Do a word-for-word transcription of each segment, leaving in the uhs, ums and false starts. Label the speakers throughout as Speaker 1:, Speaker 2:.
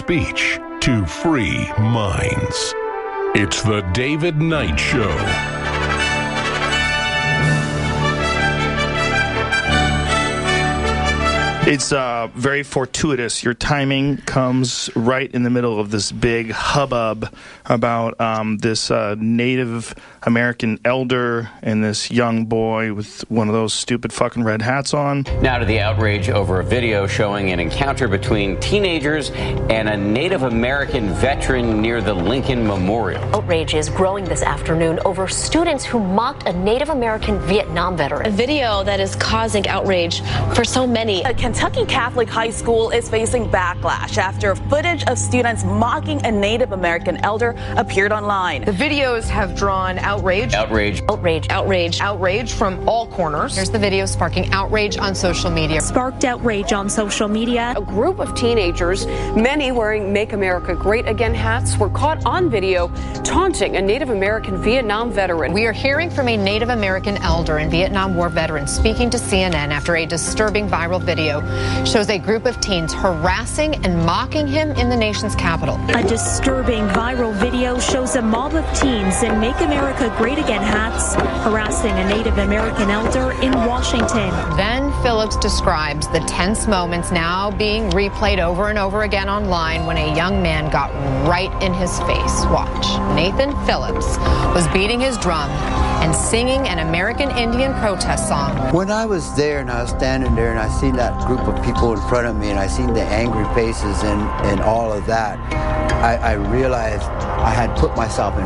Speaker 1: speech to free minds. It's the David Knight Show.
Speaker 2: It's uh, very fortuitous. Your timing comes right in the middle of this big hubbub about um, this uh, Native American elder and this young boy with one of those stupid fucking red hats on.
Speaker 3: Now to the outrage over a video showing an encounter between teenagers and a Native American veteran near the Lincoln Memorial.
Speaker 4: Outrage is growing this afternoon over students who mocked a Native American Vietnam veteran.
Speaker 5: A video that is causing outrage for so many.
Speaker 6: A Kentucky Catholic high school is facing backlash after footage of students mocking a Native American elder appeared online.
Speaker 7: The videos have drawn outrage.
Speaker 3: Outrage.
Speaker 4: Outrage.
Speaker 7: Outrage. Outrage from all corners.
Speaker 8: Here's the video sparking outrage on social media.
Speaker 9: Sparked outrage on social media.
Speaker 10: A group of teenagers, many wearing Make America Great Again hats, were caught on video taunting a Native American Vietnam veteran.
Speaker 8: We are hearing from a Native American elder and Vietnam War veteran speaking to C N N after a disturbing viral video shows a group of teens harassing and mocking him in the nation's capital.
Speaker 9: A disturbing viral video shows a mob of teens in Make America Great Again hats harassing a Native American elder in Washington.
Speaker 8: Then Phillips describes the tense moments now being replayed over and over again online when a young man got right in his face. Watch. Nathan Phillips was beating his drum and singing an American Indian protest song.
Speaker 11: When I was there and I was standing there and I seen that group of people in front of me and I seen the angry faces and, and all of that, I, I realized I had put myself in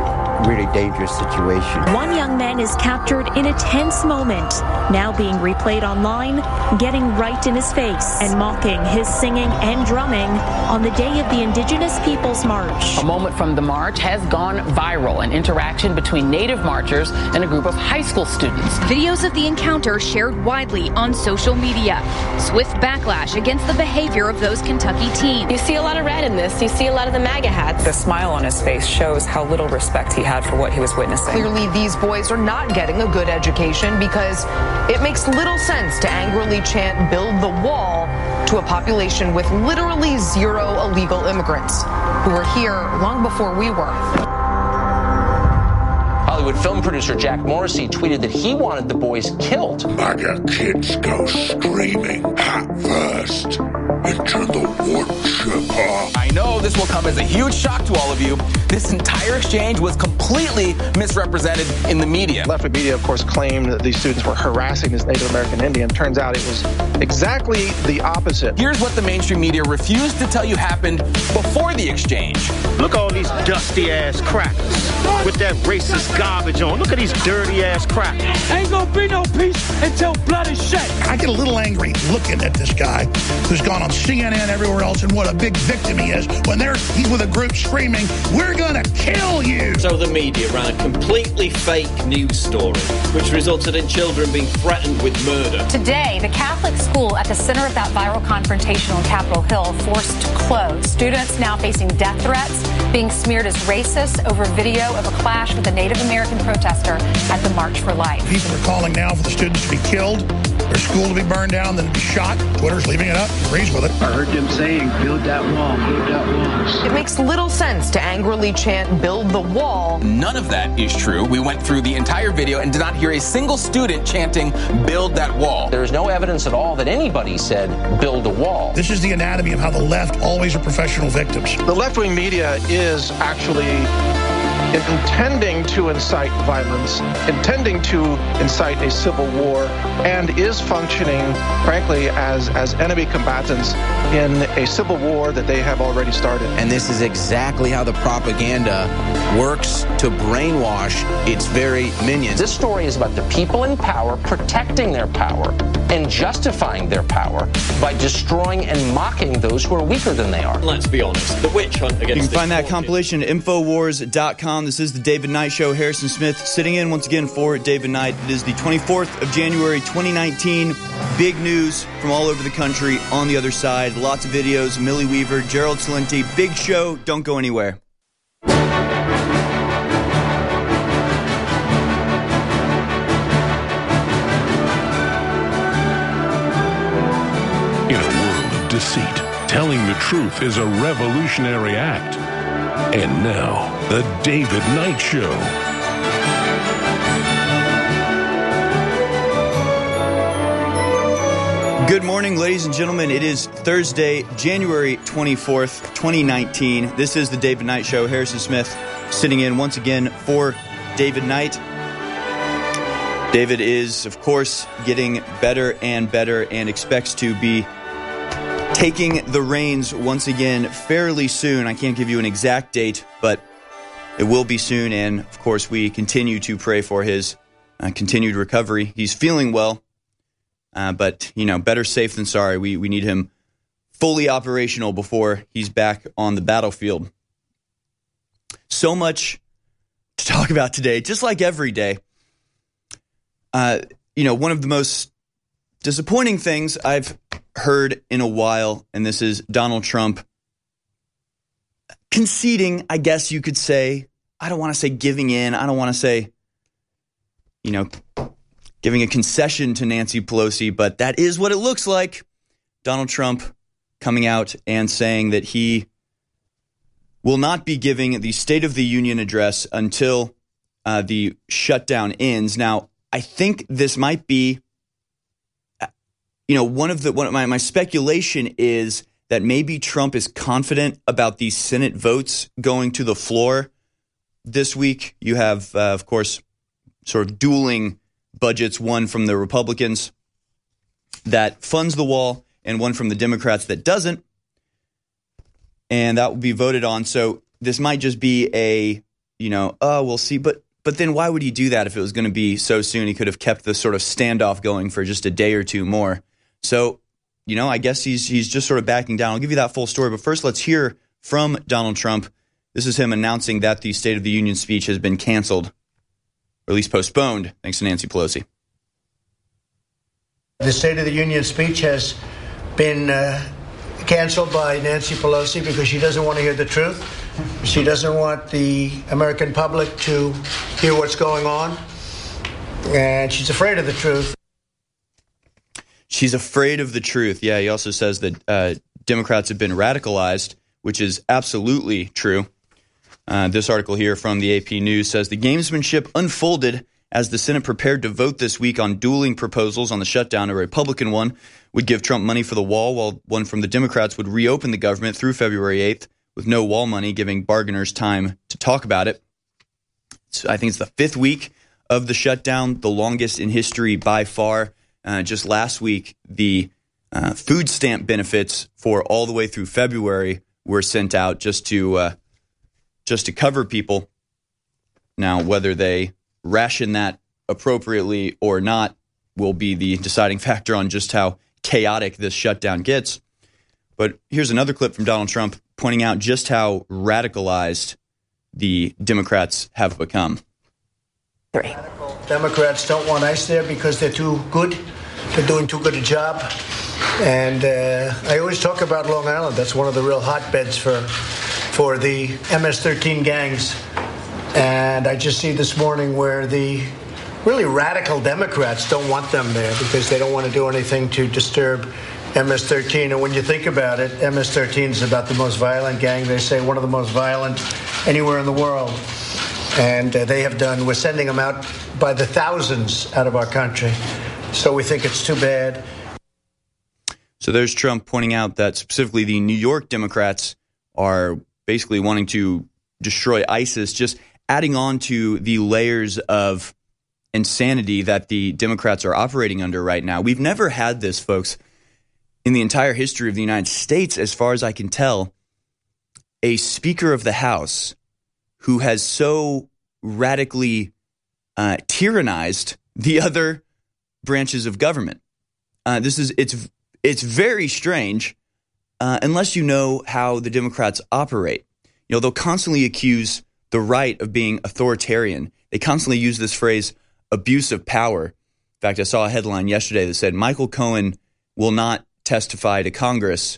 Speaker 11: a really dangerous situation.
Speaker 9: One young man is captured in a tense moment, now being replayed online, getting right in his face and mocking his singing and drumming on the day of the Indigenous Peoples March.
Speaker 12: A moment from the march has gone viral, an interaction between Native marchers and a group of high school students.
Speaker 13: Videos of the encounter shared widely on social media. Swift backlash against the behavior of those Kentucky teens.
Speaker 5: You see a lot of red in this. You see a lot of the MAGA hats.
Speaker 14: The smile on his face shows how little respect he had for what he was witnessing.
Speaker 7: Clearly, these boys are not getting a good education because it makes little sense to angrily chant "Build the Wall" to a population with literally zero illegal immigrants who were here long before we were.
Speaker 15: Hollywood film producer Jack Morrissey tweeted that he wanted the boys killed.
Speaker 16: MAGA kids go screaming hat first into the wood chipper.
Speaker 17: I know this will come as a huge shock to all of you. This entire exchange was completely misrepresented in the media.
Speaker 18: Left-wing media, of course, claimed that these students were harassing this Native American Indian. Turns out it was exactly the opposite.
Speaker 17: Here's what the mainstream media refused to tell you happened before the exchange.
Speaker 19: Look at all these dusty-ass crackers with that racist garbage on. Look at these dirty-ass crackers.
Speaker 20: Ain't gonna be no peace until blood is shed.
Speaker 21: I get a little angry looking at this guy who's gone on C N N everywhere else and what a big victim he is when they're he's with a group screaming, "We're gonna kill you!"
Speaker 22: So the media ran a completely fake news story, which resulted in children being threatened with murder.
Speaker 4: Today, the Catholic school at the center of that viral confrontation on Capitol Hill forced to close. Students now facing death threats, being smeared as racist over video of a clash with a Native American protester at the March for Life.
Speaker 21: People are calling now for the students to be killed, their school to be burned down, then to be shot. Twitter's leaving it up, agrees with it.
Speaker 23: I heard them saying, build that wall, build that wall.
Speaker 7: It makes little sense to angrily chant "Build the Wall."
Speaker 17: None of that is true. We went through the entire video and did not hear a single student chanting, "Build that wall."
Speaker 15: There is no evidence at all that anybody said, "Build a wall."
Speaker 21: This is the anatomy of how the left always are professional victims.
Speaker 18: The left-wing media is actually intending to incite violence, intending to incite a civil war, and is functioning, frankly, as, as enemy combatants in a civil war that they have already started.
Speaker 24: And this is exactly how the propaganda works to brainwash its very minions.
Speaker 15: This story is about the people in power protecting their power and justifying their power by destroying and mocking those who are weaker than they are.
Speaker 22: Let's be honest, the witch hunt against...
Speaker 25: You can find that compilation at Infowars dot com. This is the David Knight Show. Harrison Smith sitting in once again for David Knight. It is the twenty-fourth of January, twenty nineteen. Big news from all over the country on the other side. Lots of videos. Millie Weaver, Gerald Celente. Big show. Don't go anywhere.
Speaker 1: In a world of deceit, telling the truth is a revolutionary act. And now, The David Knight Show.
Speaker 25: Good morning, ladies and gentlemen. It is Thursday, January twenty-fourth, twenty nineteen. This is The David Knight Show. Harrison Smith sitting in once again for David Knight. David is, of course, getting better and better and expects to be taking the reins once again fairly soon. I can't give you an exact date, but it will be soon. And, of course, we continue to pray for his uh, continued recovery. He's feeling well, uh, but, you know, better safe than sorry. We, we need him fully operational before he's back on the battlefield. So much to talk about today, just like every day. Uh, you know, one of the most disappointing things I've heard in a while, and this is Donald Trump conceding, I guess you could say. I don't want to say giving in. I don't want to say, you know, giving a concession to Nancy Pelosi, but that is what it looks like. Donald Trump coming out and saying that he will not be giving the State of the Union address until uh, the shutdown ends. Now, I think this might be, you know, one of the one of my, my speculation is that maybe Trump is confident about these Senate votes going to the floor this week. You have, uh, of course, sort of dueling budgets, one from the Republicans that funds the wall and one from the Democrats that doesn't. And that will be voted on. So this might just be a, you know, oh, we'll see. But but then why would he do that if it was going to be so soon? He could have kept the sort of standoff going for just a day or two more. So, you know, I guess he's he's just sort of backing down. I'll give you that full story. But first, let's hear from Donald Trump. This is him announcing that the State of the Union speech has been canceled, or at least postponed, thanks to Nancy Pelosi.
Speaker 2: The State of the Union speech has been uh, canceled by Nancy Pelosi because she doesn't want to hear the truth. She doesn't want the American public to hear what's going on. And she's afraid of the truth.
Speaker 25: She's afraid of the truth. Yeah, he also says that uh, Democrats have been radicalized, which is absolutely true. Uh, this article here from the A P News says the gamesmanship unfolded as the Senate prepared to vote this week on dueling proposals on the shutdown. A Republican one would give Trump money for the wall, while one from the Democrats would reopen the government through February eighth with no wall money, giving bargainers time to talk about it. So I think it's the fifth week of the shutdown, the longest in history by far. Uh, just last week, the uh, food stamp benefits for all the way through February were sent out just to uh, just to cover people. Now, whether they ration that appropriately or not will be the deciding factor on just how chaotic this shutdown gets. But here's another clip from Donald Trump pointing out just how radicalized the Democrats have become.
Speaker 2: Three. Democrats don't want ICE there because they're too good. They're doing too good a job. And uh, I always talk about Long Island. That's one of the real hotbeds for for the M S thirteen gangs. And I just see this morning where the really radical Democrats don't want them there because they don't want to do anything to disturb M S thirteen. And when you think about it, M S thirteen is about the most violent gang. They say one of the most violent anywhere in the world. And uh, they have done, we're sending them out by the thousands out of our country. So we think it's too bad.
Speaker 25: So there's Trump pointing out that specifically the New York Democrats are basically wanting to destroy ISIS, just adding on to the layers of insanity that the Democrats are operating under right now. We've never had this, folks, in the entire history of the United States, as far as I can tell, a Speaker of the House who has so radically uh, tyrannized the other branches of government. Uh, this is it's it's very strange uh, unless you know how the Democrats operate. You know, they'll constantly accuse the right of being authoritarian. They constantly use this phrase, abuse of power. In fact, I saw a headline yesterday that said Michael Cohen will not testify to Congress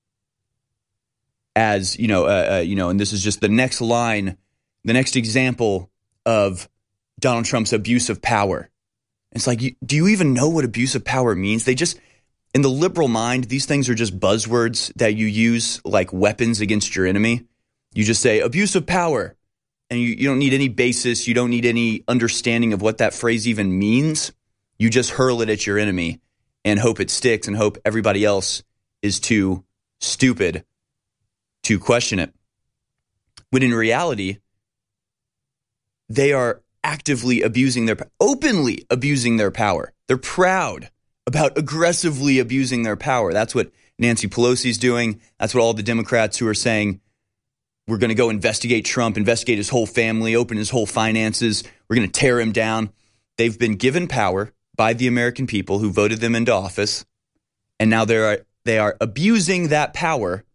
Speaker 25: as, you know, uh, uh, you know, and this is just the next line, the next example of Donald Trump's abuse of power. It's like, do you even know what abuse of power means? They just, in the liberal mind, these things are just buzzwords that you use like weapons against your enemy. You just say abuse of power, and you, you don't need any basis. You don't need any understanding of what that phrase even means. You just hurl it at your enemy and hope it sticks and hope everybody else is too stupid to question it. When in reality, they are actively abusing their, openly abusing their power. They're proud about aggressively abusing their power. That's what Nancy Pelosi's doing. That's what all the Democrats who are saying, we're going to go investigate Trump, investigate his whole family, open his whole finances. We're going to tear him down. They've been given power by the American people who voted them into office, and now they are they are abusing that power.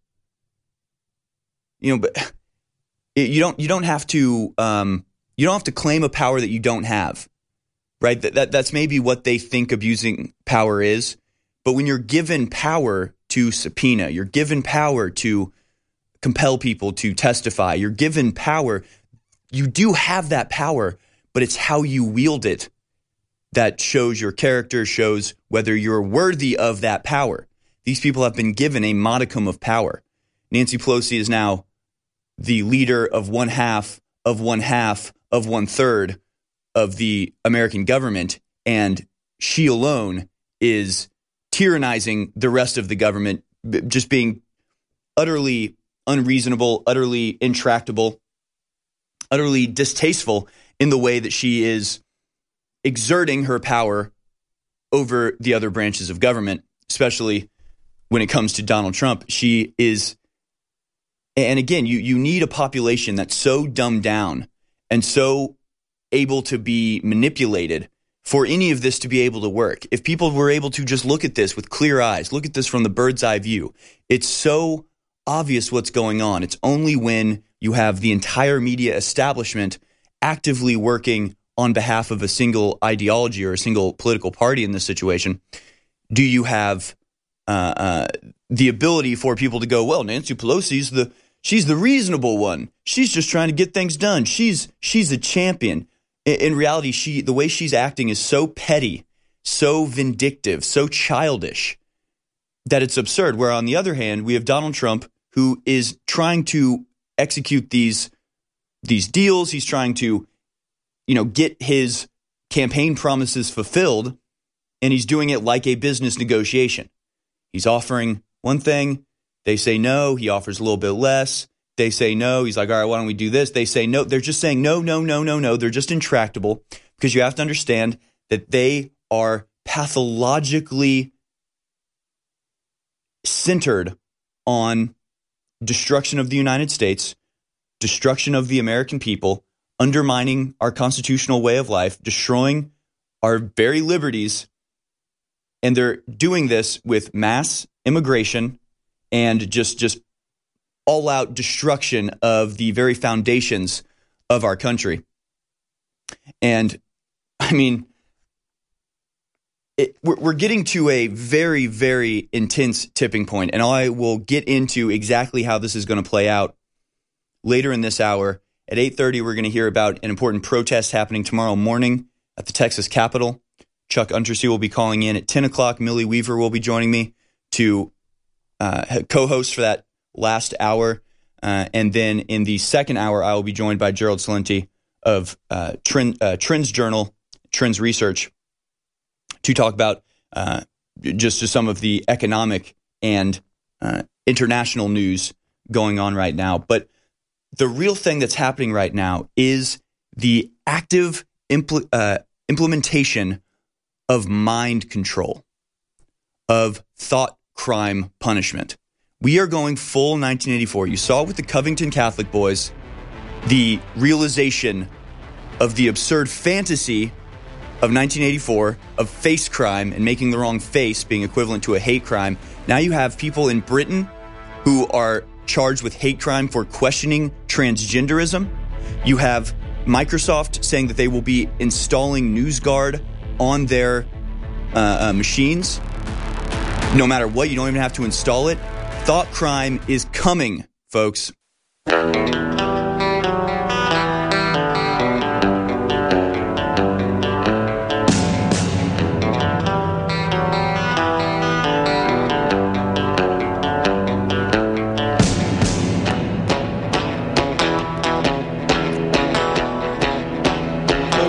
Speaker 25: You know, but you don't you don't have to um, you don't have to claim a power that you don't have. Right, that, that that's maybe what they think abusing power is. But when you're given power to subpoena, you're given power to compel people to testify, you're given power, you do have that power, but it's how you wield it that shows your character, shows whether you're worthy of that power. These people have been given a modicum of power. Nancy Pelosi is now the leader of one half of one half of one third of the American government, and she alone is tyrannizing the rest of the government, just being utterly unreasonable, utterly intractable, utterly distasteful in the way that she is exerting her power over the other branches of government, especially when it comes to Donald Trump. She is, and again, you, you need a population that's so dumbed down and so able to be manipulated for any of this to be able to work. If people were able to just look at this with clear eyes, look at this from the bird's eye view, it's so obvious what's going on. It's only when you have the entire media establishment actively working on behalf of a single ideology or a single political party in this situation do you have uh, uh, the ability for people to go, well, Nancy Pelosi's the she's the reasonable one. She's just trying to get things done. She's she's a champion. In reality, she the way she's acting is so petty, so vindictive, so childish that it's absurd. Where on the other hand, we have Donald Trump, who is trying to execute these these deals. He's trying to, you know, get his campaign promises fulfilled, and he's doing it like a business negotiation. He's offering one thing, they say no. He offers a little bit less. They say no. He's like, all right, why don't we do this? They say no. They're just saying no, no, no, no, no. They're just intractable because you have to understand that they are pathologically centered on destruction of the United States, destruction of the American people, undermining our constitutional way of life, destroying our very liberties. And they're doing this with mass immigration and just just all-out destruction of the very foundations of our country. And, I mean, it, we're, we're getting to a very, very intense tipping point, and I will get into exactly how this is going to play out later in this hour. At eight thirty, we're going to hear about an important protest happening tomorrow morning at the Texas Capitol. Chuck Untersee will be calling in at ten o'clock. Millie Weaver will be joining me to uh, co-host for that last hour. Uh, and then in the second hour, I will be joined by Gerald Celente of uh, Trend, uh, Trends Journal, Trends Research, to talk about uh, just, just some of the economic and uh, international news going on right now. But the real thing that's happening right now is the active impl- uh, implementation of mind control, of thought crime punishment. We are going full nineteen eighty-four. You saw it with the Covington Catholic boys, the realization of the absurd fantasy of nineteen eighty-four, of face crime and making the wrong face being equivalent to a hate crime. Now you have people in Britain who are charged with hate crime for questioning transgenderism. You have Microsoft saying that they will be installing NewsGuard on their uh, uh, machines. No matter what, you don't even have to install it. Thought crime is coming, folks.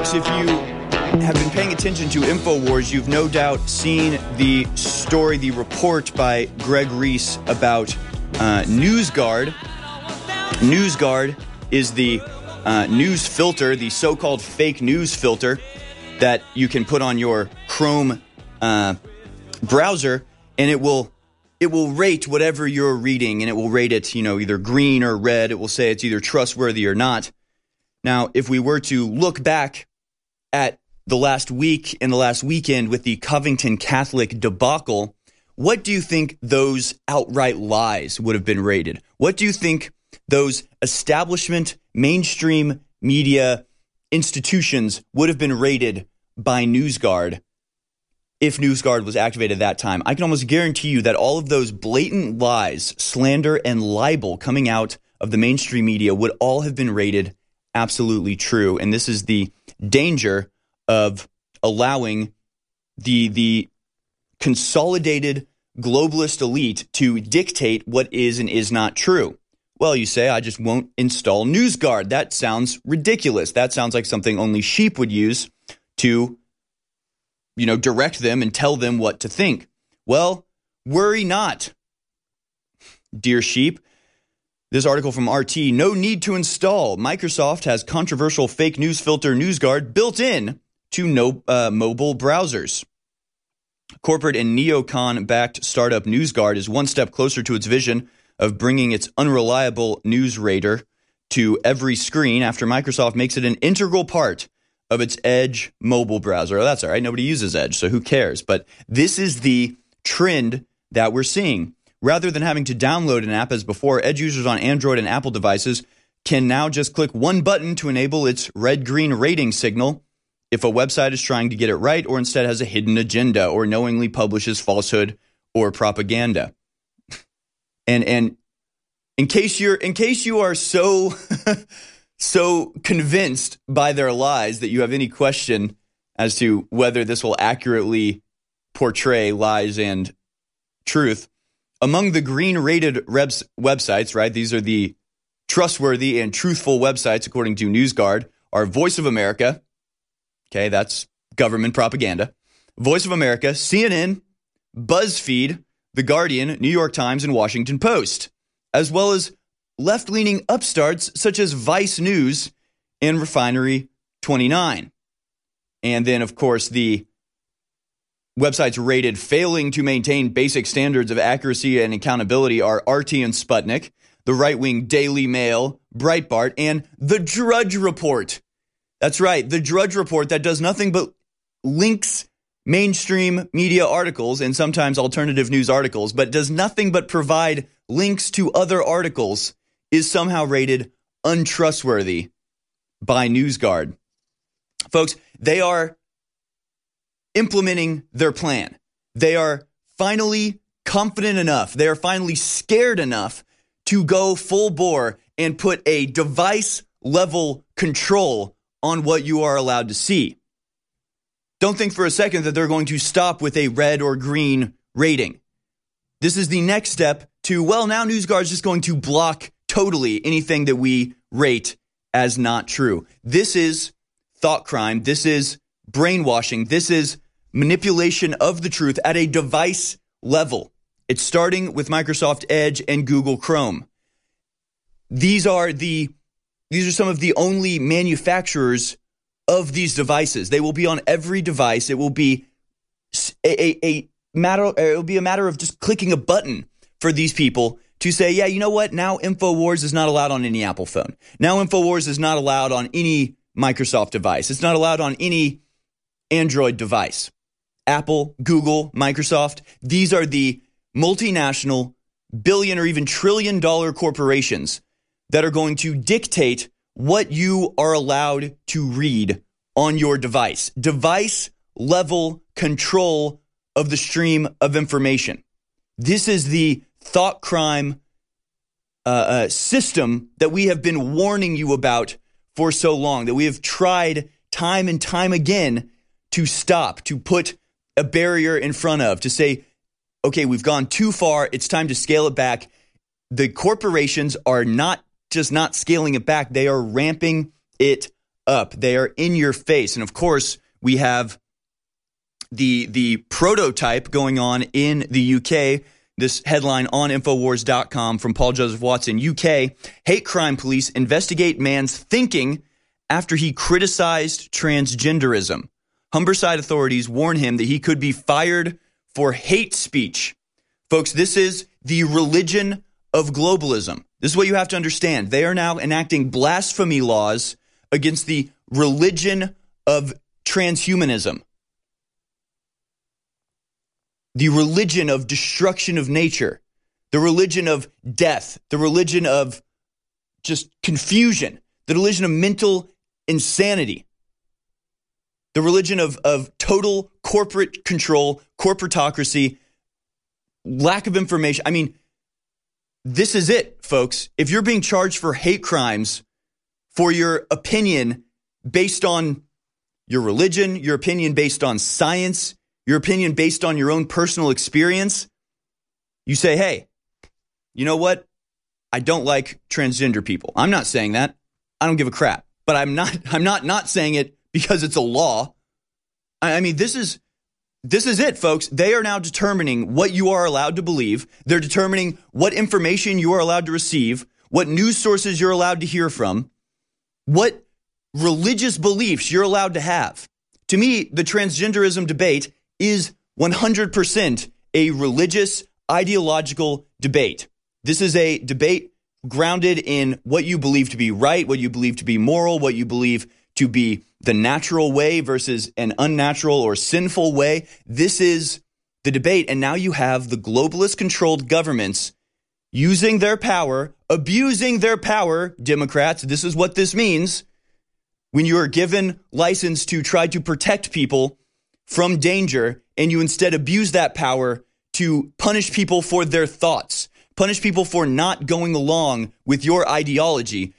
Speaker 25: Folks, if you have been paying attention to InfoWars, you've no doubt seen the story, the report by Greg Reese about uh, NewsGuard. NewsGuard is the uh, news filter, the so-called fake news filter that you can put on your Chrome uh, browser, and it will it will rate whatever you're reading, and it will rate it, you know, either green or red. It will say it's either trustworthy or not. Now, if we were to look back at the last week and the last weekend with the Covington Catholic debacle, what do you think those outright lies would have been rated? What do you think those establishment, mainstream media institutions would have been rated by NewsGuard if NewsGuard was activated at that time? I can almost guarantee you that all of those blatant lies, slander, and libel coming out of the mainstream media would all have been rated absolutely true. And this is the danger of allowing the the consolidated globalist elite to dictate what is and is not true. Well, you say, I just won't install NewsGuard. That sounds ridiculous. That sounds like something only sheep would use to, you know, direct them and tell them what to think. Well, worry not, dear sheep. This article from R T, no need to install. Microsoft has controversial fake news filter NewsGuard built in to no uh, mobile browsers. Corporate and neocon-backed startup NewsGuard is one step closer to its vision of bringing its unreliable news rater to every screen after Microsoft makes it an integral part of its Edge mobile browser. Oh, that's all right. Nobody uses Edge, so who cares? But this is the trend that we're seeing. Rather than having to download an app as before, Edge users on Android and Apple devices can now just click one button to enable its red-green rating signal if a website is trying to get it right or instead has a hidden agenda or knowingly publishes falsehood or propaganda. And and in case you're in case you are so so convinced by their lies that you have any question as to whether this will accurately portray lies and truth, among the green-rated rebs, websites, right, these are the trustworthy and truthful websites, according to NewsGuard, are Voice of America. Okay, that's government propaganda. Voice of America, C N N, BuzzFeed, The Guardian, New York Times, and Washington Post, as well as left-leaning upstarts such as Vice News and Refinery twenty-nine. And then, of course, the websites rated failing to maintain basic standards of accuracy and accountability are R T and Sputnik, the right-wing Daily Mail, Breitbart, and The Drudge Report. That's right, The Drudge Report that does nothing but links mainstream media articles and sometimes alternative news articles, but does nothing but provide links to other articles, is somehow rated untrustworthy by NewsGuard. Folks, they are implementing their plan. They are finally confident enough, they are finally scared enough to go full bore and put a device-level control on what you are allowed to see. Don't think for a second that they're going to stop with a red or green rating. This is the next step to, well, now NewsGuard is just going to block totally anything that we rate as not true. This is thought crime. This is brainwashing. This is manipulation of the truth at a device level. It's starting with Microsoft Edge and Google Chrome. These are the these are some of the only manufacturers of these devices. They will be on every device. It will be a, a, a matter. It will be a matter of just clicking a button for these people to say, yeah, you know what? Now InfoWars is not allowed on any Apple phone. Now InfoWars is not allowed on any Microsoft device. It's not allowed on any Android device. Apple, Google, Microsoft, these are the multinational billion or even trillion dollar corporations that are going to dictate what you are allowed to read on your device. Device level control of the stream of information. This is the thought crime uh, uh, system that we have been warning you about for so long, that we have tried time and time again to stop, to put a barrier in front of, to say, okay, we've gone too far. It's time to scale it back. The corporations are not just not scaling it back. They are ramping it up. They are in your face. And of course, we have the the prototype going on in the U K. This headline on Infowars dot com from Paul Joseph Watson. U K, hate crime police investigate man's thinking after he criticized transgenderism. Humberside authorities warn him that he could be fired for hate speech. Folks, this is the religion of globalism. This is what you have to understand. They are now enacting blasphemy laws against the religion of transhumanism. The religion of destruction of nature. The religion of death. The religion of just confusion. The religion of mental insanity. The religion of, of total corporate control, corporatocracy, lack of information. I mean, this is it, folks. If you're being charged for hate crimes for your opinion based on your religion, your opinion based on science, your opinion based on your own personal experience, you say, hey, you know what? I don't like transgender people. I'm not saying that. I don't give a crap. But I'm not I'm not not saying it because it's a law. I, I mean, this is This is it, folks. They are now determining what you are allowed to believe. They're determining what information you are allowed to receive, what news sources you're allowed to hear from, what religious beliefs you're allowed to have. To me, the transgenderism debate is one hundred percent a religious, ideological debate. This is a debate grounded in what you believe to be right, what you believe to be moral, what you believe to be the natural way versus an unnatural or sinful way. This is the debate. And now you have the globalist controlled governments using their power, abusing their power, Democrats. This is what this means when you are given license to try to protect people from danger and you instead abuse that power to punish people for their thoughts, punish people for not going along with your ideology.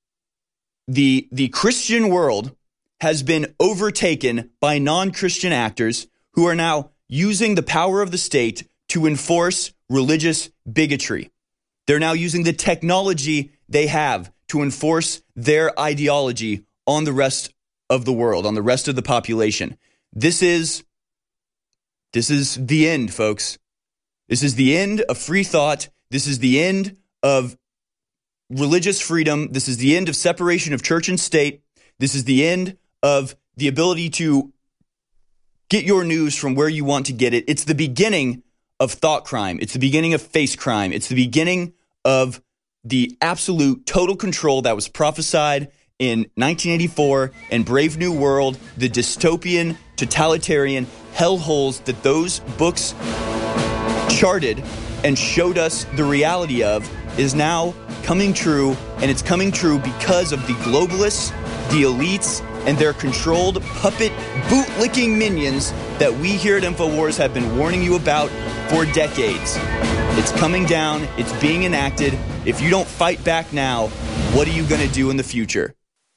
Speaker 25: The, the Christian world has been overtaken by non-Christian actors who are now using the power of the state to enforce religious bigotry. They're now using the technology they have to enforce their ideology on the rest of the world, on the rest of the population. This is, this is the end, folks. This is the end of free thought. This is the end of religious freedom. This is the end of separation of church and state. This is the end of the ability to get your news from where you want to get it. It's the beginning of thought crime. It's the beginning of face crime. It's the beginning of the absolute total control that was prophesied in nineteen eighty-four and Brave New World, the dystopian, totalitarian hellholes that those books charted and showed us the reality of is now coming true, and it's coming true because of the globalists, the elites, and their controlled puppet boot-licking minions that we here at InfoWars have been warning you about for decades. It's coming down. It's being enacted. If you don't fight back now, what are you going to do in the future?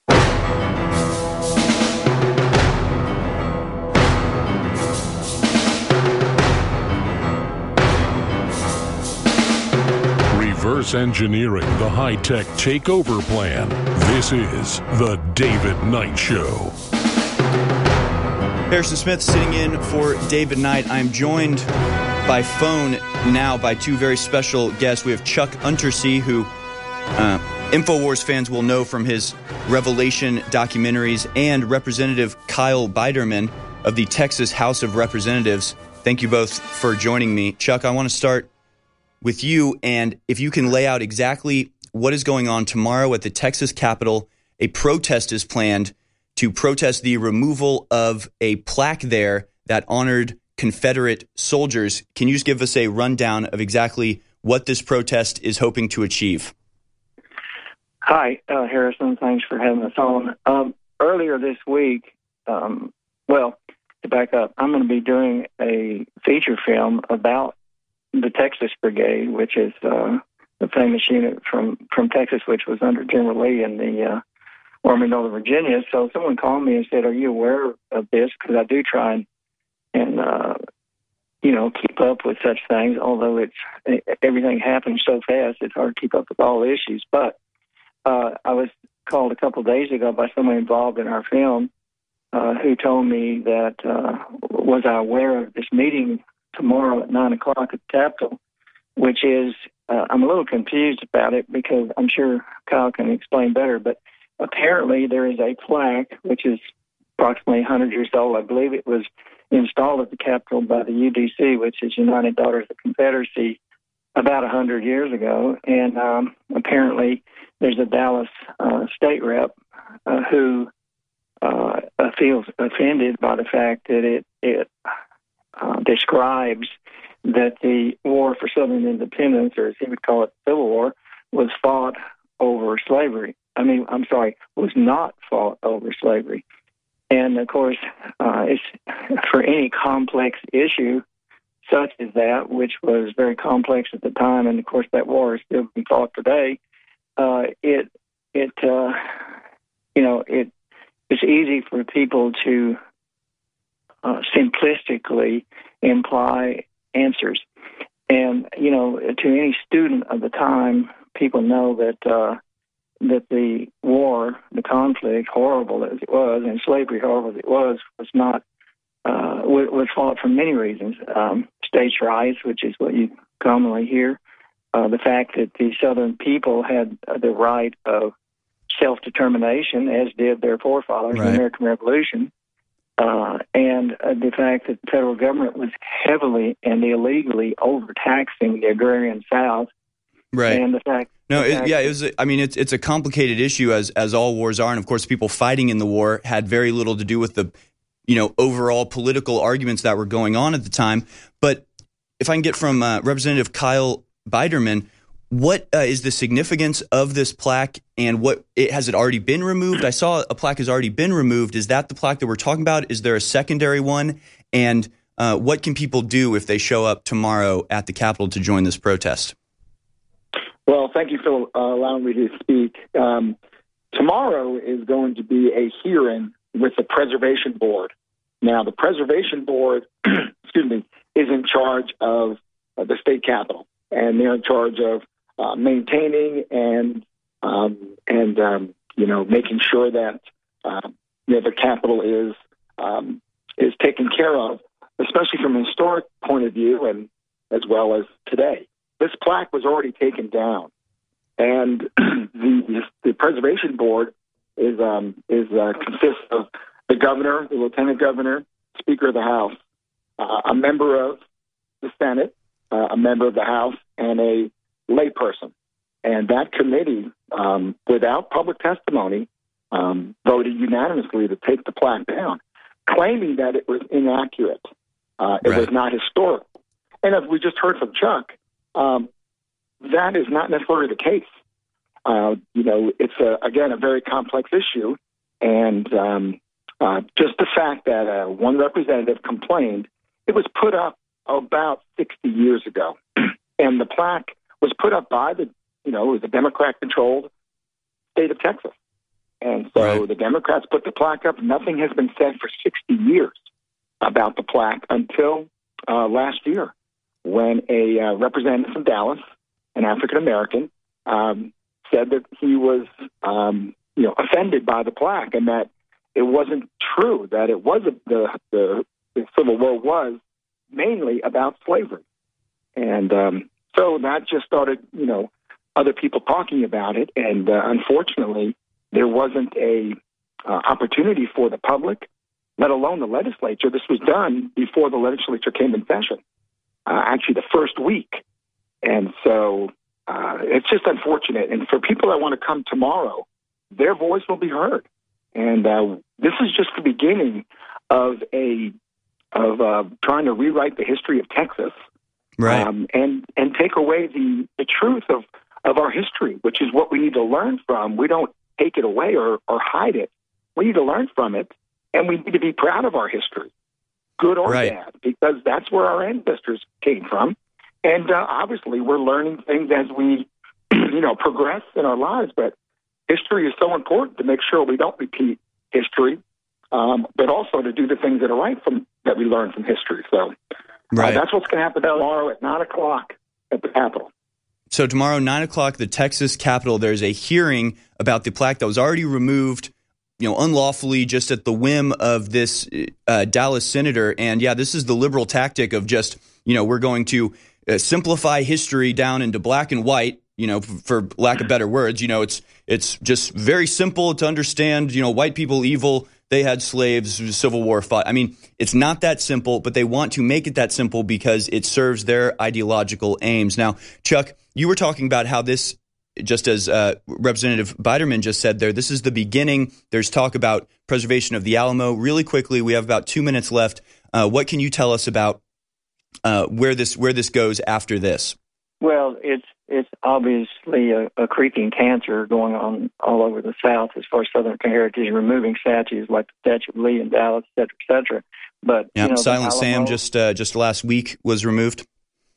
Speaker 1: Reverse engineering the high-tech takeover plan. This is the David Knight Show.
Speaker 25: Harrison Smith sitting in for David Knight. I'm joined by phone now by two very special guests. We have Chuck Untersee, who uh, InfoWars fans will know from his Revelation documentaries, and Representative Kyle Biderman of the Texas House of Representatives. Thank you both for joining me. Chuck, I want to start with you, and if you can lay out exactly what is going on tomorrow at the Texas Capitol. A protest is planned to protest the removal of a plaque there that honored Confederate soldiers. Can you just give us a rundown of exactly what this protest is hoping to achieve?
Speaker 3: Hi, uh, Harrison. Thanks for having us on. Um, earlier this week, um, well, to back up, I'm going to be doing a feature film about the Texas Brigade, which is uh, the famous unit from, from Texas, which was under General Lee in the uh, Army of Northern Virginia. So someone called me and said, are you aware of this? Because I do try and, and uh, you know, keep up with such things, although it's everything happens so fast, it's hard to keep up with all the issues. But uh, I was called a couple of days ago by someone involved in our film uh, who told me that, uh, was I aware of this meeting tomorrow at nine o'clock at the Capitol, which is, uh, I'm a little confused about it because I'm sure Kyle can explain better, but apparently there is a plaque, which is approximately one hundred years old. I believe it was installed at the Capitol by the U D C, which is United Daughters of the Confederacy, about one hundred years ago. And um, apparently there's a Dallas uh, state rep uh, who uh, feels offended by the fact that it, it uh, describes that the war for Southern independence, or as he would call it, Civil War, was fought over slavery. I mean, I'm sorry, was not fought over slavery. And, of course, uh, it's for any complex issue such as that, which was very complex at the time, and, of course, that war is still being fought today, uh, it, it uh, you know, it it's easy for people to uh, simplistically imply answers. And, you know, to any student of the time, people know that uh, that the war, the conflict, horrible as it was, and slavery, horrible as it was, was not uh, was fought for many reasons. Um, states' rights, which is what you commonly hear, uh, the fact that the Southern people had the right of self-determination, as did their forefathers
Speaker 25: right.
Speaker 3: in the American Revolution, uh, and uh, the fact that the federal government was heavily and illegally overtaxing the agrarian South.
Speaker 25: Right.
Speaker 3: And the fact,
Speaker 25: no,
Speaker 3: the
Speaker 25: it,
Speaker 3: fact
Speaker 25: yeah, it was. A, I mean, it's it's a complicated issue, as as all wars are, and of course, people fighting in the war had very little to do with the, you know, overall political arguments that were going on at the time. But if I can get from uh, Representative Kyle Biderman, what uh, is the significance of this plaque, and what it, has it already been removed? I saw a plaque has already been removed. Is that the plaque that we're talking about? Is there a secondary one? And uh, what can people do if they show up tomorrow at the Capitol to join this protest?
Speaker 6: Well, thank you for uh, allowing me to speak. Um, tomorrow is going to be a hearing with the Preservation Board. Now, the Preservation Board, excuse me, is in charge of uh, the state capitol, and they're in charge of uh, maintaining and um, and um, you know making sure that uh, you know, the capitol is um, is taken care of, especially from a historic point of view, and as well as today. This plaque was already taken down, and the the Preservation Board is um, is uh, consists of the governor, the lieutenant governor, Speaker of the House, uh, a member of the Senate, uh, a member of the House, and a layperson. And that committee, um, without public testimony, um, voted unanimously to take the plaque down, claiming that it was inaccurate, uh, it
Speaker 25: right.
Speaker 6: was not historical. And as we just heard from Chuck. Um, that is not necessarily the case. Uh, you know, it's, a, again, a very complex issue. And um, uh, just the fact that uh, one representative complained, it was put up about sixty years ago. And the plaque was put up by the, you know, it was a Democrat-controlled state of Texas. And so right. the Democrats put the plaque up. Nothing has been said for sixty years about the plaque until uh, last year, when a uh, representative from Dallas, an African-American, um, said that he was, um, you know, offended by the plaque, and that it wasn't true, that it wasn't the, the, the Civil War was mainly about slavery. And um, so that just started, you know, other people talking about it, and uh, unfortunately, there wasn't a uh, opportunity for the public, let alone the legislature. This was done before the legislature came in session. Uh, actually the first week. And so uh, it's just unfortunate. And for people that want to come tomorrow, their voice will be heard. And uh, this is just the beginning of a of uh, trying to rewrite the history of Texas,
Speaker 25: right?
Speaker 6: Um, and and take away the, the truth of, of our history, which is what we need to learn from. We don't take it away or, or hide it. We need to learn from it, and we need to be proud of our history. Good or
Speaker 25: right.
Speaker 6: bad, because that's where our ancestors came from. And uh, obviously we're learning things as we, you know, progress in our lives. But history is so important to make sure we don't repeat history, um, but also to do the things that are right from that we learn from history. So
Speaker 25: right.
Speaker 6: uh, that's what's going to happen tomorrow at nine o'clock at the Capitol.
Speaker 25: So tomorrow, nine o'clock, the Texas Capitol, there's a hearing about the plaque that was already removed, you know, unlawfully, just at the whim of this uh, Dallas senator. And yeah, this is the liberal tactic of just, you know, we're going to uh, simplify history down into black and white, you know, f- for lack of better words. You know, it's it's just very simple to understand, you know, white people evil. They had slaves, Civil War fought. I mean, it's not that simple, but they want to make it that simple because it serves their ideological aims. Now, Chuck, you were talking about how this, just as uh, Representative Biderman just said there, this is the beginning. There's talk about preservation of the Alamo. Really quickly, we have about two minutes left. Uh, what can you tell us about uh, where this where this goes after this?
Speaker 3: Well, it's it's obviously a, a creeping cancer going on all over the South as far as Southern heritage, removing statues like the Statue of Lee in Dallas, et cetera, et cetera. But
Speaker 25: yeah,
Speaker 3: you know,
Speaker 25: Silent
Speaker 3: Alamo,
Speaker 25: Sam just uh, just last week was removed.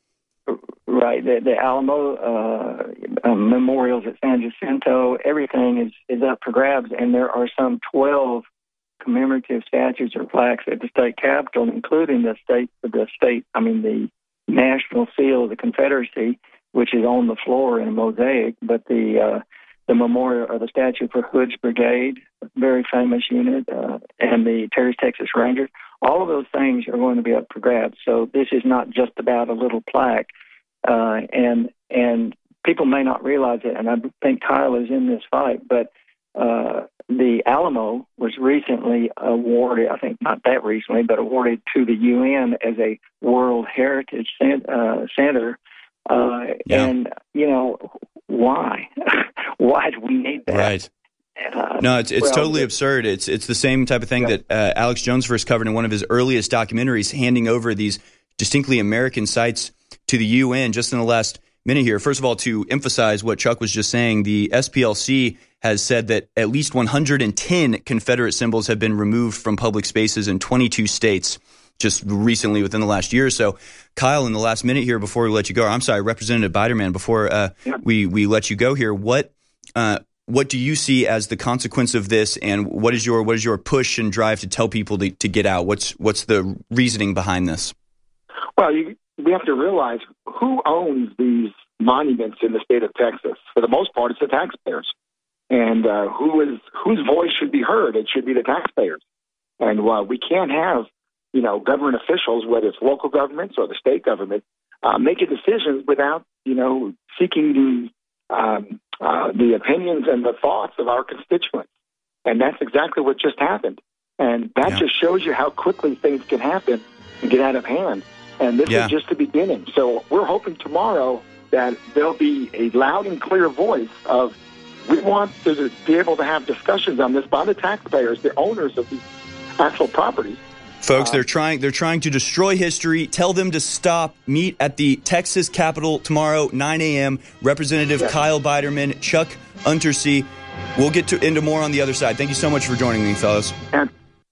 Speaker 3: Right, the, the Alamo uh, uh, memorials at San Jacinto, everything is, is up for grabs, and there are some twelve commemorative statues or plaques at the state capitol, including the state, the state, I mean the national seal of the Confederacy, which is on the floor in a mosaic. But the uh, the memorial or the statue for Hood's Brigade, very famous unit, uh, and the Terry's Texas Rangers, all of those things are going to be up for grabs. So this is not just about a little plaque. Uh, and and people may not realize it, and I think Kyle is in this fight, but uh, the Alamo was recently awarded, I think not that recently, but awarded to the U N as a World Heritage cent- uh, Center. Uh,
Speaker 25: yeah.
Speaker 3: And, you know, why? Why do we need that?
Speaker 25: Right.
Speaker 3: Uh,
Speaker 25: no, it's it's
Speaker 3: well,
Speaker 25: totally absurd. It's it's the same type of thing
Speaker 3: yeah.
Speaker 25: that uh, Alex Jones first covered in one of his earliest documentaries, handing over these distinctly American sites to the U N. Just in the last minute here, first of all, to emphasize what Chuck was just saying, the S P L C has said that at least one hundred ten Confederate symbols have been removed from public spaces in twenty-two states just recently within the last year or so. Kyle, in the last minute here before we let you go, I'm sorry, Representative Biderman, before uh, yeah. we, we let you go here, what uh, what do you see as the consequence of this, and what is your what is your push and drive to tell people to, to get out? What's what's the reasoning behind this?
Speaker 6: Well, you we have to realize who owns these monuments in the state of Texas. For the most part, it's the taxpayers. And uh, who is whose voice should be heard? It should be the taxpayers. And uh, we can't have, you know, government officials, whether it's local governments or the state government, uh, making decisions without, you know, seeking the um, uh, the opinions and the thoughts of our constituents. And that's exactly what just happened. And that yeah. just shows you how quickly things can happen and get out of hand. And this yeah. is just the beginning. So we're hoping tomorrow that there'll be a loud and clear voice of, we want to be able to have discussions on this by the taxpayers, the owners of these actual properties.
Speaker 25: Folks,
Speaker 6: uh,
Speaker 25: they're trying they're trying to destroy history. Tell them to stop. Meet at the Texas Capitol tomorrow, nine a.m. Representative yeah. Kyle Biderman, Chuck Untersee. We'll get to, into more on the other side. Thank you so much for joining me, fellas.
Speaker 6: And-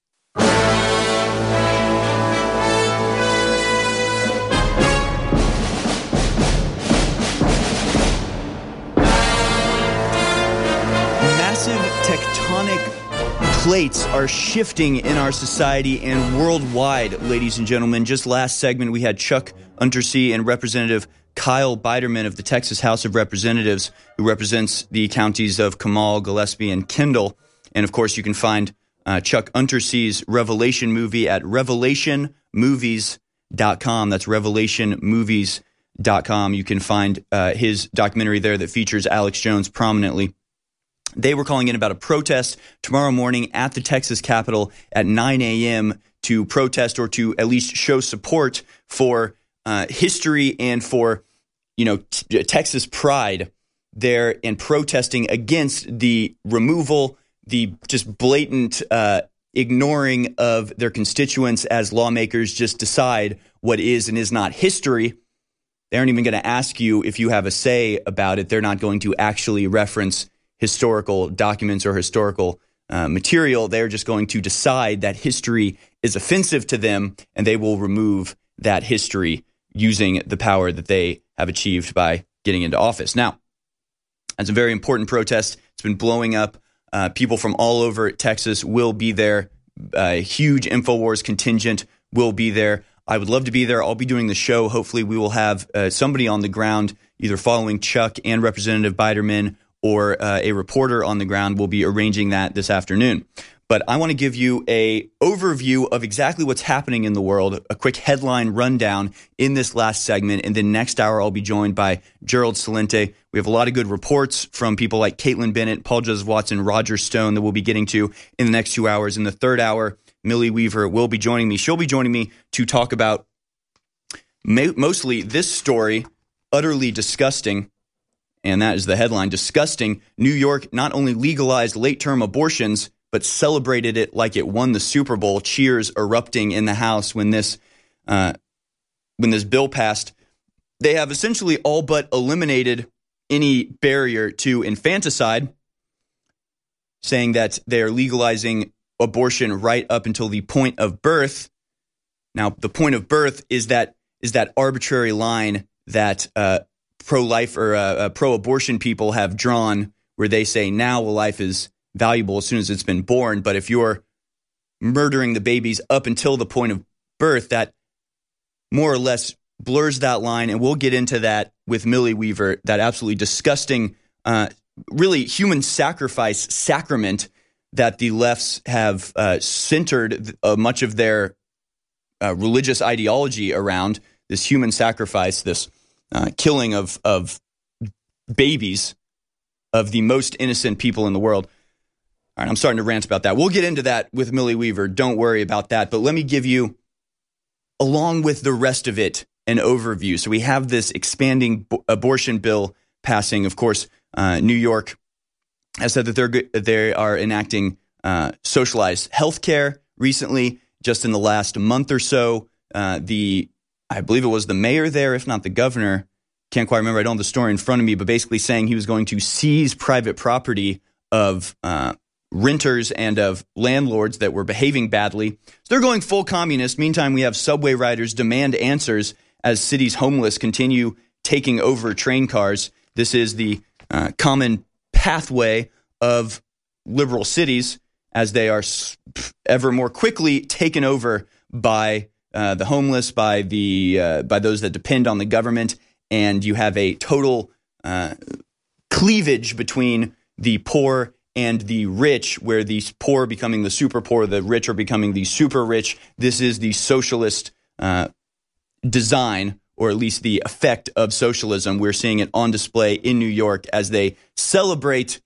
Speaker 25: Tectonic plates are shifting in our society and worldwide, ladies and gentlemen. Just last segment, we had Chuck Untersee and Representative Kyle Biderman of the Texas House of Representatives, who represents the counties of Comal, Gillespie, and Kendall. And, of course, you can find uh, Chuck Untersee's Revelation movie at revelation movies dot com. That's revelation movies dot com. You can find uh, his documentary there that features Alex Jones prominently. They were calling in about a protest tomorrow morning at the Texas Capitol at nine a.m. to protest or to at least show support for uh, history and for, you know, t- Texas pride there, and protesting against the removal, the just blatant uh, ignoring of their constituents as lawmakers just decide what is and is not history. They aren't even going to ask you if you have a say about it. They're not going to actually reference historical documents or historical uh, material. They're just going to decide that history is offensive to them, and they will remove that history using the power that they have achieved by getting into office. Now, that's a very important protest. It's been blowing up. Uh, people from all over Texas will be there. A huge InfoWars contingent will be there. I would love to be there. I'll be doing the show. Hopefully we will have uh, somebody on the ground either following Chuck and Representative Biderman or uh, a reporter on the ground will be arranging that this afternoon. But I want to give you a overview of exactly what's happening in the world, a quick headline rundown in this last segment. And then next hour, I'll be joined by Gerald Celente. We have a lot of good reports from people like Caitlin Bennett, Paul Joseph Watson, Roger Stone that we'll be getting to in the next two hours. In the third hour, Millie Weaver will be joining me. She'll be joining me to talk about ma- mostly this story, utterly disgusting. And that is the headline, disgusting. New York not only legalized late-term abortions, but celebrated it like it won the Super Bowl. Cheers erupting in the House when this uh, when this bill passed. They have essentially all but eliminated any barrier to infanticide, saying that they are legalizing abortion right up until the point of birth. Now, the point of birth is that is that arbitrary line that uh, pro-life or uh, uh, pro-abortion people have drawn, where they say now a life is valuable as soon as it's been born. But if you're murdering the babies up until the point of birth, that more or less blurs that line. And we'll get into that with Millie Weaver, that absolutely disgusting, uh, really human sacrifice sacrament that the lefts have uh, centered uh, much of their uh, religious ideology around, this human sacrifice, this uh, killing of, of babies, of the most innocent people in the world. All right, I'm starting to rant about that. We'll get into that with Millie Weaver. Don't worry about that. But let me give you, along with the rest of it, an overview. So we have this expanding b- abortion bill passing. Of course, uh, New York has said that they're go- they are enacting uh, socialized health care recently. Just in the last month or so, uh, the I believe it was the mayor there, if not the governor, can't quite remember. I don't have the story in front of me, but basically saying he was going to seize private property of uh renters and of landlords that were behaving badly. So they're going full communist. Meantime, we have subway riders demand answers as cities' homeless continue taking over train cars. This is the uh, common pathway of liberal cities as they are ever more quickly taken over by uh, the homeless, by the uh, by those that depend on the government, and you have a total uh, cleavage between the poor and the rich, where the poor are becoming the super poor, the rich are becoming the super rich. This is the socialist uh, design, or at least the effect of socialism. We're seeing it on display in New York as they celebrate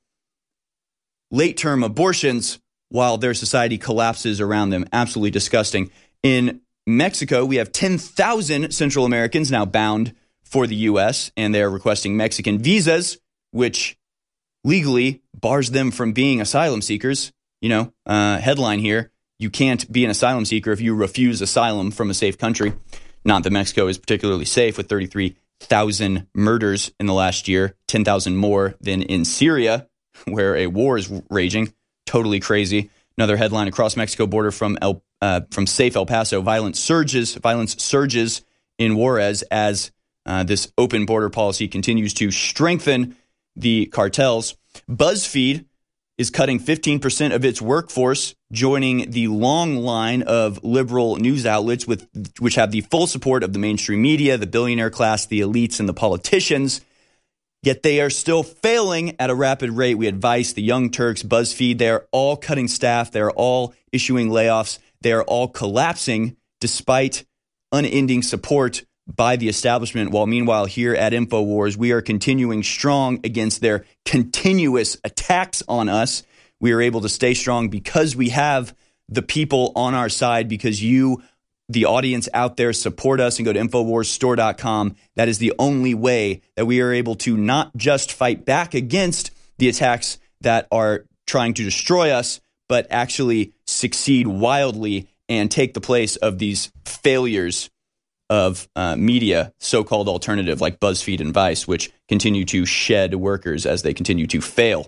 Speaker 25: late-term abortions while their society collapses around them. Absolutely disgusting. In Mexico, we have ten thousand Central Americans now bound for the U S, and they're requesting Mexican visas, which legally bars them from being asylum seekers. You know, uh, headline here, you can't be an asylum seeker if you refuse asylum from a safe country. Not that Mexico is particularly safe, with thirty-three thousand murders in the last year, ten thousand more than in Syria, where a war is raging. Totally crazy. Another headline, across Mexico border from El, uh, from safe El Paso, violence surges, violence surges in Juarez as uh, this open border policy continues to strengthen the cartels. BuzzFeed is cutting fifteen percent of its workforce, joining the long line of liberal news outlets with which have the full support of the mainstream media, the billionaire class, the elites, and the politicians. Yet they are still failing at a rapid rate. We had Vice, the Young Turks, BuzzFeed. They are all cutting staff. They are all issuing layoffs. They are all collapsing despite unending support by the establishment, while meanwhile here at InfoWars, we are continuing strong against their continuous attacks on us. We are able to stay strong because we have the people on our side, because you, the audience out there, support us and go to Infowars Store dot com. That is the only way that we are able to not just fight back against the attacks that are trying to destroy us, but actually succeed wildly and take the place of these failures of uh, media, so-called alternative like BuzzFeed and Vice, which continue to shed workers as they continue to fail.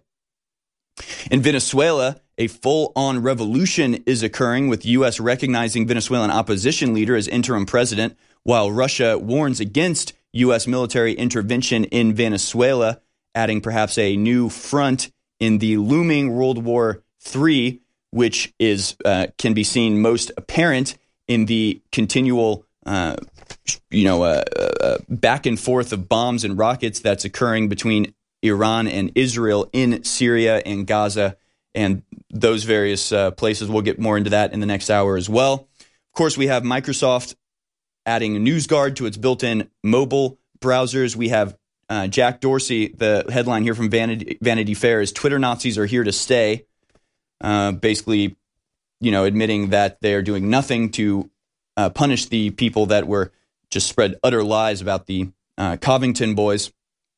Speaker 25: In Venezuela, a full-on revolution is occurring, with U S recognizing Venezuelan opposition leader as interim president, while Russia warns against U S military intervention in Venezuela, adding perhaps a new front in the looming World War Three, which is uh, can be seen most apparent in the continual Uh, you know, uh, uh, back and forth of bombs and rockets that's occurring between Iran and Israel in Syria and Gaza and those various uh, places. We'll get more into that in the next hour as well. Of course, we have Microsoft adding NewsGuard to its built-in mobile browsers. We have uh, Jack Dorsey, the headline here from Vanity, Vanity Fair is Twitter Nazis are here to stay, uh, basically, you know, admitting that they're doing nothing to uh, punish the people that were just spread utter lies about the uh, Covington boys.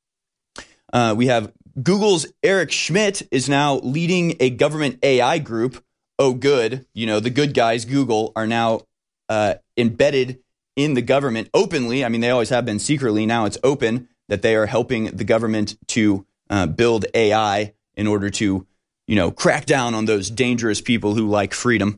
Speaker 25: Uh, we have Google's Eric Schmidt is now leading a government A I group. Oh, good. You know, the good guys, Google, are now uh, embedded in the government openly. I mean, they always have been secretly. Now it's open that they are helping the government to uh, build A I in order to, you know, crack down on those dangerous people who like freedom.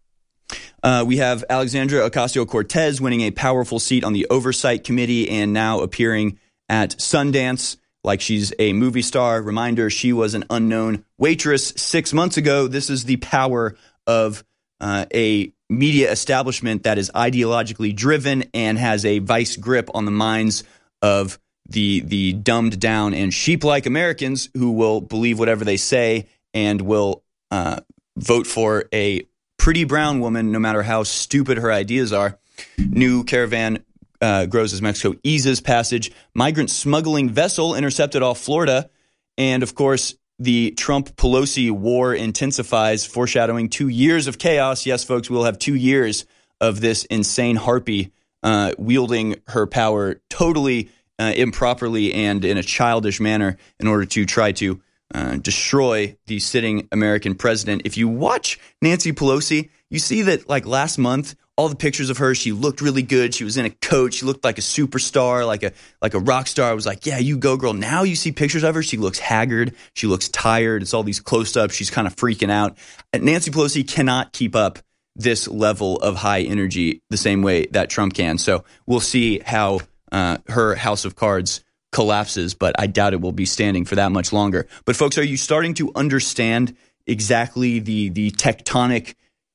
Speaker 25: Uh, we have Alexandria Ocasio-Cortez winning a powerful seat on the Oversight Committee and now appearing at Sundance like she's a movie star. Reminder, she was an unknown waitress six months ago. This is the power of uh, a media establishment that is ideologically driven and has a vice grip on the minds of the the dumbed down and sheep-like Americans who will believe whatever they say and will uh, vote for a pretty brown woman no matter how stupid her ideas are. New caravan Uh, grows as Mexico eases passage. Migrant smuggling vessel intercepted off Florida. And, of course, the Trump-Pelosi war intensifies, foreshadowing two years of chaos. Yes, folks, we'll have two years of this insane harpy uh, wielding her power totally uh, improperly and in a childish manner in order to try to uh, destroy the sitting American president. If you watch Nancy Pelosi, you see that, like, last month, all the pictures of her, she looked really good. She was in a coat. She looked like a superstar, like a like a rock star. I was like, yeah, you go, girl. Now you see pictures of her. She looks haggard. She looks tired. It's all these close-ups. She's kind of freaking out. And Nancy Pelosi cannot keep up this level of high energy the same way that Trump can. So we'll see how uh, her house of cards collapses, but I doubt it will be standing for that much longer. But, folks, are you starting to understand exactly the the tectonic,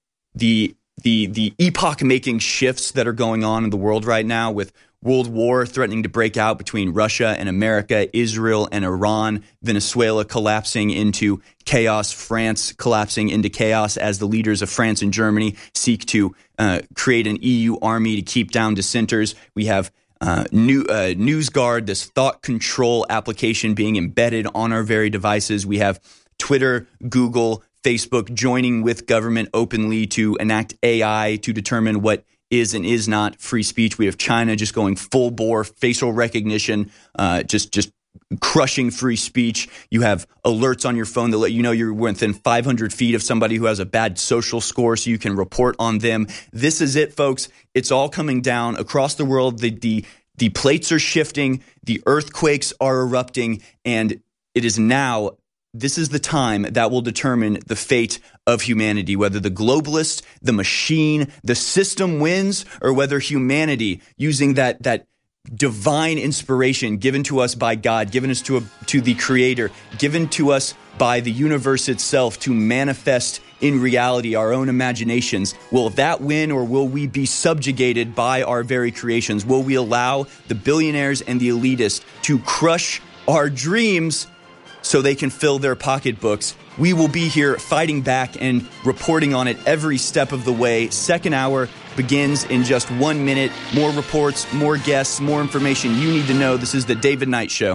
Speaker 25: the the the epoch-making shifts that are going on in the world right now, with World War threatening to break out between Russia and America, Israel and Iran, Venezuela collapsing into chaos, France collapsing into chaos as the leaders of France and Germany seek to uh, create an E U army to keep down dissenters. We have uh, new, uh, NewsGuard, this thought control application being embedded on our very devices. We have Twitter, Google, Facebook joining with government openly to enact A I to determine what is and is not free speech. We have China just going full bore facial recognition, uh, just just crushing free speech. You have alerts on your phone that let you know you're within five hundred feet of somebody who has a bad social score so you can report on them. This is it, folks. It's all coming down across the world. The, the, the plates are shifting. The earthquakes are erupting. And it is now, this is the time that will determine the fate of humanity, whether the globalist, the machine, the system wins, or whether humanity, using that that divine inspiration given to us by God, given us to a, to the Creator, given to us by the universe itself to manifest in reality our own imaginations, will that win, or will we be subjugated by our very creations? Will we allow the billionaires and the elitists to crush our dreams so they can fill their pocketbooks? We will be here fighting back and reporting on it every step of the way. Second hour begins in just one minute. More reports, more guests, more information you need to know. This is the David Knight Show.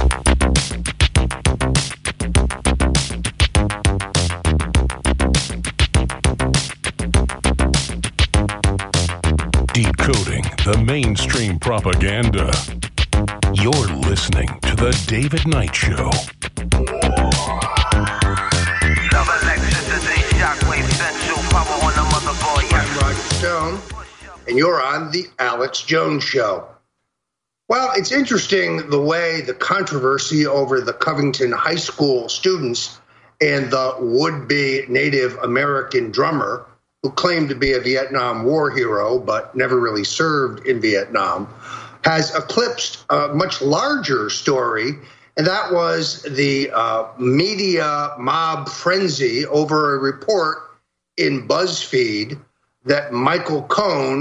Speaker 1: Decoding the mainstream propaganda. You're listening to the David Knight Show.
Speaker 8: I'm Roger Stone, and you're on the Alex Jones Show. Well, it's interesting the way the controversy over the Covington High School students and the would-be Native American drummer, who claimed to be a Vietnam War hero but never really served in Vietnam, has eclipsed a much larger story, and that was the uh, media mob frenzy over a report in BuzzFeed that Michael Cohen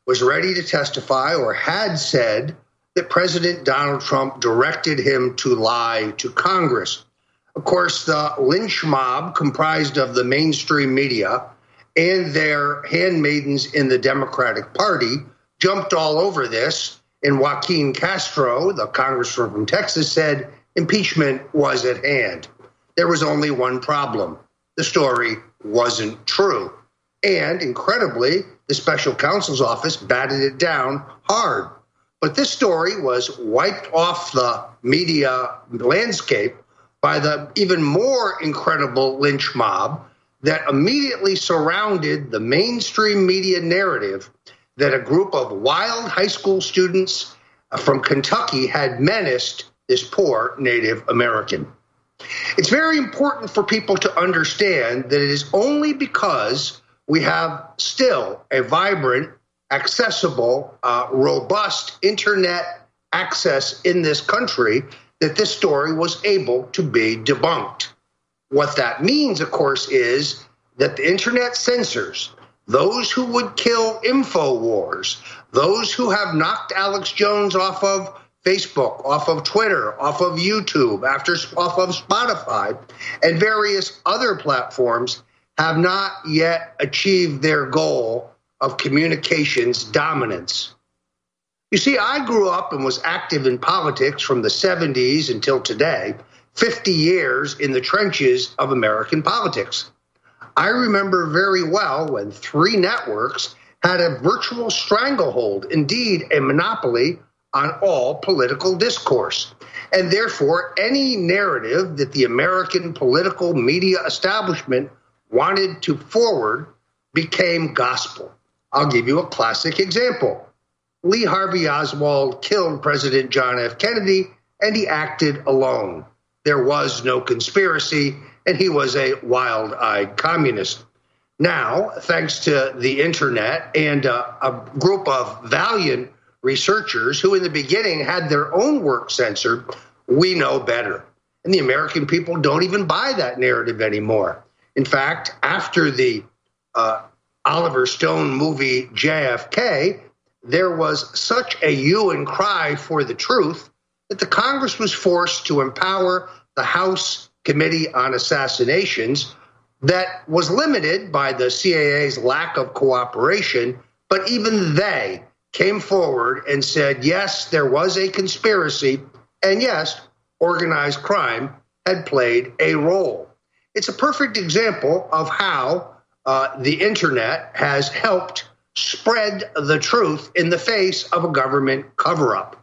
Speaker 8: was ready to testify or had said that President Donald Trump directed him to lie to Congress. Of course, the lynch mob comprised of the mainstream media and their handmaidens in the Democratic Party jumped all over this, and Joaquin Castro, the congressman from Texas, said impeachment was at hand. There was only one problem. The story wasn't true. And incredibly, the special counsel's office batted it down hard. But this story was wiped off the media landscape by the even more incredible lynch mob that immediately surrounded the mainstream media narrative that a group of wild high school students from Kentucky had menaced this poor Native American. It's very important for people to understand that it is only because we have still a vibrant, accessible, uh, robust internet access in this country that this story was able to be debunked. What that means, of course, is that the internet censors, those who would kill InfoWars, those who have knocked Alex Jones off of Facebook, off of Twitter, off of YouTube, after off of Spotify, and various other platforms, have not yet achieved their goal of communications dominance. You see, I grew up and was active in politics from the seventies until today, fifty years in the trenches of American politics. I remember very well when three networks had a virtual stranglehold, indeed a monopoly, on all political discourse. And therefore, any narrative that the American political media establishment wanted to forward became gospel. I'll give you a classic example. Lee Harvey Oswald killed President John F. Kennedy, and he acted alone. There was no conspiracy, and he was a wild-eyed communist. Now, thanks to the internet and uh, a group of valiant researchers who in the beginning had their own work censored, we know better. And the American people don't even buy that narrative anymore. In fact, after the uh, Oliver Stone movie J F K, there was such a hue and cry for the truth that the Congress was forced to empower the House Committee on Assassinations that was limited by the C I A's lack of cooperation, but even they came forward and said, yes, there was a conspiracy, and yes, organized crime had played a role. It's a perfect example of how uh, the internet has helped spread the truth in the face of a government cover-up,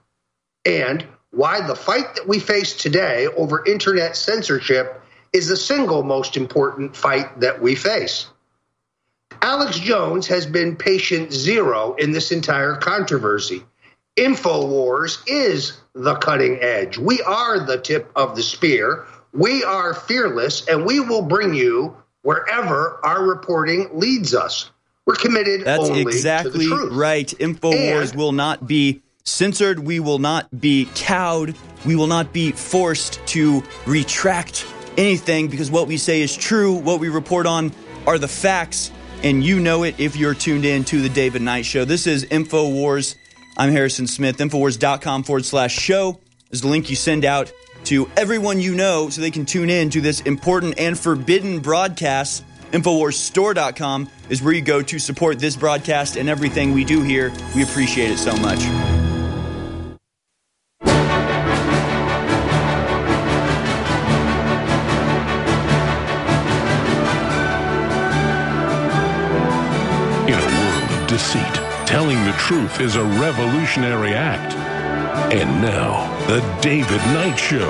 Speaker 8: and why the fight that we face today over internet censorship is the single most important fight that we face. Alex Jones has been patient zero in this entire controversy. InfoWars is the cutting edge. We are the tip of the spear. We are fearless, and we will bring you wherever our reporting leads us. We're committed
Speaker 25: That's
Speaker 8: only
Speaker 25: exactly
Speaker 8: to the truth.
Speaker 25: right. InfoWars
Speaker 8: And
Speaker 25: will not be censored. We will not be cowed. We will not be forced to retract anything because what we say is true. What we report on are the facts, and you know it if you're tuned in to the David Knight Show. This is InfoWars. I'm Harrison Smith. InfoWars.com forward slash show is the link you send out to everyone you know so they can tune in to this important and forbidden broadcast. InfoWars Store dot com is where you go to support this broadcast and everything we do here. We appreciate it so much.
Speaker 1: In a world of deceit, telling the truth is a revolutionary act. And now, the David Knight Show.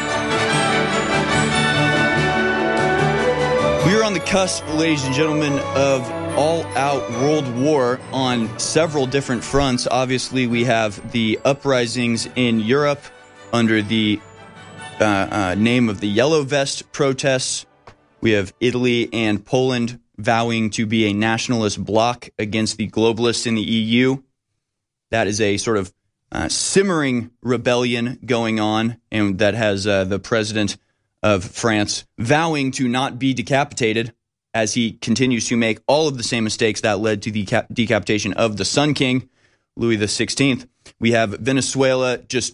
Speaker 25: We are on the cusp, ladies and gentlemen, of all-out world war on several different fronts. Obviously, we have the uprisings in Europe under the uh, uh, name of the Yellow Vest protests. We have Italy and Poland vowing to be a nationalist bloc against the globalists in the E U. That is a sort of uh, simmering rebellion going on, and that has uh, the president of France vowing to not be decapitated. as he continues to make all of the same mistakes that led to the cap- decapitation of the Sun King, Louis the sixteenth. We have Venezuela just,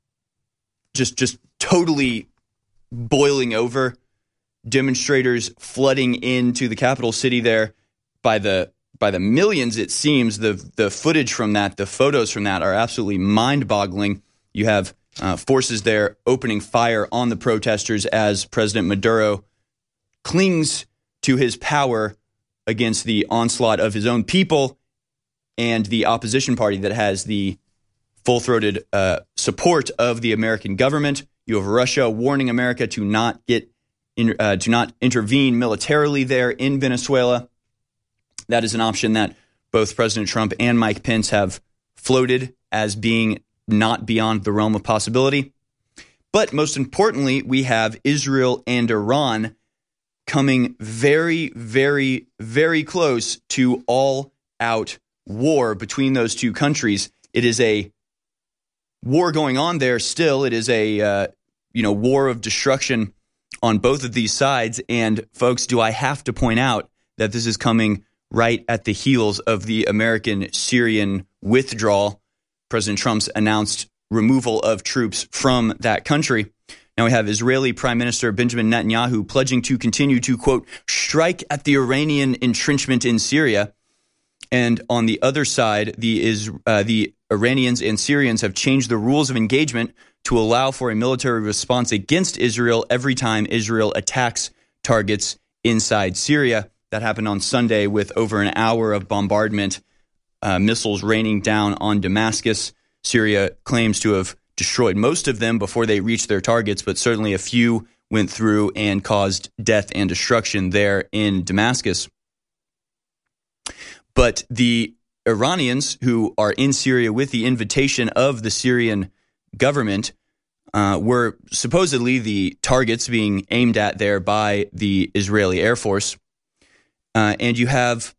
Speaker 25: just, just totally boiling over. Demonstrators flooding into the capital city there by the by the millions. It seems the the footage from that, the photos from that, are absolutely mind-boggling. You have uh, forces there opening fire on the protesters as President Maduro clings to his power against the onslaught of his own people and the opposition party that has the full-throated uh, support of the American government. You have Russia warning America to not get in, uh, to not intervene militarily there in Venezuela. That is an option that both President Trump and Mike Pence have floated as being not beyond the realm of possibility. But most importantly, we have Israel and Iran coming very, very, very close to all-out war between those two countries. It is a war going on there still. It is a uh, you know war of destruction on both of these sides. And folks, do I have to point out that this is coming right at the heels of the American Syrian withdrawal? President Trump's announced removal of troops from that country. Now we have Israeli Prime Minister Benjamin Netanyahu pledging to continue to, quote, strike at the Iranian entrenchment in Syria. And on the other side, the is uh, the Iranians and Syrians have changed the rules of engagement to allow for a military response against Israel every time Israel attacks targets inside Syria. That happened on Sunday with over an hour of bombardment, uh, missiles raining down on Damascus. Syria claims to have destroyed most of them before they reached their targets, but certainly a few went through and caused death and destruction there in Damascus. But the Iranians, who are in Syria with the invitation of the Syrian government, uh, were supposedly the targets being aimed at there by the Israeli Air Force. Uh, and you have,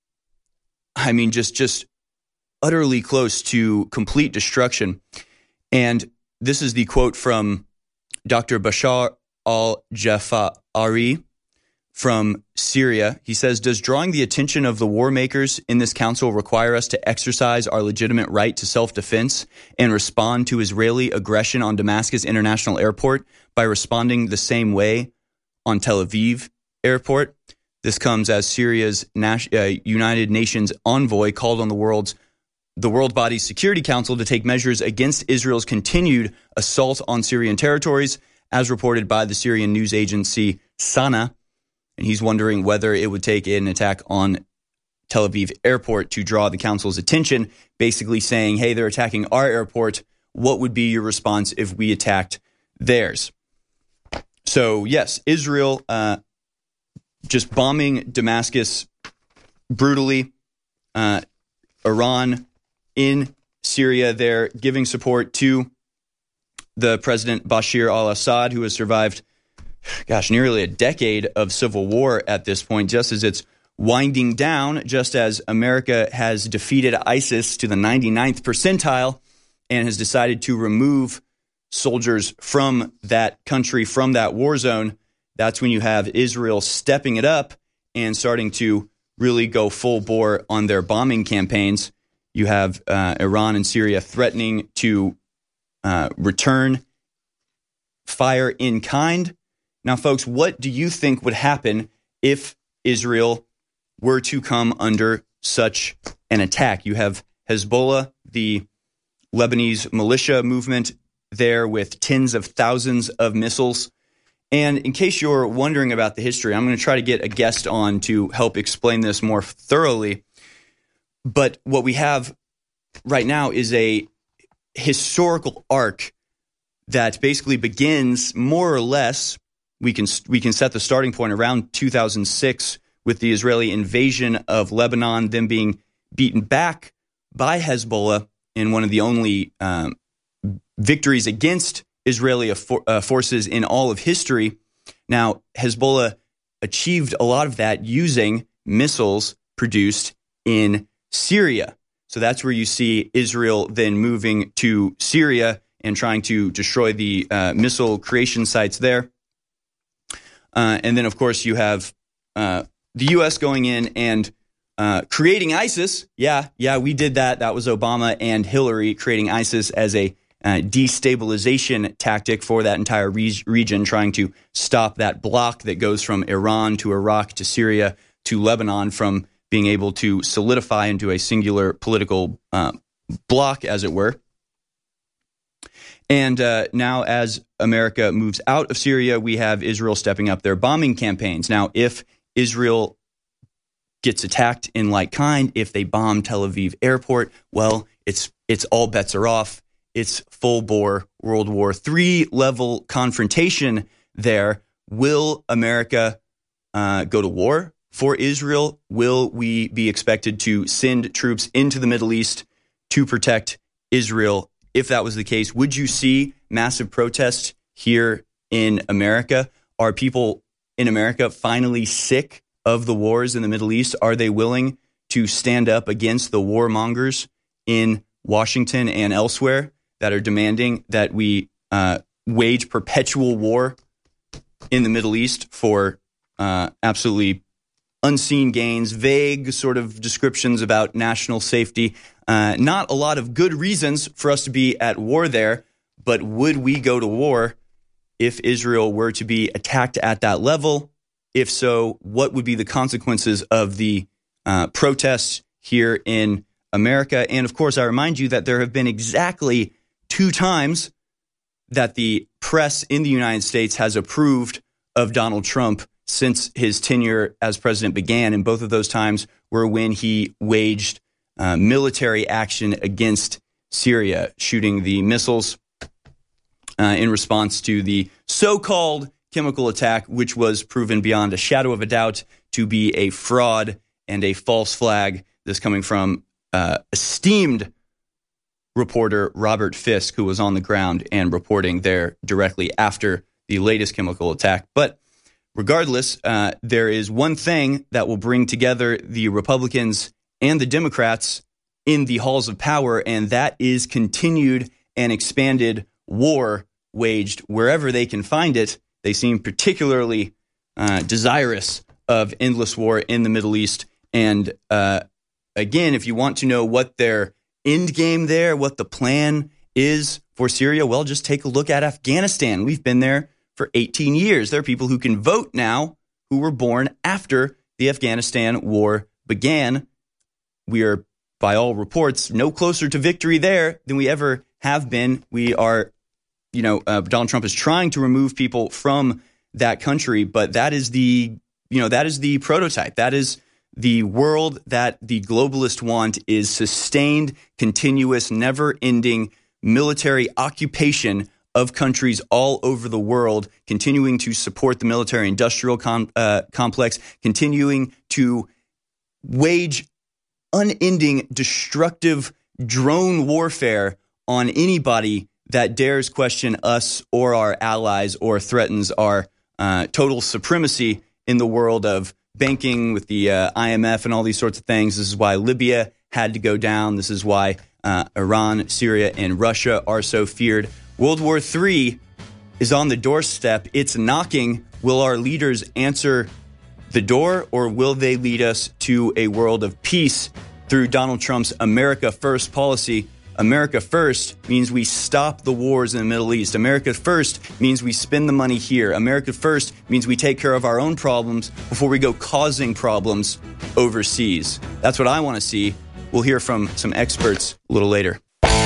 Speaker 25: I mean, just just utterly close to complete destruction. And this is the quote from Doctor Bashar al-Jafari from Syria. He says, does drawing the attention of the war makers in this council require us to exercise our legitimate right to self-defense and respond to Israeli aggression on Damascus International Airport by responding the same way on Tel Aviv Airport? This comes as Syria's Nas- uh, United Nations envoy called on the world's the world body's Security Council to take measures against Israel's continued assault on Syrian territories, as reported by the Syrian news agency Sana. And he's wondering whether it would take an attack on Tel Aviv airport to draw the council's attention, basically saying, hey, they're attacking our airport. What would be your response if we attacked theirs? So, yes, Israel uh, just bombing Damascus brutally. Uh, Iran in Syria, they're giving support to the President Bashar al-Assad, who has survived, gosh, nearly a decade of civil war at this point, just as it's winding down, just as America has defeated ISIS to the ninety-ninth percentile and has decided to remove soldiers from that country, from that war zone. That's when you have Israel stepping it up and starting to really go full bore on their bombing campaigns. You have uh, Iran and Syria threatening to uh, return fire in kind. Now, folks, what do you think would happen if Israel were to come under such an attack? You have Hezbollah, the Lebanese militia movement there with tens of thousands of missiles. And in case you're wondering about the history, I'm going to try to get a guest on to help explain this more thoroughly. But what we have right now is a historical arc that basically begins more or less, we can we can set the starting point around two thousand six with the Israeli invasion of Lebanon, them being beaten back by Hezbollah in one of the only um, victories against Israeli uh, forces in all of history. Now, Hezbollah achieved a lot of that using missiles produced in Syria. So that's where you see Israel then moving to Syria and trying to destroy the uh, missile creation sites there. Uh, and then, of course, you have uh, the U S going in and uh, creating ISIS. Yeah, yeah, we did that. That was Obama and Hillary creating ISIS as a uh, destabilization tactic for that entire re- region, trying to stop that block that goes from Iran to Iraq to Syria to Lebanon from being able to solidify into a singular political uh, block, as it were. And uh, now as America moves out of Syria, we have Israel stepping up their bombing campaigns. Now, if Israel gets attacked in like kind, if they bomb Tel Aviv airport, well, it's it's all bets are off. It's full-bore World War Three level confrontation there. Will America uh, go to war for Israel? Will we be expected to send troops into the Middle East to protect Israel? If that was the case, would you see massive protests here in America? Are people in America finally sick of the wars in the Middle East? Are they willing to stand up against the warmongers in Washington and elsewhere that are demanding that we uh, wage perpetual war in the Middle East for uh, absolutely unseen gains, vague sort of descriptions about national safety? Uh, not a lot of good reasons for us to be at war there, but would we go to war if Israel were to be attacked at that level? If so, what would be the consequences of the uh, protests here in America? And of course, I remind you that there have been exactly two times that the press in the United States has approved of Donald Trump since his tenure as president began. And both of those times were when he waged uh, military action against Syria, shooting the missiles uh, in response to the so-called chemical attack, which was proven beyond a shadow of a doubt to be a fraud and a false flag. This coming from uh, esteemed reporter Robert Fisk, who was on the ground and reporting there directly after the latest chemical attack. But regardless, uh, there is one thing that will bring together the Republicans and the Democrats in the halls of power, and that is continued and expanded war waged wherever they can find it. They seem particularly uh, desirous of endless war in the Middle East. And uh, again, if you want to know what their end game there, what the plan is for Syria, well, just take a look at Afghanistan. We've been there for eighteen years. There are people who can vote now who were born after the Afghanistan war began. We are, by all reports, no closer to victory there than we ever have been. We are, you know, uh, Donald Trump is trying to remove people from that country, but that is the, you know, that is the prototype. That is the world that the globalists want, is sustained, continuous, never-ending military occupation of countries all over the world, continuing to support the military-industrial com- uh, complex, continuing to wage unending, destructive drone warfare on anybody that dares question us or our allies or threatens our uh, total supremacy in the world of banking with the uh, I M F and all these sorts of things. This is why Libya had to go down. This is why uh, Iran, Syria, and Russia are so feared. World War Three is on the doorstep. It's knocking. Will our leaders answer the door, or will they lead us to a world of peace through Donald Trump's America First policy? America First means we stop the wars in the Middle East. America First means we spend the money here. America First means we take care of our own problems before we go causing problems overseas. That's what I want to see. We'll hear from some experts a little later.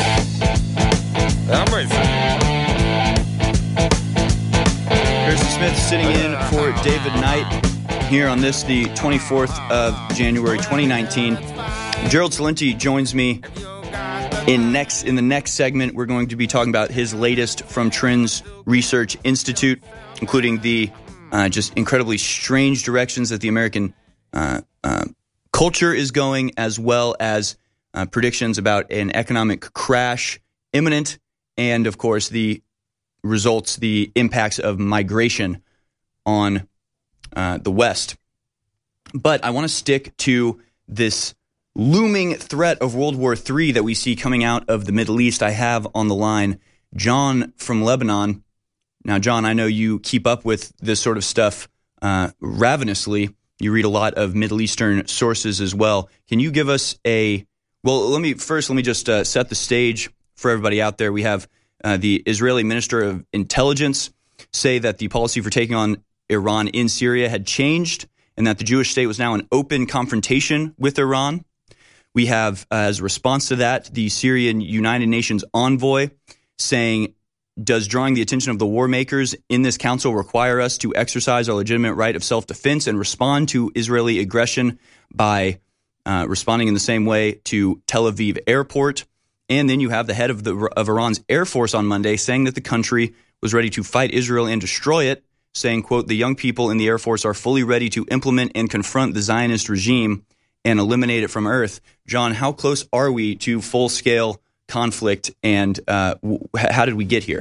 Speaker 25: Harrison Smith sitting in for David Knight here on this, the twenty-fourth of January, twenty nineteen. Gerald Celente joins me in next in the next segment. We're going to be talking about his latest from Trends Research Institute, including the uh, just incredibly strange directions that the American uh, uh, culture is going, as well as uh, predictions about an economic crash imminent, and of course the results, the impacts of migration on uh, the West. But I want to stick to this looming threat of World War Three that we see coming out of the Middle East. I have on the line John from Lebanon. Now, John, I know you keep up with this sort of stuff uh, ravenously. You read a lot of Middle Eastern sources as well. Can you give us a, well, let me, first, let me just uh, set the stage for everybody out there. We have uh, the Israeli Minister of Intelligence say that the policy for taking on Iran in Syria had changed and that the Jewish state was now in open confrontation with Iran. We have, uh, as a response to that, the Syrian United Nations envoy saying, does drawing the attention of the war makers in this council require us to exercise our legitimate right of self-defense and respond to Israeli aggression by uh, responding in the same way to Tel Aviv airport? And then you have the head of the of Iran's Air Force on Monday saying that the country was ready to fight Israel and destroy it, saying, quote, the young people in the Air Force are fully ready to implement and confront the Zionist regime and eliminate it from Earth. John, how close are we to full-scale conflict, and uh, w- how did we get here?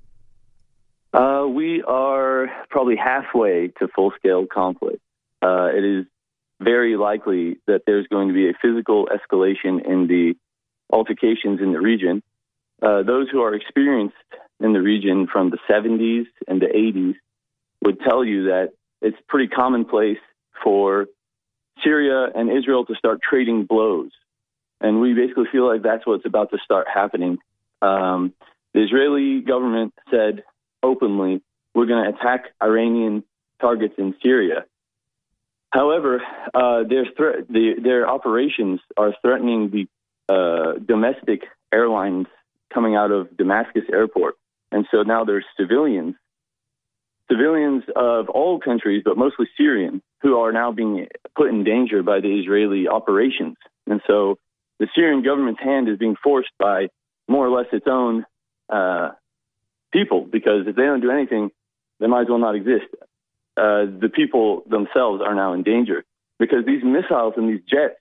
Speaker 9: Uh, we are probably halfway to full-scale conflict. Uh, it is very likely that there's going to be a physical escalation in the altercations in the region. Uh, those who are experienced in the region from the seventies and the eighties would tell you that it's pretty commonplace for Syria and Israel to start trading blows. And we basically feel like that's what's about to start happening. Um, the Israeli government said openly, we're going to attack Iranian targets in Syria. However, uh, their, thre- the, their operations are threatening the uh, domestic airlines coming out of Damascus airport. And so now there's civilians, civilians of all countries, but mostly Syrian, who are now being put in danger by the Israeli operations. And so the Syrian government's hand is being forced by more or less its own uh, people, because if they don't do anything, they might as well not exist. Uh, the people themselves are now in danger because these missiles and these jets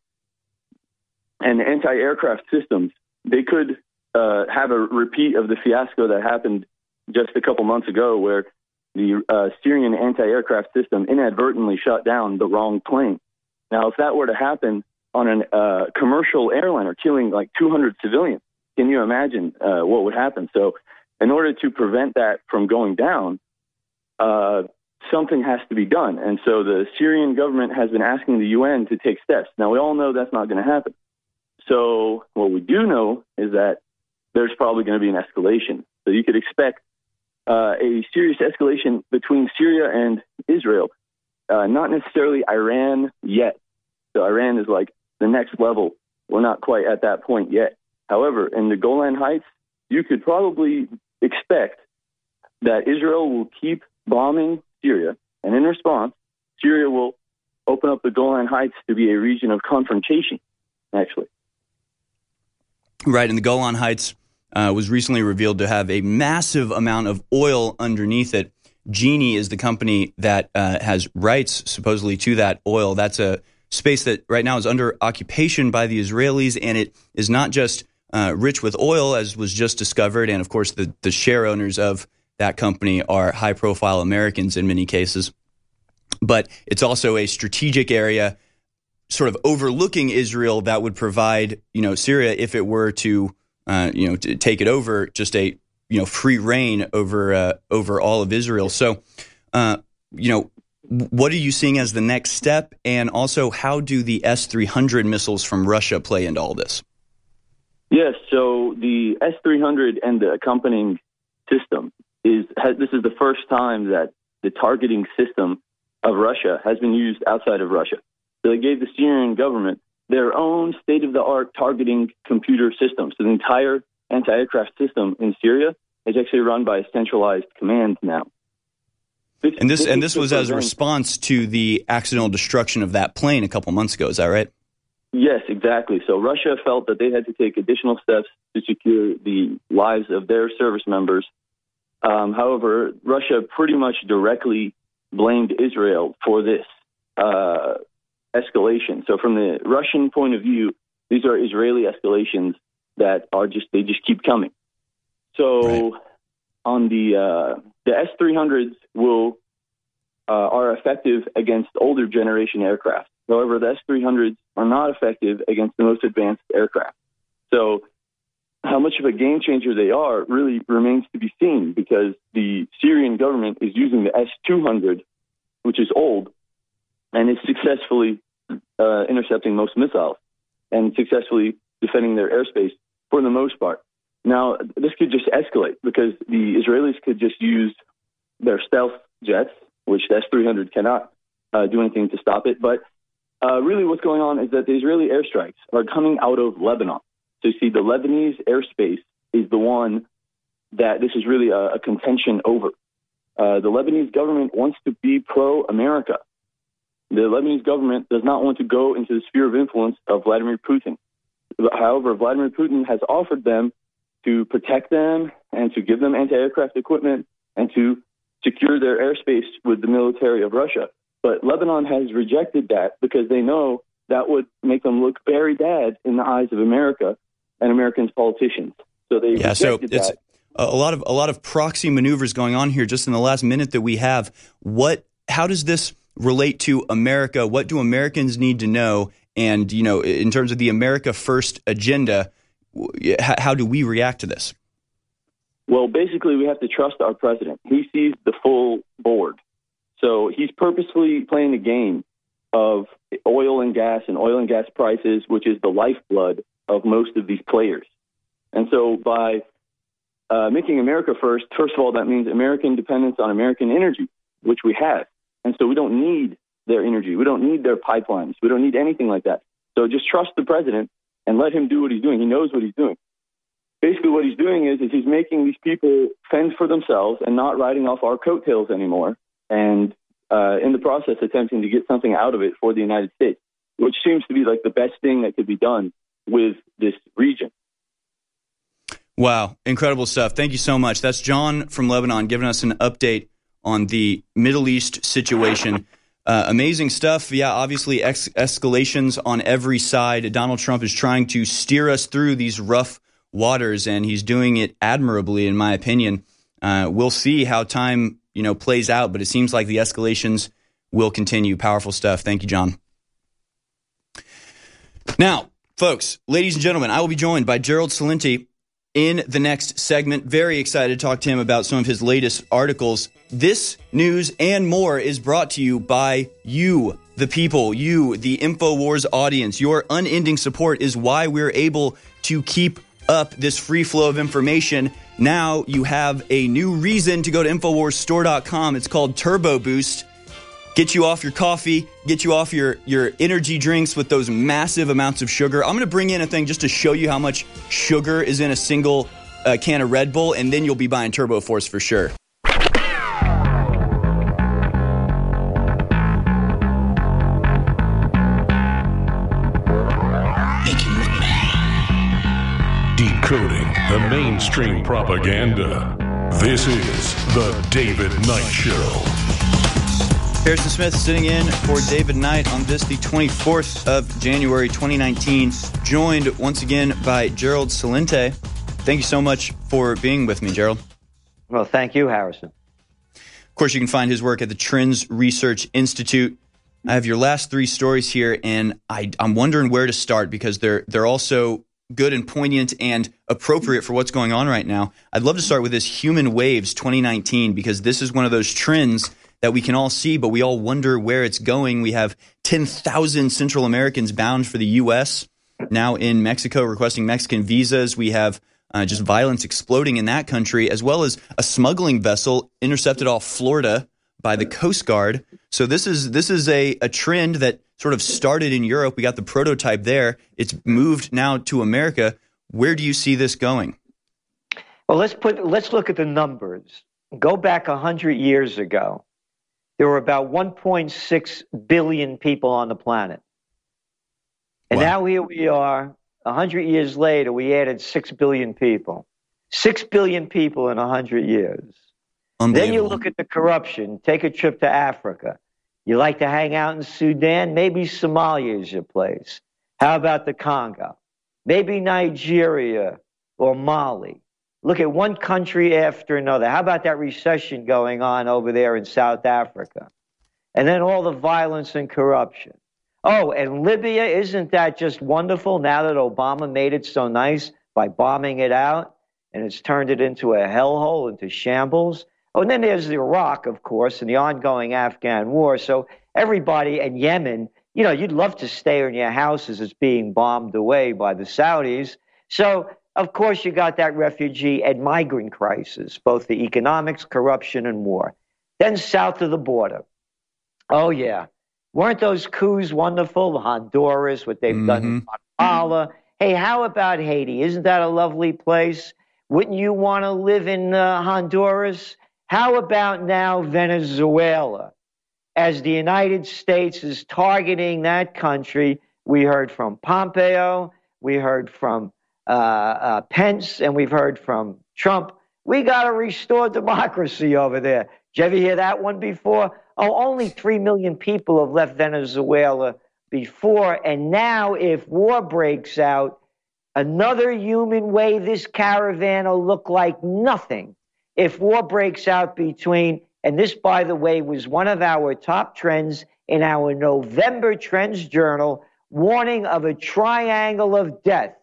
Speaker 9: and anti-aircraft systems, they could uh, have a repeat of the fiasco that happened just a couple months ago, where the uh, Syrian anti-aircraft system inadvertently shot down the wrong plane. Now, if that were to happen on a uh, commercial airliner, killing like two hundred civilians, can you imagine uh, what would happen? So in order to prevent that from going down, uh, something has to be done. And so the Syrian government has been asking the U N to take steps. Now, we all know that's not going to happen. So what we do know is that there's probably going to be an escalation. So you could expect uh, a serious escalation between Syria and Israel, uh, not necessarily Iran yet. So Iran is like the next level. We're not quite at that point yet. However, in the Golan Heights, you could probably expect that Israel will keep bombing Syria, and in response, Syria will open up the Golan Heights to be a region of confrontation, actually.
Speaker 25: Right, and the Golan Heights uh, was recently revealed to have a massive amount of oil underneath it. Genie is the company that uh, has rights, supposedly, to that oil. That's a space that right now is under occupation by the Israelis, and it is not just uh, rich with oil, as was just discovered, and of course the, the share owners of that company are high-profile Americans in many cases, but it's also a strategic area sort of overlooking Israel that would provide, you know, Syria, if it were to, uh, you know, to take it over, just a, you know, free reign over uh, over all of Israel. So, uh, you know, what are you seeing as the next step? And also, how do the S three hundred missiles from Russia play into all this?
Speaker 9: Yes, so the S three hundred and the accompanying system is, has, this is the first time that the targeting system of Russia has been used outside of Russia. So they gave the Syrian government their own state-of-the-art targeting computer system. So the entire anti-aircraft system in Syria is actually run by a centralized command now. This,
Speaker 25: and this,
Speaker 9: this
Speaker 25: and this was as a
Speaker 9: prevent,
Speaker 25: response to the accidental destruction of that plane a couple months ago. Is that right?
Speaker 9: Yes, exactly. So Russia felt that they had to take additional steps to secure the lives of their service members. Um, however, Russia pretty much directly blamed Israel for this uh, escalation. So from the Russian point of view, these are Israeli escalations that are just, they just keep coming. So right. on the, uh, the S three hundreds will, uh, are effective against older generation aircraft. However, the S three hundreds are not effective against the most advanced aircraft. So how much of a game changer they are really remains to be seen, because the Syrian government is using the S two hundred, which is old, and is successfully uh, intercepting most missiles and successfully defending their airspace for the most part. Now, this could just escalate because the Israelis could just use their stealth jets, which the S three hundred cannot uh, do anything to stop it. But uh, really what's going on is that the Israeli airstrikes are coming out of Lebanon. So you see, the Lebanese airspace is the one that this is really a, a contention over. Uh, the Lebanese government wants to be pro-America. The Lebanese government does not want to go into the sphere of influence of Vladimir Putin. However, Vladimir Putin has offered them to protect them and to give them anti-aircraft equipment and to secure their airspace with the military of Russia. But Lebanon has rejected that because they know that would make them look very bad in the eyes of America and American politicians. So they
Speaker 25: yeah, so it's
Speaker 9: that.
Speaker 25: a lot of a lot of proxy maneuvers going on here just in the last minute that we have. What how does this relate to America? What do Americans need to know? And, you know, in terms of the America First agenda, how do we react to this?
Speaker 9: Well, basically, we have to trust our president. He sees the full board. So he's purposefully playing the game of oil and gas and oil and gas prices, which is the lifeblood of most of these players. And so by uh, making America first, first of all, that means American dependence on American energy, which we have. And so we don't need their energy. We don't need their pipelines. We don't need anything like that. So just trust the president and let him do what he's doing. He knows what he's doing. Basically what he's doing is, is he's making these people fend for themselves and not riding off our coattails anymore, and uh, in the process attempting to get something out of it for the United States, which seems to be like the best thing that could be done with this region.
Speaker 25: Wow, incredible stuff. Thank you so much. That's John from Lebanon giving us an update on the Middle East situation. Uh, amazing stuff. Yeah, obviously ex- escalations on every side. Donald Trump is trying to steer us through these rough waters, and he's doing it admirably, in my opinion. Uh, we'll see how time, you know, plays out, but it seems like the escalations will continue. Powerful stuff. Thank you, John. Now, folks, ladies and gentlemen, I will be joined by Gerald Celente in the next segment. Very excited to talk to him about some of his latest articles. This news and more is brought to you by you, the people, you, the InfoWars audience. Your unending support is why we're able to keep up this free flow of information. Now you have a new reason to go to Infowars Store dot com. It's called Turbo Boost. Get you off your coffee, get you off your, your energy drinks with those massive amounts of sugar. I'm going to bring in a thing just to show you how much sugar is in a single uh, can of Red Bull, and then you'll be buying Turbo Force for sure.
Speaker 1: Decoding the mainstream propaganda. This is The David Knight Show.
Speaker 25: Harrison Smith sitting in for David Knight on this, the twenty-fourth of January, twenty nineteen, joined once again by Gerald Celente. Thank you so much for being with me, Gerald.
Speaker 5: Well, thank you, Harrison.
Speaker 25: Of course, you can find his work at the Trends Research Institute. I have your last three stories here, and I, I'm wondering where to start because they're they're also good and poignant and appropriate for what's going on right now. I'd love to start with this Human Waves twenty nineteen because this is one of those trends that we can all see, but we all wonder where it's going. We have ten thousand Central Americans bound for the U S, now in Mexico requesting Mexican visas. We have uh, just violence exploding in that country, as well as a smuggling vessel intercepted off Florida by the Coast Guard. So this is this is a, a trend that sort of started in Europe. We got the prototype there. It's moved now to America. Where do you see this going?
Speaker 5: Well, let's put let's look at the numbers. Go back one hundred years ago. There were about one point six billion people on the planet. And wow. Now here we are, one hundred years later, we added six billion people. six billion people in one hundred years. Then you look at the corruption. Take a trip to Africa. You like to hang out in Sudan? Maybe Somalia is your place. How about the Congo? Maybe Nigeria or Mali. Look at one country after another. How about that recession going on over there in South Africa? And then all the violence and corruption. Oh, and Libya, isn't that just wonderful now that Obama made it so nice by bombing it out and it's turned it into a hellhole, into shambles? Oh, and then there's Iraq, of course, and the ongoing Afghan war. So everybody in Yemen, you know, you'd love to stay in your house as it's being bombed away by the Saudis. So, of course, you got that refugee and migrant crisis, both the economics, corruption, and war. Then south of the border. Oh, yeah. Weren't those coups wonderful? Honduras, what they've mm-hmm. done in Guatemala. Hey, how about Haiti? Isn't that a lovely place? Wouldn't you want to live in uh, Honduras? How about now Venezuela? As the United States is targeting that country, we heard from Pompeo, we heard from uh, uh, Pence, and we've heard from Trump. We got to restore democracy over there. Did you ever hear that one before? Oh, only three million people have left Venezuela before, and now if war breaks out, another human way this caravan will look like nothing. If war breaks out between, and this, by the way, was one of our top trends in our November Trends Journal, warning of a triangle of death.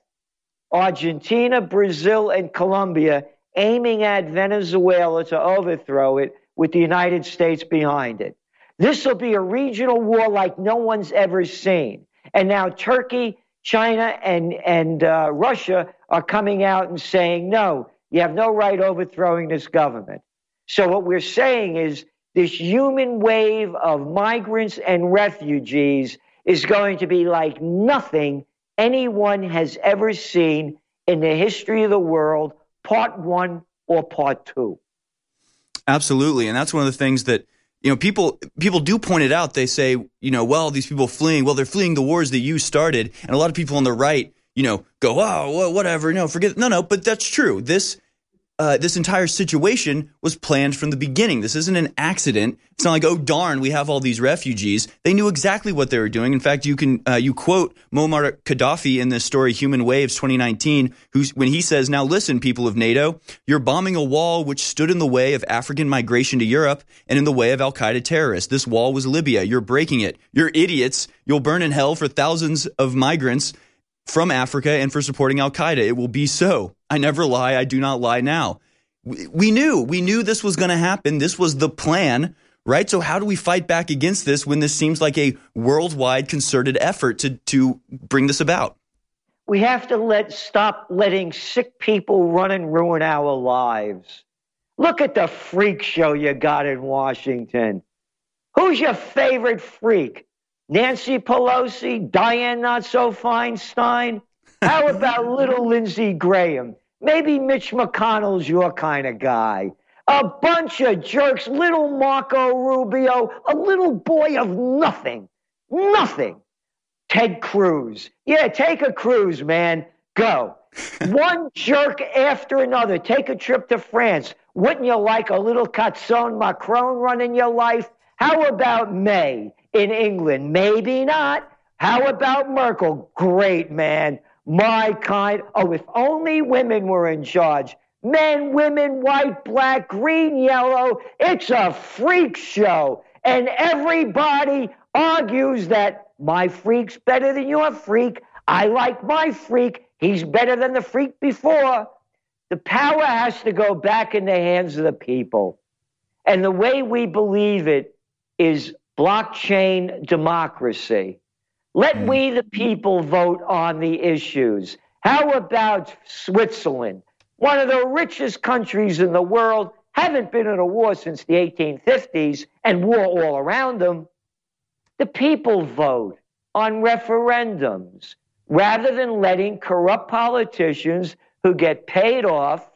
Speaker 5: Argentina, Brazil, and Colombia aiming at Venezuela to overthrow it with the United States behind it. This will be a regional war like no one's ever seen. And now Turkey, China, and, and uh, Russia are coming out and saying, no, you have no right overthrowing this government. So what we're saying is this human wave of migrants and refugees is going to be like nothing anyone has ever seen in the history of the world, part one or part two.
Speaker 25: Absolutely. And that's one of the things that, you know, people people do point it out. They say, you know, well, these people fleeing, well, they're fleeing the wars that you started. And a lot of people on the right, you know, go, oh, whatever, no, forget. No, no, but that's true. This uh, this entire situation was planned from the beginning. This isn't an accident. It's not like, oh, darn, we have all these refugees. They knew exactly what they were doing. In fact, you can uh, you quote Muammar Gaddafi in this story, Human Waves twenty nineteen, who's, when he says, now listen, people of NATO, you're bombing a wall which stood in the way of African migration to Europe and in the way of al-Qaeda terrorists. This wall was Libya. You're breaking it. You're idiots. You'll burn in hell for thousands of migrants from Africa and for supporting al-Qaeda. It will be so. I never lie. I do not lie now. We, we knew. We knew this was going to happen. This was the plan, right? So how do we fight back against this when this seems like a worldwide concerted effort to, to bring this about?
Speaker 5: We have to let stop letting sick people run and ruin our lives. Look at the freak show you got in Washington. Who's your favorite freak? Nancy Pelosi, Dianne Not-So-Feinstein? How about little Lindsey Graham? Maybe Mitch McConnell's your kind of guy. A bunch of jerks, little Marco Rubio, a little boy of nothing. Nothing. Ted Cruz. Yeah, take a cruise, man. Go. One jerk after another. Take a trip to France. Wouldn't you like a little Catzone Macron running your life? How about May in England? Maybe not. How about Merkel? Great, man. My kind. Oh, if only women were in charge. Men, women, white, black, green, yellow. It's a freak show. And everybody argues that my freak's better than your freak. I like my freak. He's better than the freak before. The power has to go back in the hands of the people. And the way we believe it is blockchain democracy. Let we, the people, vote on the issues. How about Switzerland? One of the richest countries in the world, haven't been in a war since the eighteen fifties, and war all around them. The people vote on referendums rather than letting corrupt politicians who get paid off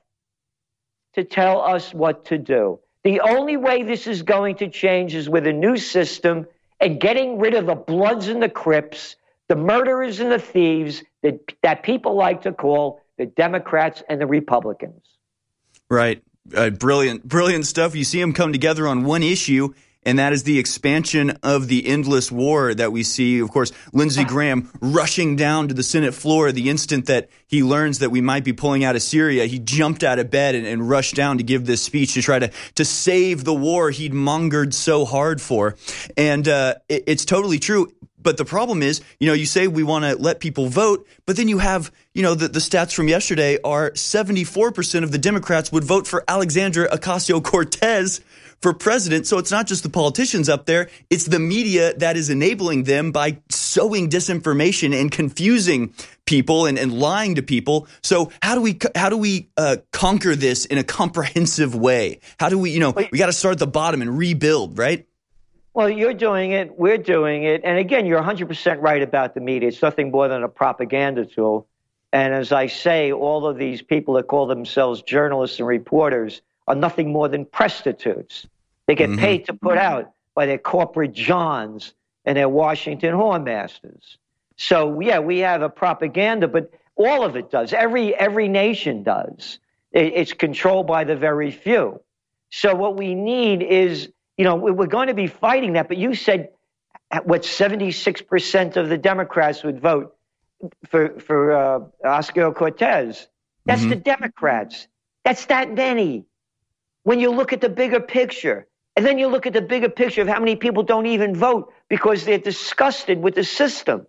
Speaker 5: to tell us what to do. The only way this is going to change is with a new system and getting rid of the Bloods and the Crips, the murderers and the thieves that, that people like to call the Democrats and the Republicans.
Speaker 25: Right. Uh, brilliant, brilliant stuff. You see them come together on one issue, and that is the expansion of the endless war that we see. Of course, Lindsey Graham rushing down to the Senate floor the instant that he learns that we might be pulling out of Syria. He jumped out of bed and, and rushed down to give this speech to try to, to save the war he'd mongered so hard for. And uh, it, it's totally true. But the problem is, you know, you say we want to let people vote, but then you have, you know, the, the stats from yesterday are seventy-four percent of the Democrats would vote for Alexandria Ocasio-Cortez for president. So it's not just the politicians up there. It's the media that is enabling them by sowing disinformation and confusing people and, and lying to people. So how do we how do we uh, conquer this in a comprehensive way? How do we, you know, we got to start at the bottom and rebuild, right?
Speaker 5: Well, you're doing it. We're doing it. And again, you're one hundred percent right about the media. It's nothing more than a propaganda tool. And as I say, all of these people that call themselves journalists and reporters are nothing more than prostitutes. They get mm-hmm. paid to put out by their corporate Johns and their Washington whoremasters. So, yeah, we have a propaganda, but all of it does. Every every nation does. It, it's controlled by the very few. So what we need is, you know, we're going to be fighting that. But you said what seventy-six percent of the Democrats would vote for for uh, Ocasio-Cortez. That's mm-hmm. the Democrats. That's that many. When you look at the bigger picture, and then you look at the bigger picture of how many people don't even vote because they're disgusted with the system.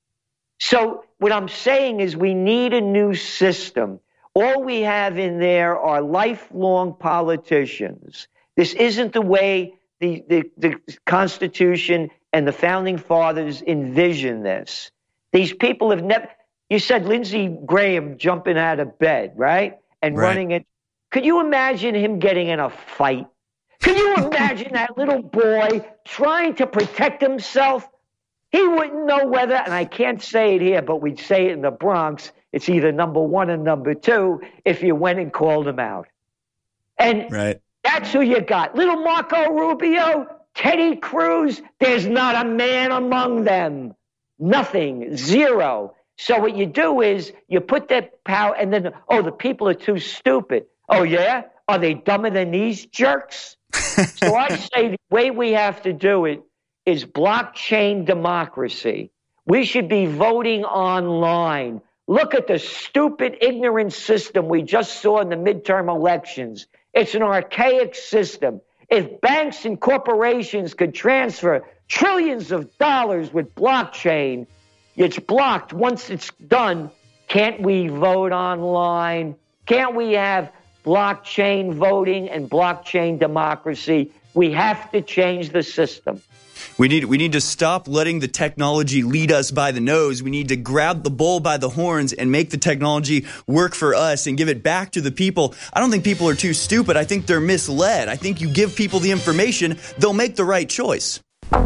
Speaker 5: So what I'm saying is we need a new system. All we have in there are lifelong politicians. This isn't the way the, the, the Constitution and the Founding Fathers envisioned this. These people have never... You said Lindsey Graham jumping out of bed, right? And right. running it. Could you imagine him getting in a fight? Can you imagine that little boy trying to protect himself? He wouldn't know whether, and I can't say it here, but we'd say it in the Bronx, it's either number one or number two if you went and called him out. And right. that's who you got. Little Marco Rubio, Teddy Cruz, there's not a man among them. Nothing, zero. So what you do is you put that power, and then, oh, the people are too stupid. Oh, yeah? Are they dumber than these jerks? So I say the way we have to do it is blockchain democracy. We should be voting online. Look at the stupid, ignorant system we just saw in the midterm elections. It's an archaic system. If banks and corporations could transfer trillions of dollars with blockchain, it's blocked. Once it's done, can't we vote online? Can't we have blockchain voting and blockchain democracy? We have to change the system.
Speaker 25: We need we need to stop letting the technology lead us by the nose. We need to grab the bull by the horns and make the technology work for us and give it back to the people. I don't think people are too stupid. I think they're misled. I think you give people the information, they'll make the right choice.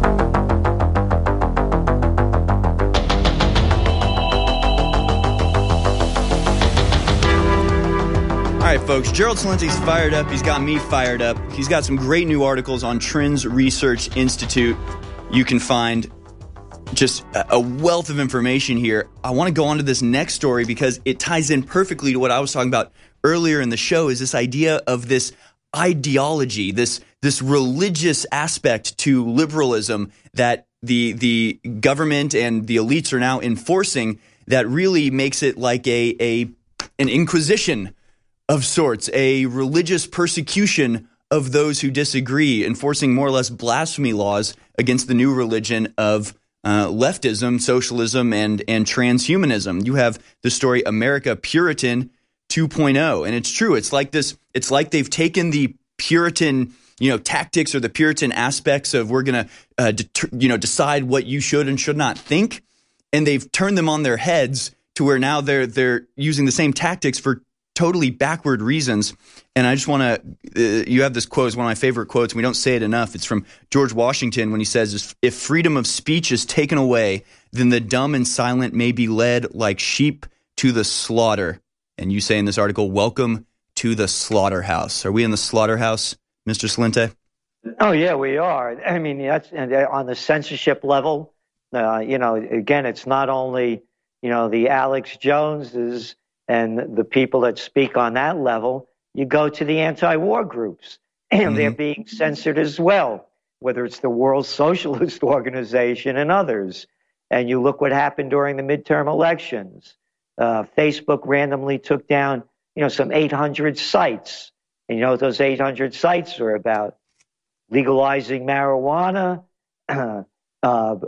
Speaker 25: All right, folks, Gerald Celente's fired up. He's got me fired up. He's got some great new articles on Trends Research Institute. You can find just a wealth of information here. I want to go on to this next story because it ties in perfectly to what I was talking about earlier in the show, is this idea of this ideology, this this religious aspect to liberalism that the the government and the elites are now enforcing that really makes it like a a an inquisition of sorts, a religious persecution of those who disagree, enforcing more or less blasphemy laws against the new religion of uh, leftism, socialism, and and transhumanism. You have the story America Puritan two point oh, and it's true. It's like this. It's like they've taken the Puritan, you know, tactics or the Puritan aspects of we're going to, uh, deter, you know, decide what you should and should not think, and they've turned them on their heads to where now they're they're using the same tactics for totally backward reasons. And I just want to, uh, you have this quote, it's one of my favorite quotes, and we don't say it enough. It's from George Washington when he says, if freedom of speech is taken away, then the dumb and silent may be led like sheep to the slaughter. And you say in this article, welcome to the slaughterhouse. Are we in the slaughterhouse, Mister Celente?
Speaker 5: Oh, yeah, we are. I mean, that's on the censorship level. Uh, you know, again, it's not only, you know, the Alex Joneses and the people that speak on that level. You go to the anti-war groups, and mm-hmm. they're being censored as well, whether it's the World Socialist Organization and others. And you look what happened during the midterm elections. Uh, Facebook randomly took down, you know, some eight hundred sites. And you know what those eight hundred sites are about? Legalizing marijuana, uh, uh,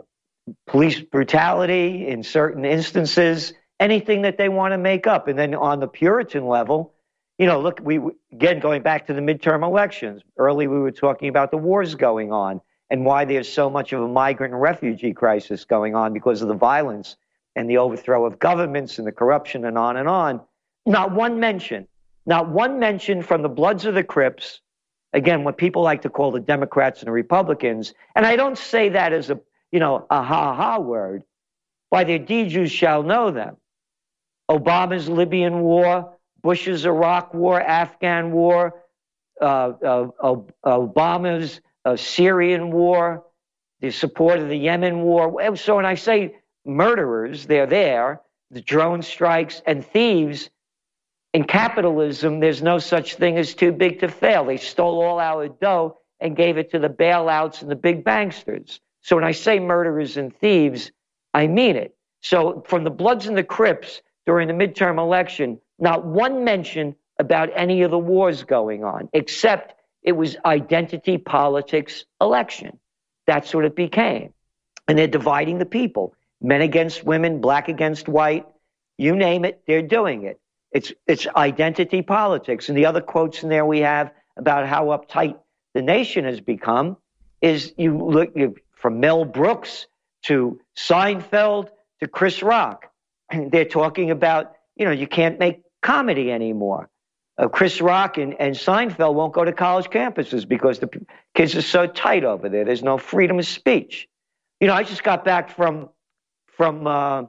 Speaker 5: police brutality in certain instances, anything that they want to make up. And then on the Puritan level, you know, look, we again, going back to the midterm elections, early we were talking about the wars going on and why there's so much of a migrant and refugee crisis going on because of the violence and the overthrow of governments and the corruption and on and on. Not one mention, not one mention from the Bloods of the Crips, again, what people like to call the Democrats and the Republicans. And I don't say that as a, you know, a ha-ha word. By their deeds you shall know them. Obama's Libyan war, Bush's Iraq war, Afghan war, uh, uh, uh, Obama's uh, Syrian war, the support of the Yemen war. So when I say murderers, they're there, the drone strikes and thieves. In capitalism, there's no such thing as too big to fail. They stole all our dough and gave it to the bailouts and the big banksters. So when I say murderers and thieves, I mean it. So from the Bloods and the Crips during the midterm election, not one mention about any of the wars going on, except it was identity politics election. That's what it became. And they're dividing the people. Men against women, black against white, you name it, they're doing it. It's it's identity politics. And the other quotes in there we have about how uptight the nation has become is you look you, from Mel Brooks to Seinfeld to Chris Rock. They're talking about, you know, you can't make comedy anymore. Uh, Chris Rock and, and Seinfeld won't go to college campuses because the p- kids are so tight over there. There's no freedom of speech. You know, I just got back from from uh,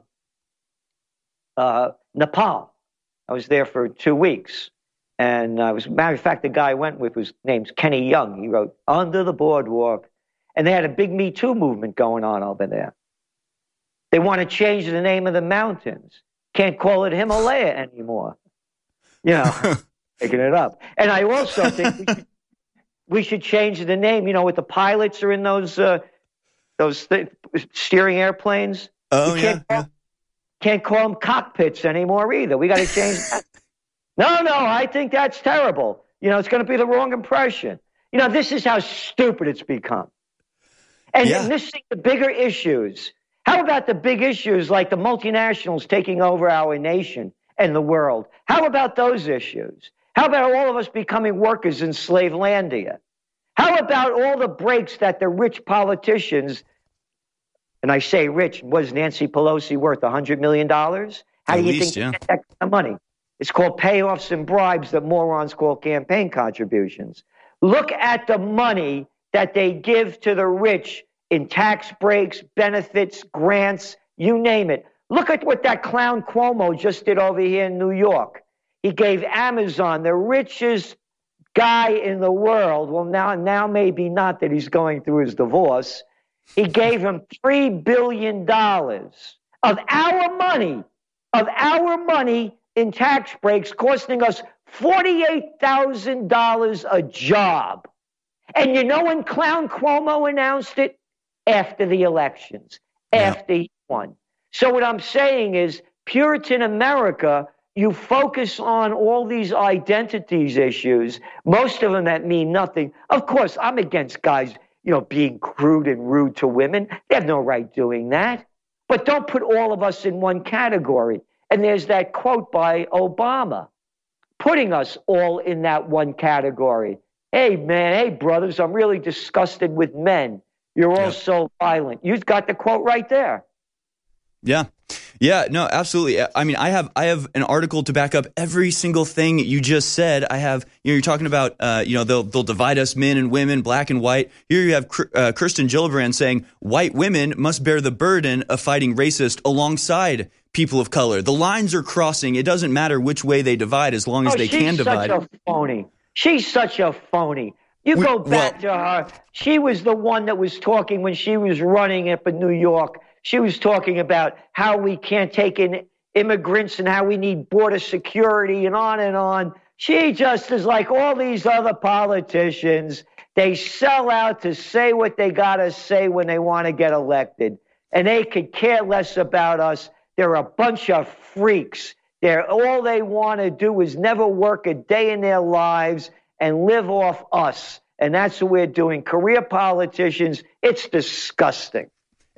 Speaker 5: uh, Nepal. I was there for two weeks. And I was, matter of fact, the guy I went with was named Kenny Young. He wrote Under the Boardwalk. And they had a big Me Too movement going on over there. They want to change the name of the mountains. Can't call it Himalaya anymore. You know, picking it up. And I also think we should, we should change the name. You know, with the pilots are in those uh, those th- steering airplanes.
Speaker 25: Oh,
Speaker 5: you
Speaker 25: yeah.
Speaker 5: Can't call, can't call them cockpits anymore either. We got to change that. No, no, I think that's terrible. You know, it's going to be the wrong impression. You know, this is how stupid it's become. And
Speaker 25: Yeah.
Speaker 5: missing the bigger issues. How about the big issues like the multinationals taking over our nation and the world? How about those issues? How about all of us becoming workers in Slavelandia? How about all the breaks that the rich politicians, and I say rich, was Nancy Pelosi worth one hundred million dollars? How
Speaker 25: At
Speaker 5: do you
Speaker 25: least,
Speaker 5: think
Speaker 25: yeah.
Speaker 5: they get that kind of money? It's called payoffs and bribes that morons call campaign contributions. Look at the money that they give to the rich in tax breaks, benefits, grants, you name it. Look at what that clown Cuomo just did over here in New York. He gave Amazon, the richest guy in the world, well, now, now maybe not that he's going through his divorce, he gave him three billion dollars of our money, of our money in tax breaks, costing us forty-eight thousand dollars a job. And you know when Clown Cuomo announced it? After the elections, after he won. So what I'm saying is, Puritan America, you focus on all these identities issues, most of them that mean nothing. Of course, I'm against guys, you know, being crude and rude to women. They have no right doing that. But don't put all of us in one category. And there's that quote by Obama, putting us all in that one category. Hey, man, hey, brothers, I'm really disgusted with men. You're all so violent. You've got the quote right there.
Speaker 25: Yeah. Yeah, no, absolutely. I mean, I have I have an article to back up every single thing you just said. I have, you know, you're talking about, uh, you know, they'll they'll divide us men and women, black and white. Here you have uh, Kirsten Gillibrand saying white women must bear the burden of fighting racist alongside people of color. The lines are crossing. It doesn't matter which way they divide as long as
Speaker 5: oh,
Speaker 25: they can divide.
Speaker 5: She's such a phony. She's such a phony. You
Speaker 25: We-
Speaker 5: go back
Speaker 25: well-
Speaker 5: to her. She was the one that was talking when she was running up in New York. She was talking about how we can't take in immigrants and how we need border security and on and on. She just is like all these other politicians. They sell out to say what they got to say when they want to get elected. And they could care less about us. They're a bunch of freaks. They're, all they want to do is never work a day in their lives and live off us. And that's what we're doing. Career politicians, it's disgusting.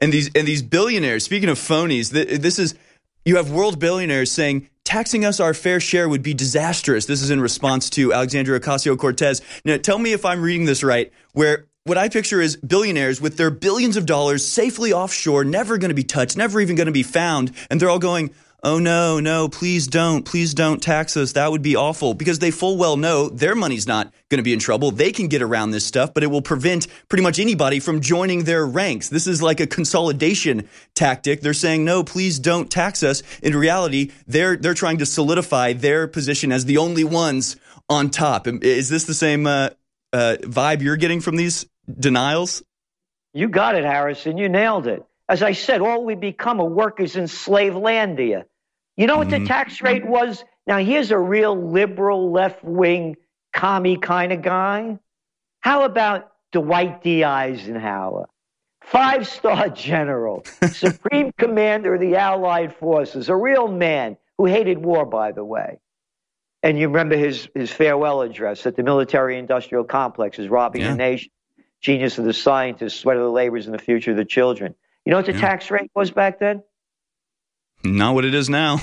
Speaker 25: And these and these billionaires, speaking of phonies, this is, you have world billionaires saying taxing us our fair share would be disastrous. This is in response to Alexandria Ocasio-Cortez. Now, tell me if I'm reading this right, where what I picture is billionaires with their billions of dollars safely offshore, never going to be touched, never even going to be found. And they're all going, oh, no, no, please don't. Please don't tax us. That would be awful, because they full well know their money's not going to be in trouble. They can get around this stuff, but it will prevent pretty much anybody from joining their ranks. This is like a consolidation tactic. They're saying, no, please don't tax us. In reality, they're they're trying to solidify their position as the only ones on top. Is this the same uh, uh, vibe you're getting from these denials?
Speaker 5: You got it, Harrison. You nailed it. As I said, all we become are workers in slavelandia. You know what mm-hmm. the tax rate was? Now, here's a real liberal, left-wing, commie kind of guy. How about Dwight D. Eisenhower? Five-star general, supreme commander of the Allied forces, a real man who hated war, by the way. And you remember his, his farewell address at the military-industrial complex, his robbing yeah. the nation, genius of the scientists, sweat of the laborers, and the future of the children. You know what the yeah. tax rate was back then?
Speaker 25: Not what it is now.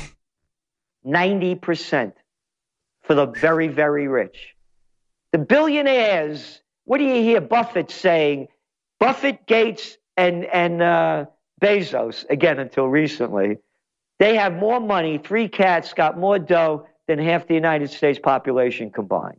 Speaker 5: ninety percent for the very, very rich. The billionaires, what do you hear Buffett saying? Buffett, Gates, and, and uh, Bezos, again, until recently, they have more money, three cats got more dough than half the United States population combined.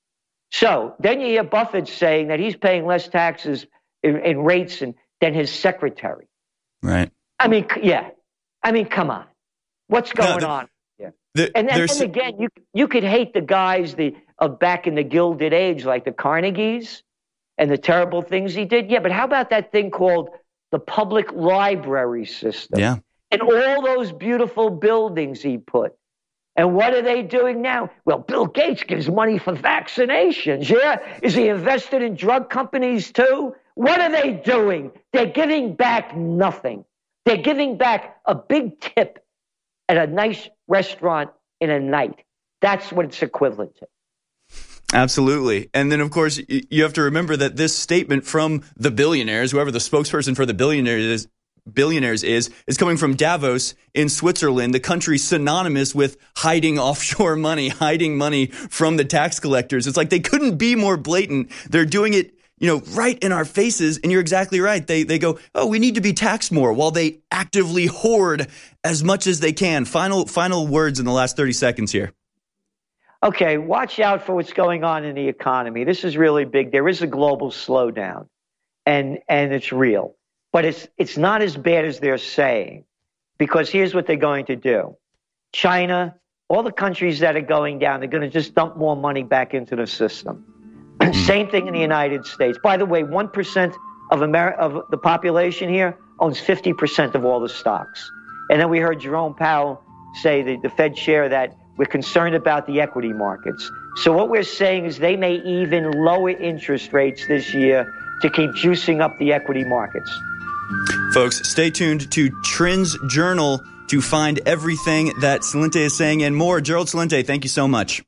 Speaker 5: So then you hear Buffett saying that he's paying less taxes in, in rates and, than his secretary.
Speaker 25: Right.
Speaker 5: I mean, yeah. I mean, come on. What's going no, the, on here? The, and then, and again, you you could hate the guys the of back in the Gilded Age, like the Carnegies, and the terrible things he did. Yeah, but how about that thing called the public library system?
Speaker 25: Yeah.
Speaker 5: And all those beautiful buildings he put. And what are they doing now? Well, Bill Gates gives money for vaccinations. Yeah. Is he invested in drug companies too? What are they doing? They're giving back nothing. They're giving back a big tip at a nice restaurant in a night. That's what it's equivalent to.
Speaker 25: Absolutely. And then, of course, you have to remember that this statement from the billionaires, whoever the spokesperson for the billionaires is, billionaires is, is coming from Davos in Switzerland, the country synonymous with hiding offshore money, hiding money from the tax collectors. It's like they couldn't be more blatant. They're doing it, you know, right in our faces. And you're exactly right. They they go, oh, we need to be taxed more, while they actively hoard as much as they can. Final final words in the last thirty seconds here.
Speaker 5: Okay, watch out for what's going on in the economy. This is really big. There is a global slowdown, and and it's real. But it's it's not as bad as they're saying, because here's what they're going to do. China, all the countries that are going down, they're going to just dump more money back into the system. Same thing in the United States. By the way, one percent of, Ameri- of the population here owns fifty percent of all the stocks. And then we heard Jerome Powell say, the, the Fed chair, that we're concerned about the equity markets. So what we're saying is they may even lower interest rates this year to keep juicing up the equity markets.
Speaker 25: Folks, stay tuned to Trends Journal to find everything that Celente is saying and more. Gerald Celente, thank you so much.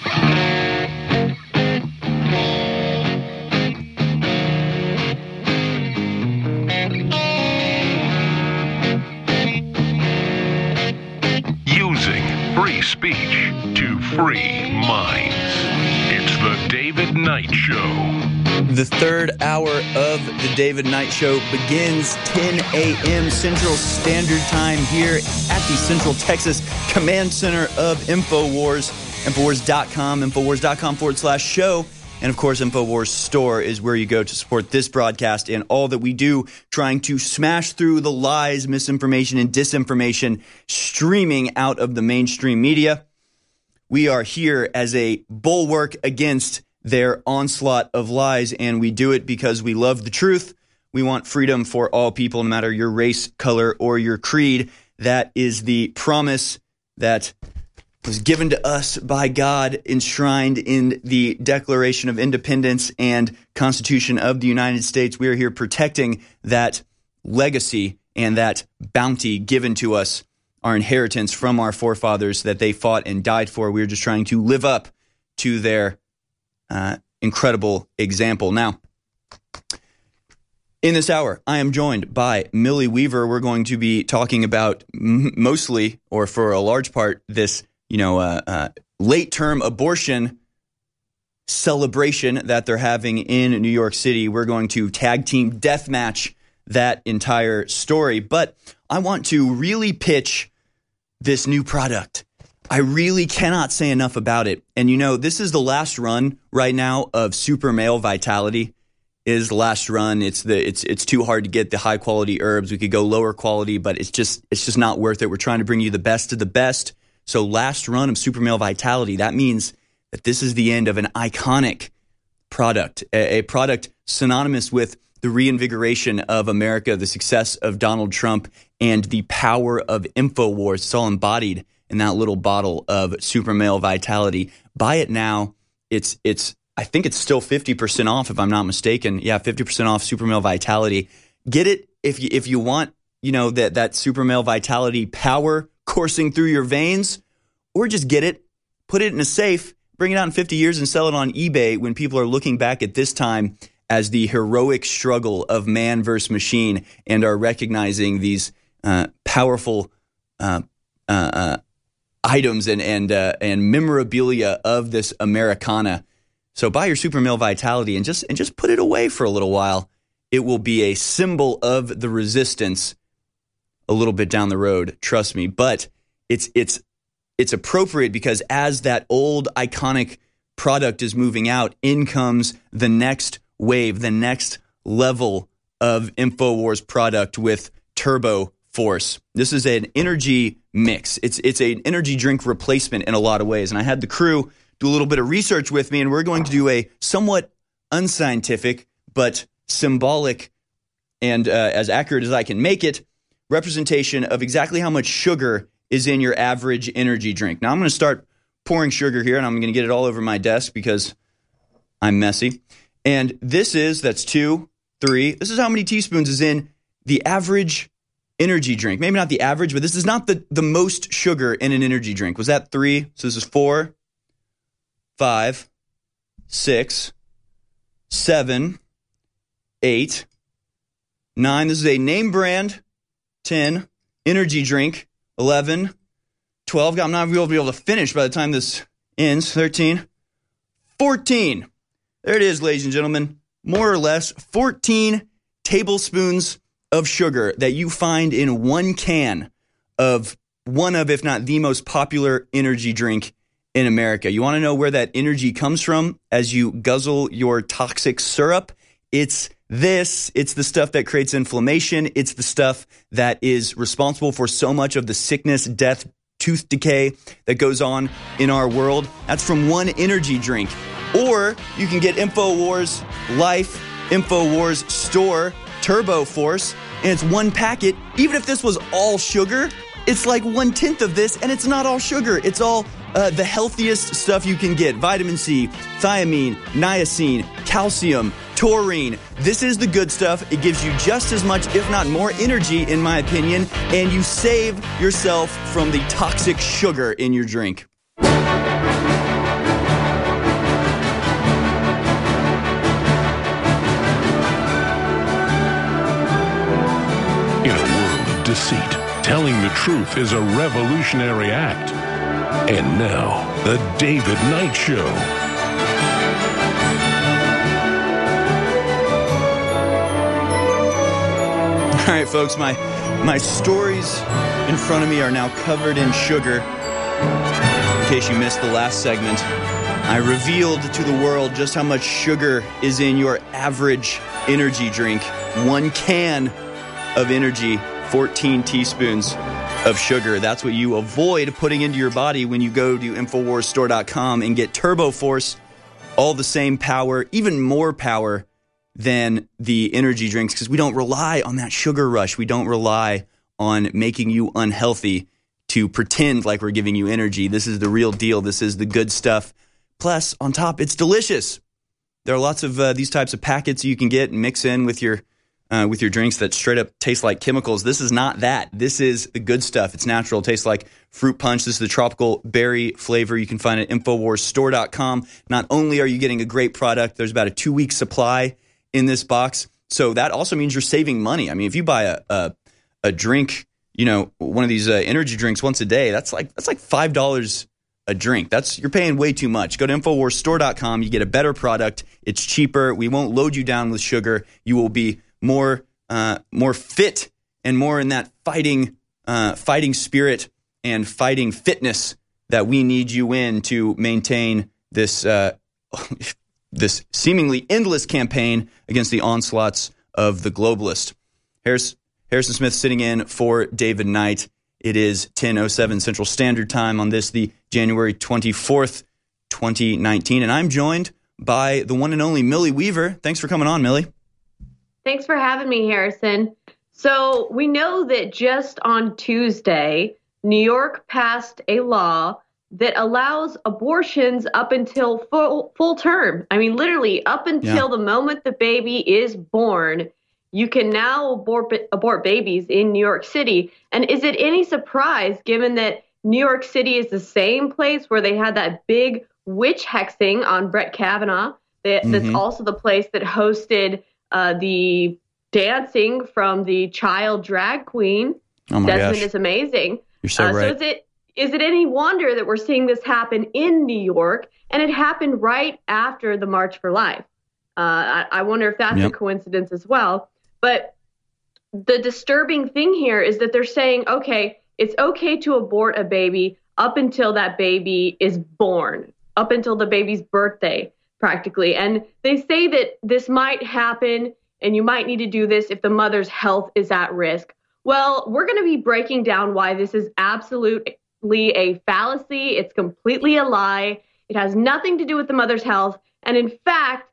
Speaker 1: Using free speech to free minds. It's the David Knight Show.
Speaker 25: The third hour of the David Knight Show begins ten a.m. Central Standard Time here at the Central Texas Command Center of InfoWars. Infowars dot com, Infowars dot com forward slash show. And, of course, InfoWars Store is where you go to support this broadcast and all that we do, trying to smash through the lies, misinformation, and disinformation streaming out of the mainstream media. We are here as a bulwark against their onslaught of lies, and we do it because we love the truth. We want freedom for all people, no matter your race, color, or your creed. That is the promise that was given to us by God, enshrined in the Declaration of Independence and Constitution of the United States. We are here protecting that legacy and that bounty given to us, our inheritance from our forefathers that they fought and died for. We're just trying to live up to their uh, incredible example. Now, In this hour, I am joined by Millie Weaver. We're going to be talking about m- mostly, or for a large part, this, you know, uh, uh, late-term abortion celebration that they're having in New York City. We're going to tag team deathmatch that entire story. But I want to really pitch this new product. I really cannot say enough about it. And, you know, this is the last run right now of Super Male Vitality. Is the last run. It's the it's it's too hard to get the high quality herbs. We could go lower quality, but it's just it's just not worth it. We're trying to bring you the best of the best. So last run of Super Male Vitality. That means that this is the end of an iconic product, a, a product synonymous with the reinvigoration of America, the success of Donald Trump, and the power of InfoWars. It's all embodied in that little bottle of Super Male Vitality. Buy it now. It's it's. I think it's still fifty percent off, if I'm not mistaken. Yeah, fifty percent off Super Male Vitality. Get it if you if you want, you know, that that Super Male Vitality power coursing through your veins, or just get it, put it in a safe, bring it out in fifty years and sell it on eBay when people are looking back at this time as the heroic struggle of man versus machine and are recognizing these uh, powerful uh, uh, uh, items and and uh, and memorabilia of this Americana. So buy your Super Male Vitality and just and just put it away for a little while. It will be a symbol of the resistance a little bit down the road, trust me. But it's it's it's appropriate because as that old iconic product is moving out, in comes the next wave, the next level of InfoWars product with Turbo Force. This is an energy mix. It's it's an energy drink replacement in a lot of ways. And I had the crew do a little bit of research with me, and we're going to do a somewhat unscientific but symbolic and uh, as accurate as I can make it representation of exactly how much sugar is in your average energy drink. Now I'm going to start pouring sugar here, and I'm going to get it all over my desk because I'm messy. And this is, that's two, three. This is how many teaspoons is in the average energy drink. Maybe not the average, but this is not the, the most sugar in an energy drink. Was that three? So this is four. Five, six, seven, eight, nine. This is a name brand. Ten. Energy drink. Eleven. Twelve. I'm not going to be able to finish by the time this ends. Thirteen. Fourteen. There it is, ladies and gentlemen. More or less fourteen tablespoons of sugar that you find in one can of one of, if not the most popular energy drink in America. You want to know where that energy comes from as you guzzle your toxic syrup? It's this. It's the stuff that creates inflammation. It's the stuff that is responsible for so much of the sickness, death, tooth decay that goes on in our world. That's from one energy drink. Or you can get InfoWars Life, InfoWars Store, Turbo Force, and it's one packet. Even if this was all sugar, it's like one-tenth of this, and it's not all sugar. It's all uh, the healthiest stuff you can get. Vitamin C, thiamine, niacin, calcium, taurine. This is the good stuff. It gives you just as much, if not more, energy, in my opinion, and you save yourself from the toxic sugar in your drink.
Speaker 1: In a world of deceit, telling the truth is a revolutionary act. And now, The David Knight Show.
Speaker 25: All right, folks, my, my stories in front of me are now covered in sugar. In case you missed the last segment, I revealed to the world just how much sugar is in your average energy drink. One can of energy, fourteen teaspoons of sugar. That's what you avoid putting into your body when you go to Infowars Store dot com and get Turbo Force. All the same power, even more power than the energy drinks, because we don't rely on that sugar rush. We don't rely on making you unhealthy to pretend like we're giving you energy. This is the real deal. This is the good stuff. Plus, on top, it's delicious. There are lots of uh, these types of packets you can get and mix in with your Uh, with your drinks that straight up taste like chemicals. This is not that. This is the good stuff. It's natural. It tastes like fruit punch. This is the tropical berry flavor. You can find it at Infowars Store dot com. Not only are you getting a great product, there's about a two-week supply in this box. So that also means you're saving money. I mean, if you buy a a, a drink, you know, one of these uh, energy drinks once a day, that's like that's like five dollars a drink. That's you're paying way too much. Go to Infowars Store dot com. You get a better product. It's cheaper. We won't load you down with sugar. You will be more uh, more fit and more in that fighting uh, fighting spirit and fighting fitness that we need you in to maintain this uh, this seemingly endless campaign against the onslaughts of the globalist. Harris, Harrison Smith sitting in for David Knight. It is ten oh seven Central Standard Time on this, the January twenty-fourth, twenty nineteen. And I'm joined by the one and only Millie Weaver. Thanks for coming on, Millie.
Speaker 10: Thanks for having me, Harrison. So we know that just on Tuesday, New York passed a law that allows abortions up until full, full term. I mean, literally up until yeah. the moment the baby is born, you can now abort, abort babies in New York City. And is it any surprise, given that New York City is the same place where they had that big witch hexing on Brett Kavanaugh? That, mm-hmm. That's also the place that hosted uh, the dancing from the child drag queen.
Speaker 25: Oh my
Speaker 10: Desmond
Speaker 25: gosh.
Speaker 10: is amazing.
Speaker 25: You're so
Speaker 10: uh,
Speaker 25: right.
Speaker 10: So is it is it any wonder that we're seeing this happen in New York? And it happened right after the March for Life. Uh, I, I wonder if that's
Speaker 25: yep.
Speaker 10: a coincidence as well. But the disturbing thing here is that they're saying, okay, it's okay to abort a baby up until that baby is born, up until the baby's birthday, practically. And they say that this might happen and you might need to do this if the mother's health is at risk. Well, we're going to be breaking down why this is absolutely a fallacy. It's completely a lie. It has nothing to do with the mother's health. And in fact,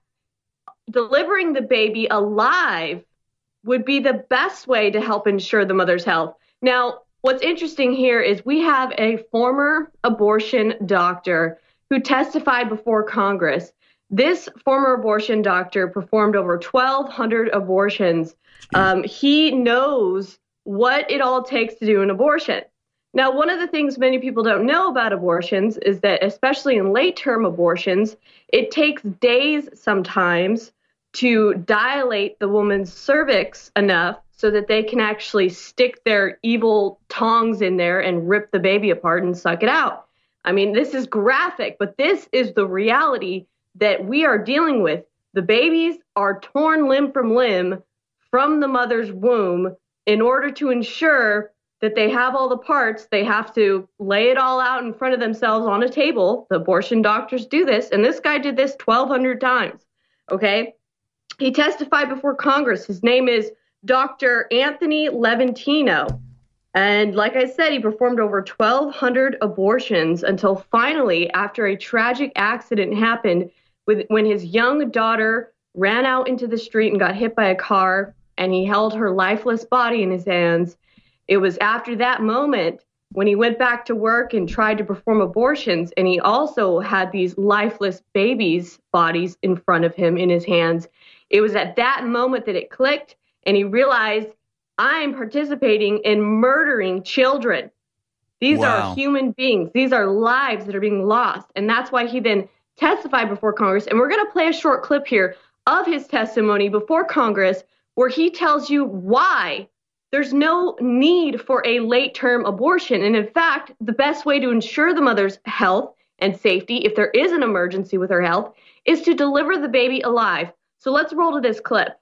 Speaker 10: delivering the baby alive would be the best way to help ensure the mother's health. Now, what's interesting here is we have a former abortion doctor who testified before Congress. This former abortion doctor performed over twelve hundred abortions. Um, he knows what it all takes to do an abortion. Now, one of the things many people don't know about abortions is that, especially in late-term abortions, it takes days sometimes to dilate the woman's cervix enough so that they can actually stick their evil tongs in there and rip the baby apart and suck it out. I mean, this is graphic, but this is the reality that we are dealing with. The babies are torn limb from limb from the mother's womb. In order to ensure that they have all the parts, they have to lay it all out in front of themselves on a table. The abortion doctors do this, and this guy did this twelve hundred times, okay? He testified before Congress. His name is Doctor Anthony Levantino. And like I said, he performed over twelve hundred abortions until finally, after a tragic accident happened with when his young daughter ran out into the street and got hit by a car, and he held her lifeless body in his hands. It was after that moment when he went back to work and tried to perform abortions, and he also had these lifeless babies' bodies in front of him in his hands. It was at that moment that it clicked, and he realized, I'm participating in murdering children. These
Speaker 25: Wow.
Speaker 10: are human beings. These are lives that are being lost. And that's why he then testified before Congress. And we're going to play a short clip here of his testimony before Congress where he tells you why there's no need for a late-term abortion. And in fact, the best way to ensure the mother's health and safety, if there is an emergency with her health, is to deliver the baby alive. So let's roll to this clip.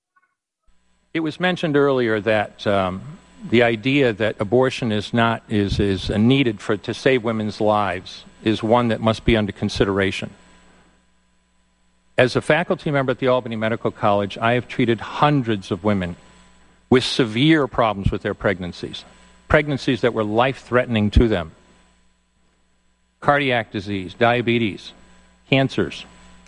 Speaker 11: It was mentioned earlier that um, the idea that abortion is not is is needed for to save women's lives is one that must be under consideration. As a faculty member at the Albany Medical College, I have treated hundreds of women with severe problems with their pregnancies, pregnancies that were life-threatening to them. Cardiac disease, diabetes, cancers,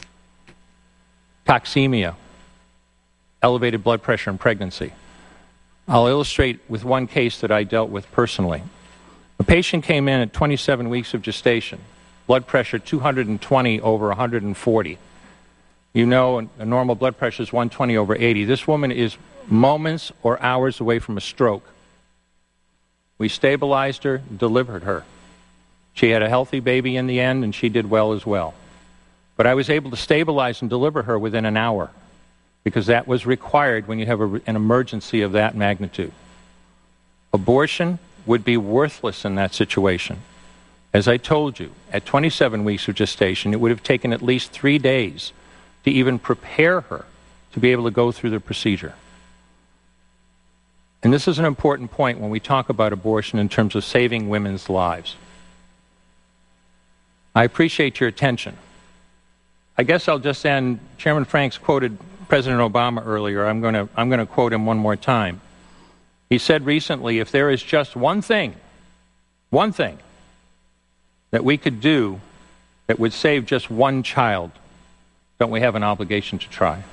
Speaker 11: toxemia, elevated blood pressure in pregnancy. I'll illustrate with one case that I dealt with personally. A patient came in at twenty-seven weeks of gestation, blood pressure two hundred twenty over one hundred forty. You know, a normal blood pressure is one twenty over eighty. This woman is moments or hours away from a stroke. We stabilized her, delivered her. She had a healthy baby in the end, and she did well as well. But I was able to stabilize and deliver her within an hour. because that was required when you have a, an emergency of that magnitude. Abortion would be worthless in that situation. As I told you, at twenty-seven weeks of gestation, it would have taken at least three days to even prepare her to be able to go through the procedure. And this is an important point when we talk about abortion in terms of saving women's lives. I appreciate your attention. I guess I'll just end. Chairman Franks quoted President Obama earlier. I'm going to I'm going to quote him one more time. He said recently, if there is just one thing, one thing that we could do that would save just one child, don't we have an obligation to try?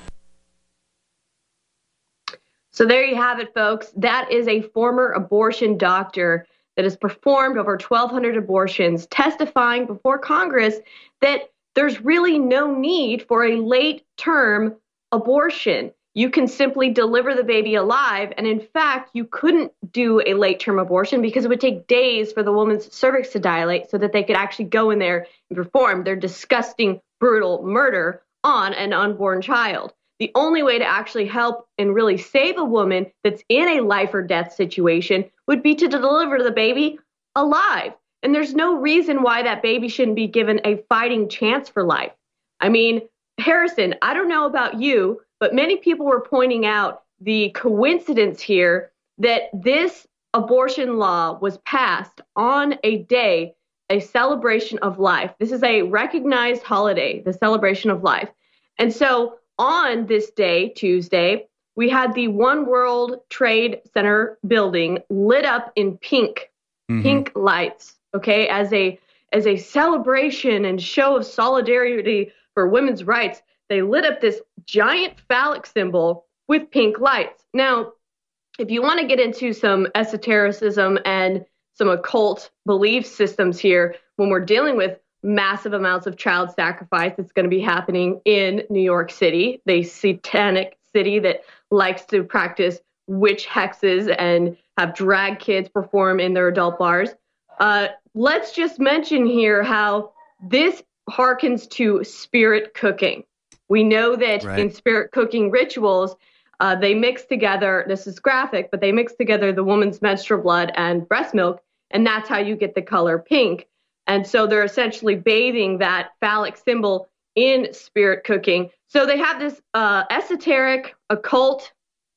Speaker 10: So there you have it, folks. That is a former abortion doctor that has performed over twelve hundred abortions, testifying before Congress that there's really no need for a late-term abortion. You can simply deliver the baby alive, and in fact, you couldn't do a late-term abortion because it would take days for the woman's cervix to dilate so that they could actually go in there and perform their disgusting, brutal murder on an unborn child. The only way to actually help and really save a woman that's in a life or death situation would be to deliver the baby alive. And there's no reason why that baby shouldn't be given a fighting chance for life. I mean, Harrison, I don't know about you, but many people were pointing out the coincidence here that this abortion law was passed on a day, a celebration of life. This is a recognized holiday, the celebration of life. And so on this day, Tuesday, we had the One World Trade Center building lit up in pink, mm-hmm. pink lights, okay, as a as a celebration and show of solidarity for women's rights. They lit up this giant phallic symbol with pink lights. Now, if you want to get into some esotericism and some occult belief systems here, when we're dealing with massive amounts of child sacrifice that's going to be happening in New York City, the satanic city that likes to practice witch hexes and have drag kids perform in their adult bars. Uh, let's just mention here how this harkens to spirit cooking. We know that right. in spirit cooking rituals, uh, they mix together, this is graphic, but they mix together the woman's menstrual blood and breast milk, and that's how you get the color pink. And so they're essentially bathing that phallic symbol in spirit cooking. So they have this uh, esoteric, occult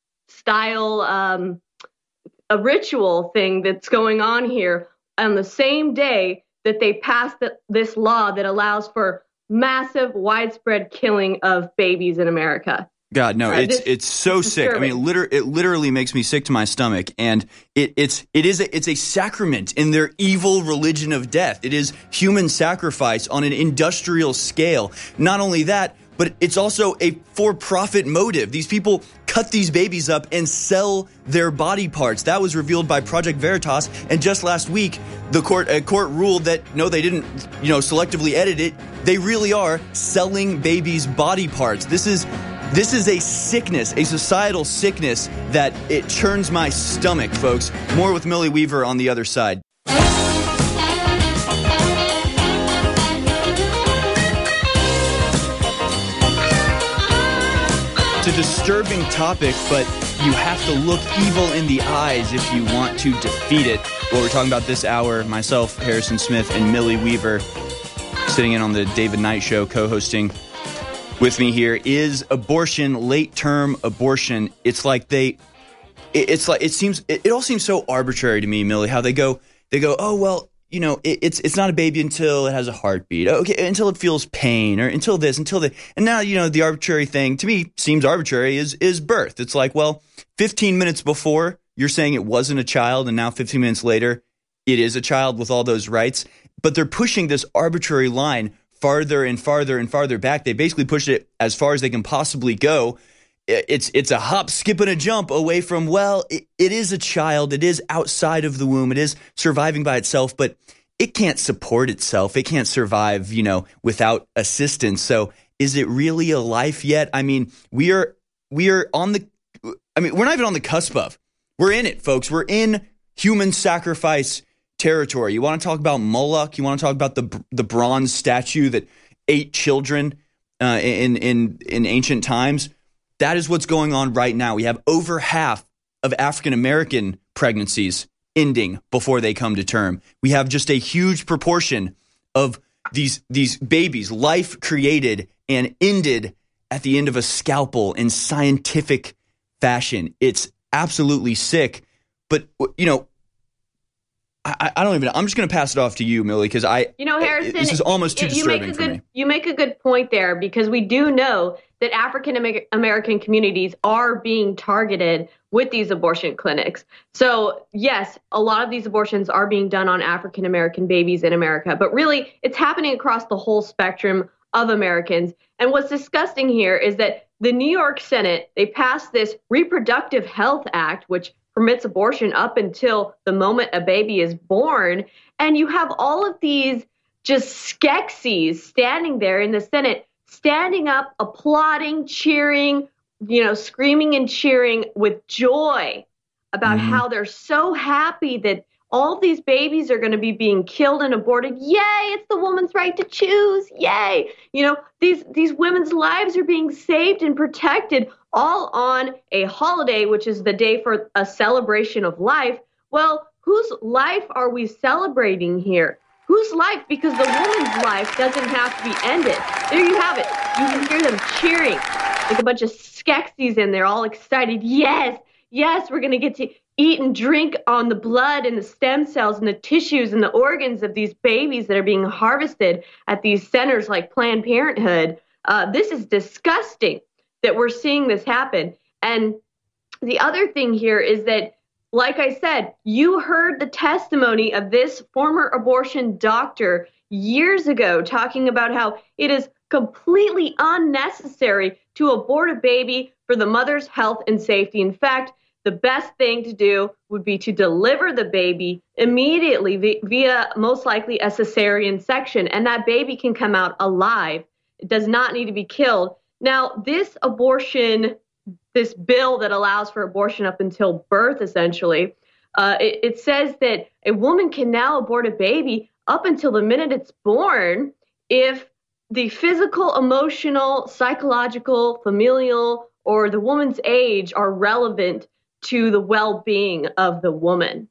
Speaker 10: style, um, a ritual thing that's going on here on the same day that they passed the, this law that allows for massive, widespread killing of babies in America.
Speaker 25: God, no,
Speaker 10: Right,
Speaker 25: it's
Speaker 10: this-
Speaker 25: it's so
Speaker 10: this is
Speaker 25: sick. I mean, it,
Speaker 10: disturbing.
Speaker 25: liter- it literally makes me sick to my stomach, and it it's it is a, it's a sacrament in their evil religion of death. It is human sacrifice on an industrial scale. Not only that, but it's also a for-profit motive. These people cut these babies up and sell their body parts. That was revealed by Project Veritas, and just last week, the court a court ruled that no, they didn't, you know, selectively edit it. They really are selling babies' body parts. This is This is a sickness, a societal sickness that it churns my stomach, folks. More with Millie Weaver on the other side. It's a disturbing topic, but you have to look evil in the eyes if you want to defeat it. What we're talking about this hour, myself, Harrison Smith, and Millie Weaver, sitting in on the David Knight Show, co-hosting with me here, is abortion, late-term abortion. It's like they, it, it's like, it seems, it, it all seems so arbitrary to me, Millie, how they go, they go, oh, well, you know, it, it's it's not a baby until it has a heartbeat. Okay, until it feels pain, or until this, until that. And now, you know, the arbitrary thing, to me, seems arbitrary, is is birth. It's like, well, fifteen minutes before, you're saying it wasn't a child, and now fifteen minutes later, it is a child with all those rights. But they're pushing this arbitrary line farther and farther and farther back. They basically pushed it as far as they can possibly go. It's it's a hop, skip, and a jump away from, well, it, it is a child. It is outside of the womb. It is surviving by itself, but it can't support itself. It can't survive, you know, without assistance. So is it really a life yet? I mean, we are we are on the, I mean, we're not even on the cusp of. We're in it, folks. We're in human sacrifice territory. You want to talk about Moloch? You want to talk about the the bronze statue that ate children uh, in in in ancient times? That is what's going on right now. We have over half of African American pregnancies ending before they come to term. We have just a huge proportion of these these babies, life created and ended at the end of a scalpel in scientific fashion. It's absolutely sick. But, you know, I, I don't even know. I'm just going to pass it off to you, Millie, because I,
Speaker 10: you know, Harrison,
Speaker 25: this is almost too
Speaker 10: you
Speaker 25: disturbing
Speaker 10: make a
Speaker 25: for
Speaker 10: good,
Speaker 25: me.
Speaker 10: You make a good point there, because we do know that African American communities are being targeted with these abortion clinics. So, yes, a lot of these abortions are being done on African American babies in America, but really it's happening across the whole spectrum of Americans. And what's disgusting here is that the New York Senate, they passed this Reproductive Health Act, which permits abortion up until the moment a baby is born. And you have all of these just Skeksis standing there in the Senate, standing up, applauding, cheering, you know, screaming and cheering with joy about mm-hmm. how they're so happy that all these babies are going to be being killed and aborted. Yay, it's the woman's right to choose. Yay. You know, these, these women's lives are being saved and protected, all on a holiday, which is the day for a celebration of life. Well, whose life are we celebrating here? Whose life? Because the woman's life doesn't have to be ended. There you have it. You can hear them cheering, like a bunch of Skeksis in there, all excited. Yes, yes, we're going to get to eat and drink on the blood and the stem cells and the tissues and the organs of these babies that are being harvested at these centers like Planned Parenthood. Uh, this is disgusting that we're seeing this happen. And the other thing here is that, like I said, you heard the testimony of this former abortion doctor years ago talking about how it is completely unnecessary to abort a baby for the mother's health and safety. In fact, the best thing to do would be to deliver the baby immediately via most likely a cesarean section, and that baby can come out alive. It does not need to be killed. Now, this abortion, this bill that allows for abortion up until birth, essentially, uh, it, it says that a woman can now abort a baby up until the minute it's born if the physical, emotional, psychological, familial, or the woman's age are relevant to the well-being of the woman.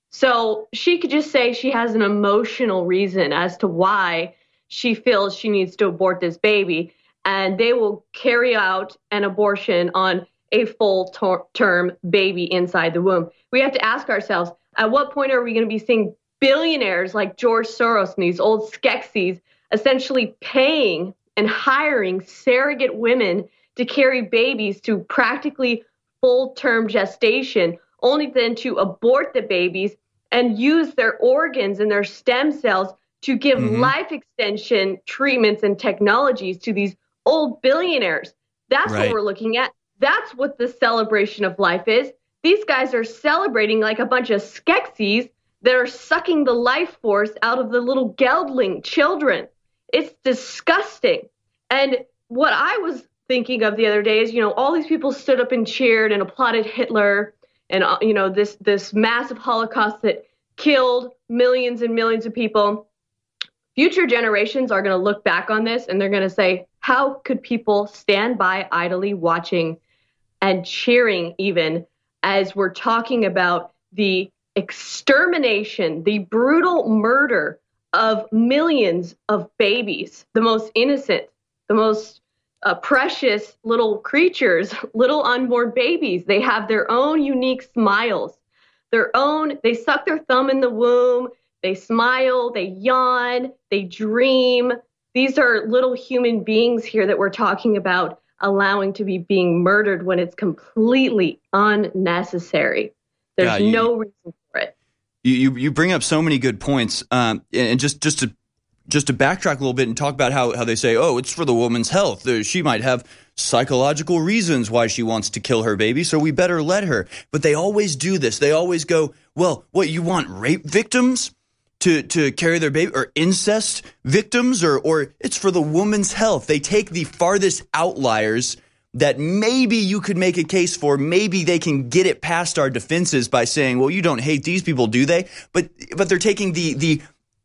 Speaker 10: So she could just say she has an emotional reason as to why she feels she needs to abort this baby, and they will carry out an abortion on a full-term baby inside the womb. We have to ask ourselves, at what point are we going to be seeing billionaires like George Soros and these old Skeksis essentially paying and hiring surrogate women to carry babies to practically full-term gestation, only then to abort the babies and use their organs and their stem cells to give mm-hmm. life extension treatments and technologies to these old billionaires? That's right. What we're looking at. That's what the celebration of life is. These guys are celebrating like a bunch of Skeksis that are sucking the life force out of the little geldling children. It's disgusting. And what I was thinking of the other day is, you know, all these people stood up and cheered and applauded Hitler and, uh, you know, this this massive Holocaust that killed millions and millions of people. Future generations are going to look back on this and they're going to say, how could people stand by idly watching and cheering even as we're talking about the extermination, the brutal murder of millions of babies, the most innocent, the most Uh, precious little creatures, little unborn babies. They have their own unique smiles, their own, they suck their thumb in the womb, they smile, they yawn, they dream. These are little human beings here that we're talking about allowing to be being murdered when it's completely unnecessary. There's
Speaker 25: yeah, you,
Speaker 10: no reason for it.
Speaker 25: You, you you bring up so many good points, um, and just just to Just to backtrack a little bit and talk about how, how they say, oh, it's for the woman's health. She might have psychological reasons why she wants to kill her baby, so we better let her. But they always do this. They always go, well, what, you want rape victims to, to carry their baby, or incest victims, or, or it's for the woman's health. They take the farthest outliers that maybe you could make a case for. Maybe they can get it past our defenses by saying, well, you don't hate these people, do they? But but they're taking the the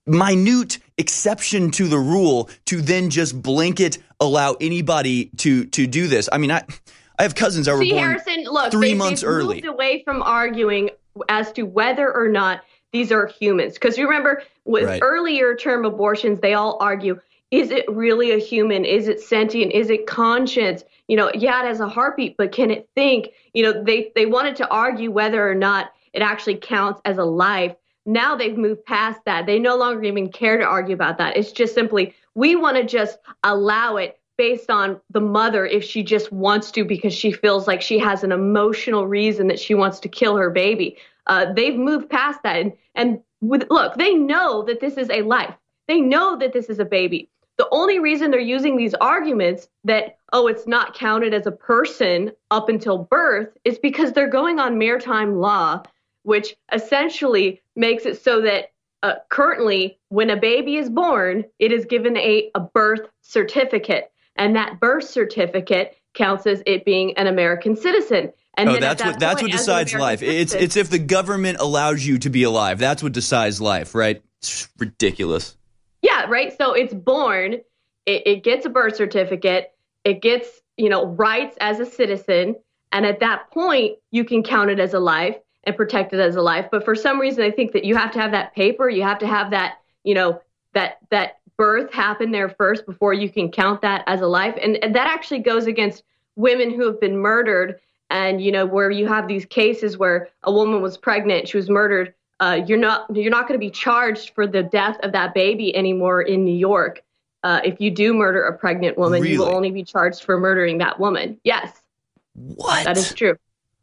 Speaker 25: minute exception to the rule to then just blanket allow anybody to to do this. I mean, I I have cousins that were
Speaker 10: See,
Speaker 25: born
Speaker 10: Harrison, look,
Speaker 25: three
Speaker 10: they,
Speaker 25: months
Speaker 10: they've
Speaker 25: early.
Speaker 10: moved away from arguing as to whether or not these are humans. Because you remember with
Speaker 25: Right.
Speaker 10: earlier term abortions, they all argue, is it really a human? Is it sentient? Is it conscious? You know, yeah, it has a heartbeat, but can it think? You know, they, they wanted to argue whether or not it actually counts as a life. Now they've moved past that. They no longer even care to argue about that. It's just simply, we want to just allow it based on the mother if she just wants to, because she feels like she has an emotional reason that she wants to kill her baby. Uh, they've moved past that. And, and with, look, they know that this is a life. They know that this is a baby. The only reason they're using these arguments that, oh, it's not counted as a person up until birth is because they're going on maritime law, which essentially makes it so that uh, currently when a baby is born, it is given a, a birth certificate. And that birth certificate counts as it being an American citizen. And
Speaker 25: oh,
Speaker 10: then
Speaker 25: that's
Speaker 10: at that
Speaker 25: what that's
Speaker 10: point,
Speaker 25: what
Speaker 10: as an
Speaker 25: decides
Speaker 10: American
Speaker 25: life. It's
Speaker 10: citizen-
Speaker 25: it's if the government allows you to be alive. That's what decides life, right? It's ridiculous.
Speaker 10: Yeah, right. So it's born, it, it gets a birth certificate, it gets, you know, rights as a citizen. And at that point, you can count it as a life and protect it as a life. But for some reason, I think that you have to have that paper, you have to have that, you know, that that birth happen there first before you can count that as a life. And, and that actually goes against women who have been murdered. And, you know, where you have these cases where a woman was pregnant, she was murdered. Uh, you're not you're not going to be charged for the death of that baby anymore in New York. Uh, if you do murder a pregnant woman,
Speaker 25: Really?
Speaker 10: you will only be charged for murdering that woman. Yes.
Speaker 25: What?
Speaker 10: That is true.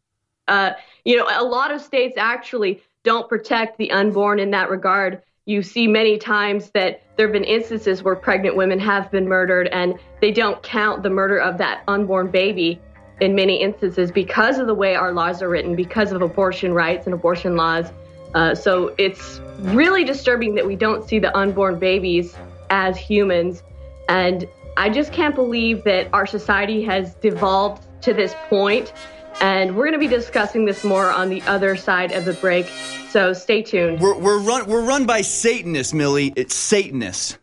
Speaker 10: Uh, you know, a lot of states actually don't protect the unborn in that regard. You see many times that there have been instances where pregnant women have been murdered, and they don't count the murder of that unborn baby in many instances because of the way our laws are written, because of abortion rights and abortion laws. Uh, so it's really disturbing that we don't see the unborn babies as humans. And I just can't believe that our society has devolved to this point. And we're going to be discussing this more on the other side of the break. So stay tuned.
Speaker 25: We're we're run we're run by Satanists, Millie. It's Satanists.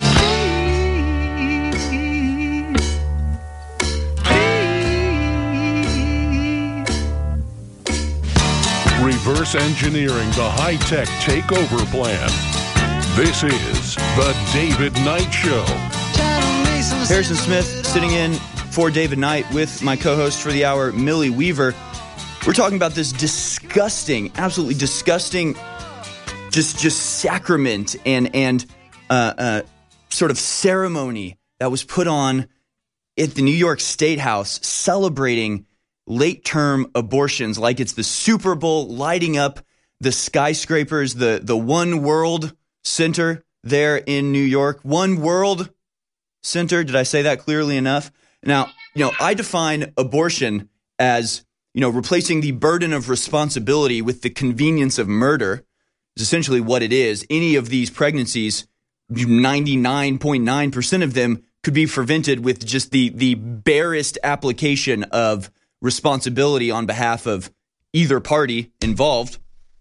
Speaker 1: Reverse engineering the high-tech takeover plan. This is the David Knight Show.
Speaker 25: Harrison Smith sitting in for David Knight with my co-host for the hour, Millie Weaver. We're talking about this disgusting, absolutely disgusting, just just sacrament and and uh, uh, sort of ceremony that was put on at the New York State House, celebrating late-term abortions like it's the Super Bowl, lighting up the skyscrapers, the the One World Center there in New York. One World Center. Did I say that clearly enough? Now, you know, I define abortion as, you know, replacing the burden of responsibility with the convenience of murder is essentially what it is. Any of these pregnancies, ninety-nine point nine percent of them could be prevented with just the the barest application of responsibility on behalf of either party involved.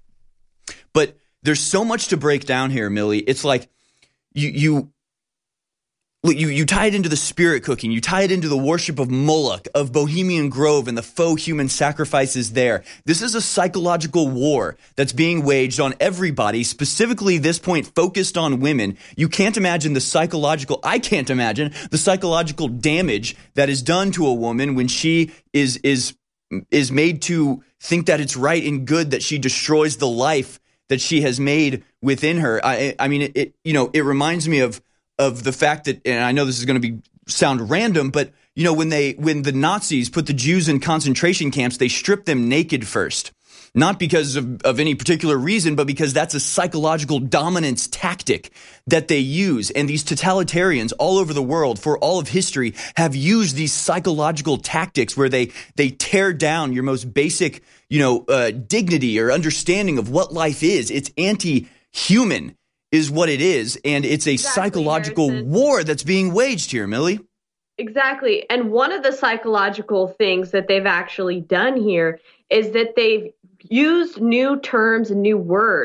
Speaker 25: But there's so much to break down here, Millie. It's like you you you you tie it into the spirit cooking. You tie it into the worship of Moloch, of Bohemian Grove, and the faux human sacrifices there. This is a psychological war that's being waged on everybody, specifically this point focused on women. You can't imagine the psychological, I can't imagine the psychological damage that is done to a woman when she is is is made to think that it's right and good that she destroys the life that she has made within her. I I mean, it, it you know, it reminds me of of the fact that, and I know this is going to be sound random, but you know, when they when the Nazis put the Jews in concentration camps, they stripped them naked first. Not because of, of any particular reason, but because that's a psychological dominance tactic that they use. And these totalitarians all over the world for all of history have used these psychological tactics where they they tear down your most basic, you know, uh, dignity or understanding of what life is. It's anti-human is what it is. And it's a
Speaker 10: Exactly,
Speaker 25: psychological
Speaker 10: Harrison.
Speaker 25: war that's being waged here, Millie.
Speaker 10: Exactly. And one of the psychological things that they've actually done here is that they've used new terms and new words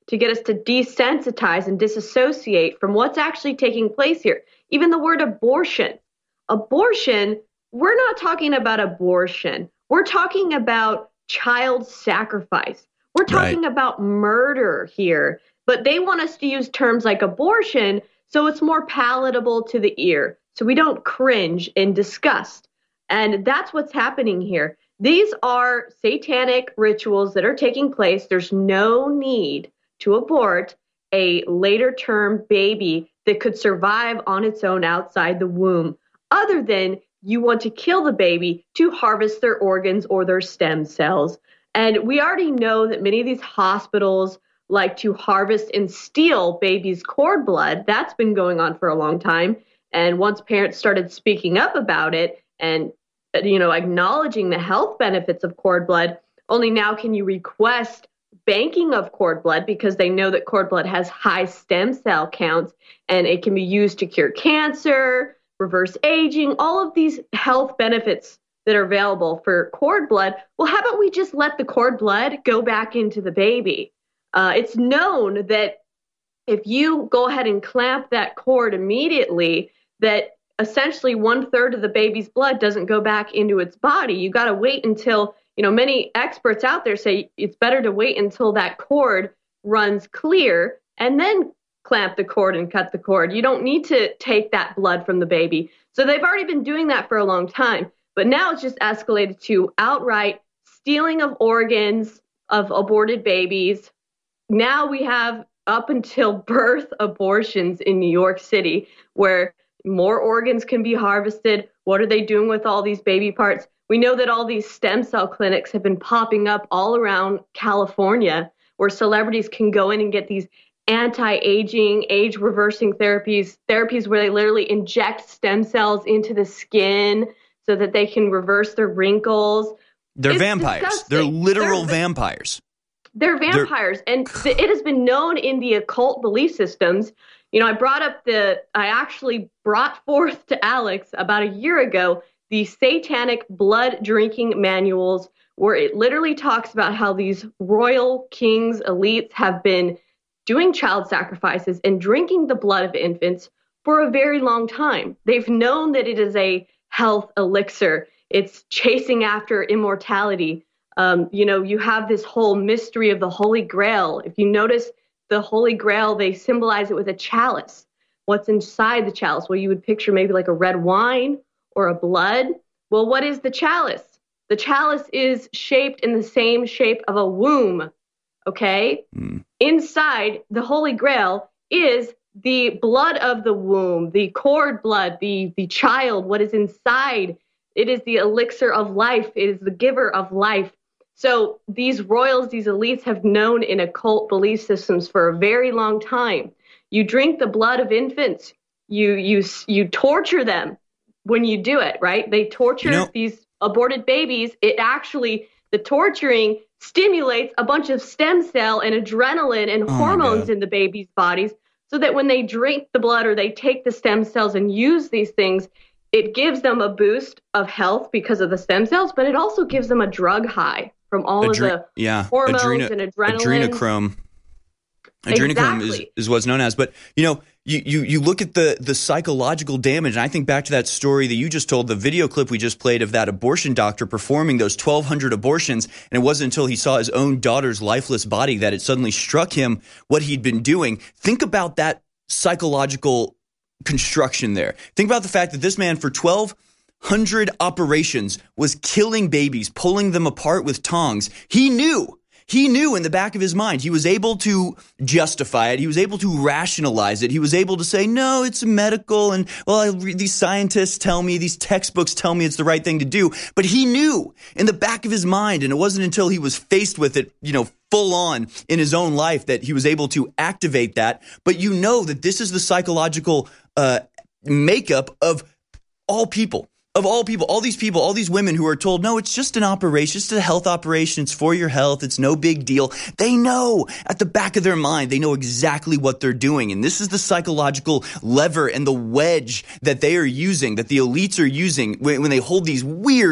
Speaker 10: to get us to desensitize and disassociate from what's actually taking place here. Even the word abortion. Abortion, we're not talking about abortion. We're talking about child sacrifice. We're talking right. about murder here. But they want us to use terms like abortion so it's more palatable to the ear, so we don't cringe in disgust. And that's what's happening here. These are satanic rituals that are taking place. There's no need to abort a later term baby that could survive on its own outside the womb, other than you want to kill the baby to harvest their organs or their stem cells. And we already know that many of these hospitals like to harvest and steal babies' cord blood. That's been going on for a long time. And once parents started speaking up about it and, you know, acknowledging the health benefits of cord blood, only now can you request banking of cord blood, because they know that cord blood has high stem cell counts and it can be used to cure cancer, reverse aging, all of these health benefits that are available for cord blood. Well, how about we just let the cord blood go back into the baby? Uh, it's known that if you go ahead and clamp that cord immediately, that essentially one third of the baby's blood doesn't go back into its body. You got to wait until, you know, many experts out there say it's better to wait until that cord runs clear and then clamp the cord and cut the cord. You don't need to take that blood from the baby. So they've already been doing that for a long time. But now it's just escalated to outright stealing of organs of aborted babies. Now we have up until birth abortions in New York City, where more organs can be harvested. What are they doing with all these baby parts? We know that all these stem cell clinics have been popping up all around California, where celebrities can go in and get these anti-aging, age-reversing therapies, therapies where they literally inject stem cells into the skin so that they can reverse their wrinkles.
Speaker 25: They're
Speaker 10: It's
Speaker 25: vampires.
Speaker 10: disgusting.
Speaker 25: They're literal
Speaker 10: They're-
Speaker 25: vampires.
Speaker 10: They're vampires, and th- it has been known in the occult belief systems. You know, I brought up the, I actually brought forth to Alex about a year ago the satanic blood drinking manuals, where it literally talks about how these royal kings, elites have been doing child sacrifices and drinking the blood of infants for a very long time. They've known that it is a health elixir. It's chasing after immortality. Um, you know, you have this whole mystery of the Holy Grail. If you notice the Holy Grail, they symbolize it with a chalice. What's inside the chalice? Well, you would picture maybe like a red wine or a blood. Well, what is the chalice? The chalice is shaped in the same shape of a womb, okay? Mm. Inside the Holy Grail is the blood of the womb, the cord blood, the, the child, what is inside. It is the elixir of life. It is the giver of life. So these royals, these elites have known in occult belief systems for a very long time. You drink the blood of infants. You you you torture them when you do it, right? They torture you know, these aborted babies. It actually, the torturing stimulates a bunch of stem cell and adrenaline and
Speaker 25: oh
Speaker 10: hormones in the baby's bodies, so that when they drink the blood or they take the stem cells and use these things, it gives them a boost of health because of the stem cells, but it also gives them a drug high from all Adre- of the
Speaker 25: yeah,
Speaker 10: hormones
Speaker 25: adrena-
Speaker 10: and adrenaline.
Speaker 25: Adrenochrome. Adrenochrome
Speaker 10: exactly.
Speaker 25: is, is what's known as. But, you know, you, you, you look at the, the psychological damage, and I think back to that story that you just told, the video clip we just played of that abortion doctor performing those twelve hundred abortions, and it wasn't until he saw his own daughter's lifeless body that it suddenly struck him what he'd been doing. Think about that psychological construction there. Think about the fact that this man, for twelve hundred operations, was killing babies, pulling them apart with tongs. He knew, he knew in the back of his mind, he was able to justify it. He was able to rationalize it. He was able to say, no, it's medical. And well, I read, these scientists tell me, these textbooks tell me it's the right thing to do. But he knew in the back of his mind, and it wasn't until he was faced with it, you know, full on in his own life, that he was able to activate that. But you know that this is the psychological uh, makeup of all people. Of all people, all these people, all these women who are told, no, it's just an operation, it's just a health operation, it's for your health, it's no big deal. They know at the back of their mind, they know exactly what they're doing. And this is the psychological lever and the wedge that they are using, that the elites are using when, when they hold these weird,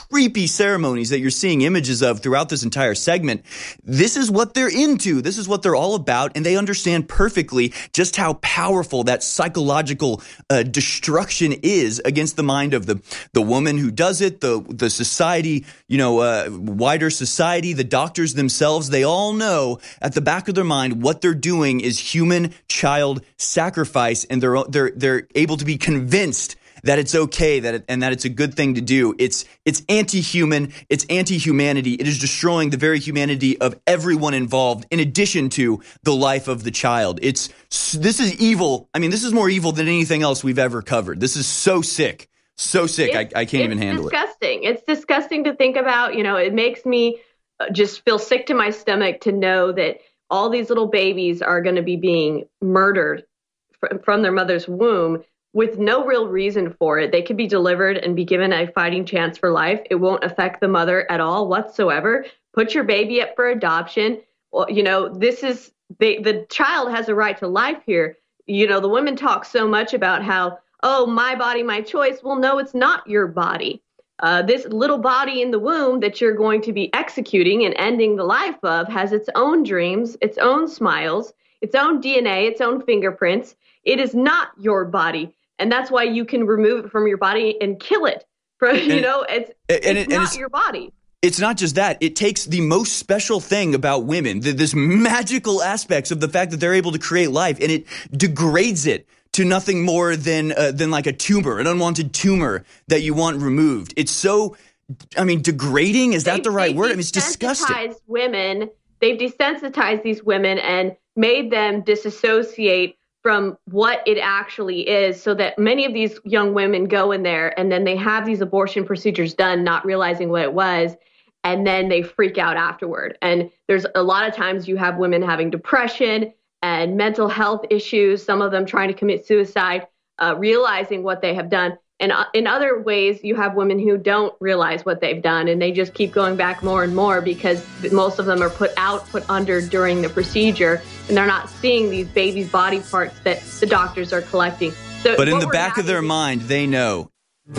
Speaker 25: creepy ceremonies that you're seeing images of throughout this entire segment. This is what they're into. This is what they're all about. And they understand perfectly just how powerful that psychological uh, destruction is against the mind of the, the woman who does it, the, the society, you know, uh, wider society, the doctors themselves. They all know at the back of their mind what they're doing is human child sacrifice, and they're they're they're able to be convinced that it's okay, that it, and that it's a good thing to do. It's it's anti-human, it's anti-humanity. It is destroying the very humanity of everyone involved, in addition to the life of the child. It's this is evil. I mean, this is more evil than anything else we've ever covered. This is so sick, so sick. I, I can't even handle
Speaker 10: it. It's disgusting. It's disgusting to think about. You know, it makes me just feel sick to my stomach to know that all these little babies are going to be being murdered from, from their mother's womb with no real reason for it. They could be delivered and be given a fighting chance for life. It won't affect the mother at all whatsoever. Put your baby up for adoption. Well, you know, this is they, the child has a right to life here. You know, the women talk so much about how, oh, my body, my choice. Well, no, it's not your body. Uh, this little body in the womb that you're going to be executing and ending the life of has its own dreams, its own smiles, its own D N A, its own fingerprints. It is not your body. And that's why you can remove it from your body and kill it. From, you
Speaker 25: and,
Speaker 10: know, it's,
Speaker 25: and,
Speaker 10: it's
Speaker 25: and
Speaker 10: not
Speaker 25: it's,
Speaker 10: your body.
Speaker 25: It's not just that. It takes the most special thing about women, the, this magical aspects of the fact that they're able to create life, and it degrades it to nothing more than uh, than like a tumor, an unwanted tumor that you want removed. It's so, I mean, degrading, is that
Speaker 10: they've,
Speaker 25: the right word? I
Speaker 10: mean,
Speaker 25: mean, it's disgusting.
Speaker 10: Women, they've desensitized these women and made them disassociate from what it actually is, so that many of these young women go in there and then they have these abortion procedures done, not realizing what it was, and then they freak out afterward. And there's a lot of times you have women having depression and mental health issues, some of them trying to commit suicide, uh, realizing what they have done. And uh, in other ways, you have women who don't realize what they've done, and they just keep going back more and more because most of them are put out, put under during the procedure, and they're not seeing these babies' body parts that the doctors are collecting. So
Speaker 25: but in the back of their mind, they know.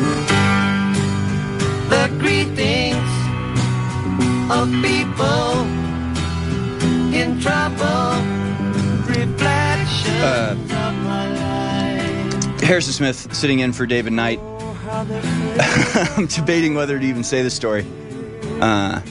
Speaker 12: The greetings of people in trouble.
Speaker 25: Uh, Harrison Smith sitting in for David Knight. I'm debating whether to even say this story. Uh,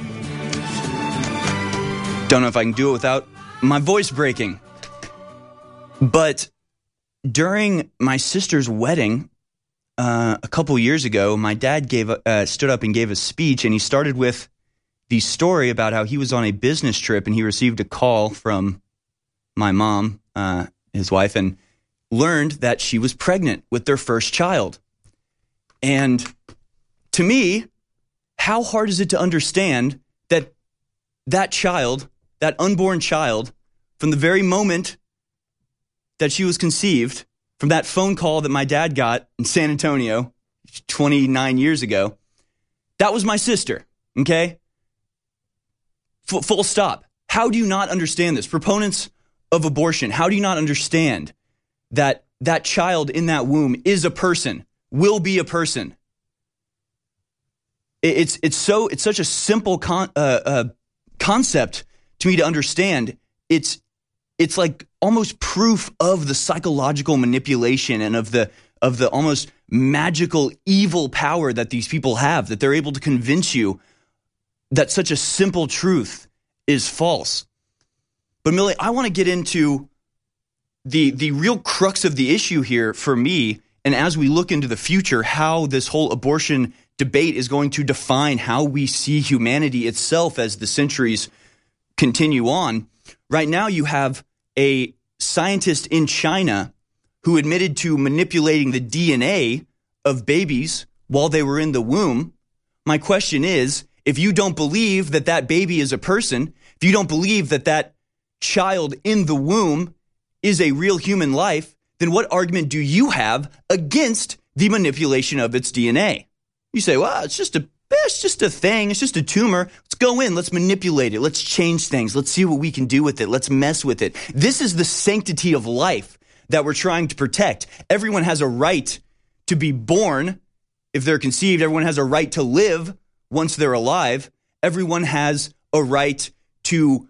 Speaker 25: don't know if I can do it without my voice breaking. But during my sister's wedding uh, a couple years ago, my dad gave uh, stood up and gave a speech, and he started with the story about how he was on a business trip and he received a call from my mom, uh, his wife, and learned that she was pregnant with their first child. And to me, how hard is it to understand that that child, that unborn child, from the very moment that she was conceived, from that phone call that my dad got in San Antonio twenty-nine years ago, that was my sister, okay? F- full stop. How do you not understand this? Proponents of abortion, how do you not understand that that child in that womb is a person, will be a person? It's it's so it's such a simple con, uh, uh, concept to me to understand. It's it's like almost proof of the psychological manipulation and of the of the almost magical evil power that these people have, that they're able to convince you that such a simple truth is false. But Millie, I want to get into the the real crux of the issue here for me, and as we look into the future, how this whole abortion debate is going to define how we see humanity itself as the centuries continue on. Right now, you have a scientist in China who admitted to manipulating the D N A of babies while they were in the womb. My question is, if you don't believe that that baby is a person, if you don't believe that that child in the womb is a real human life, then what argument do you have against the manipulation of its D N A? You say, well, it's just a it's just a thing. It's just a tumor. Let's go in. Let's manipulate it. Let's change things. Let's see what we can do with it. Let's mess with it. This is the sanctity of life that we're trying to protect. Everyone has a right to be born if they're conceived, everyone has a right to live once they're alive. Everyone has a right to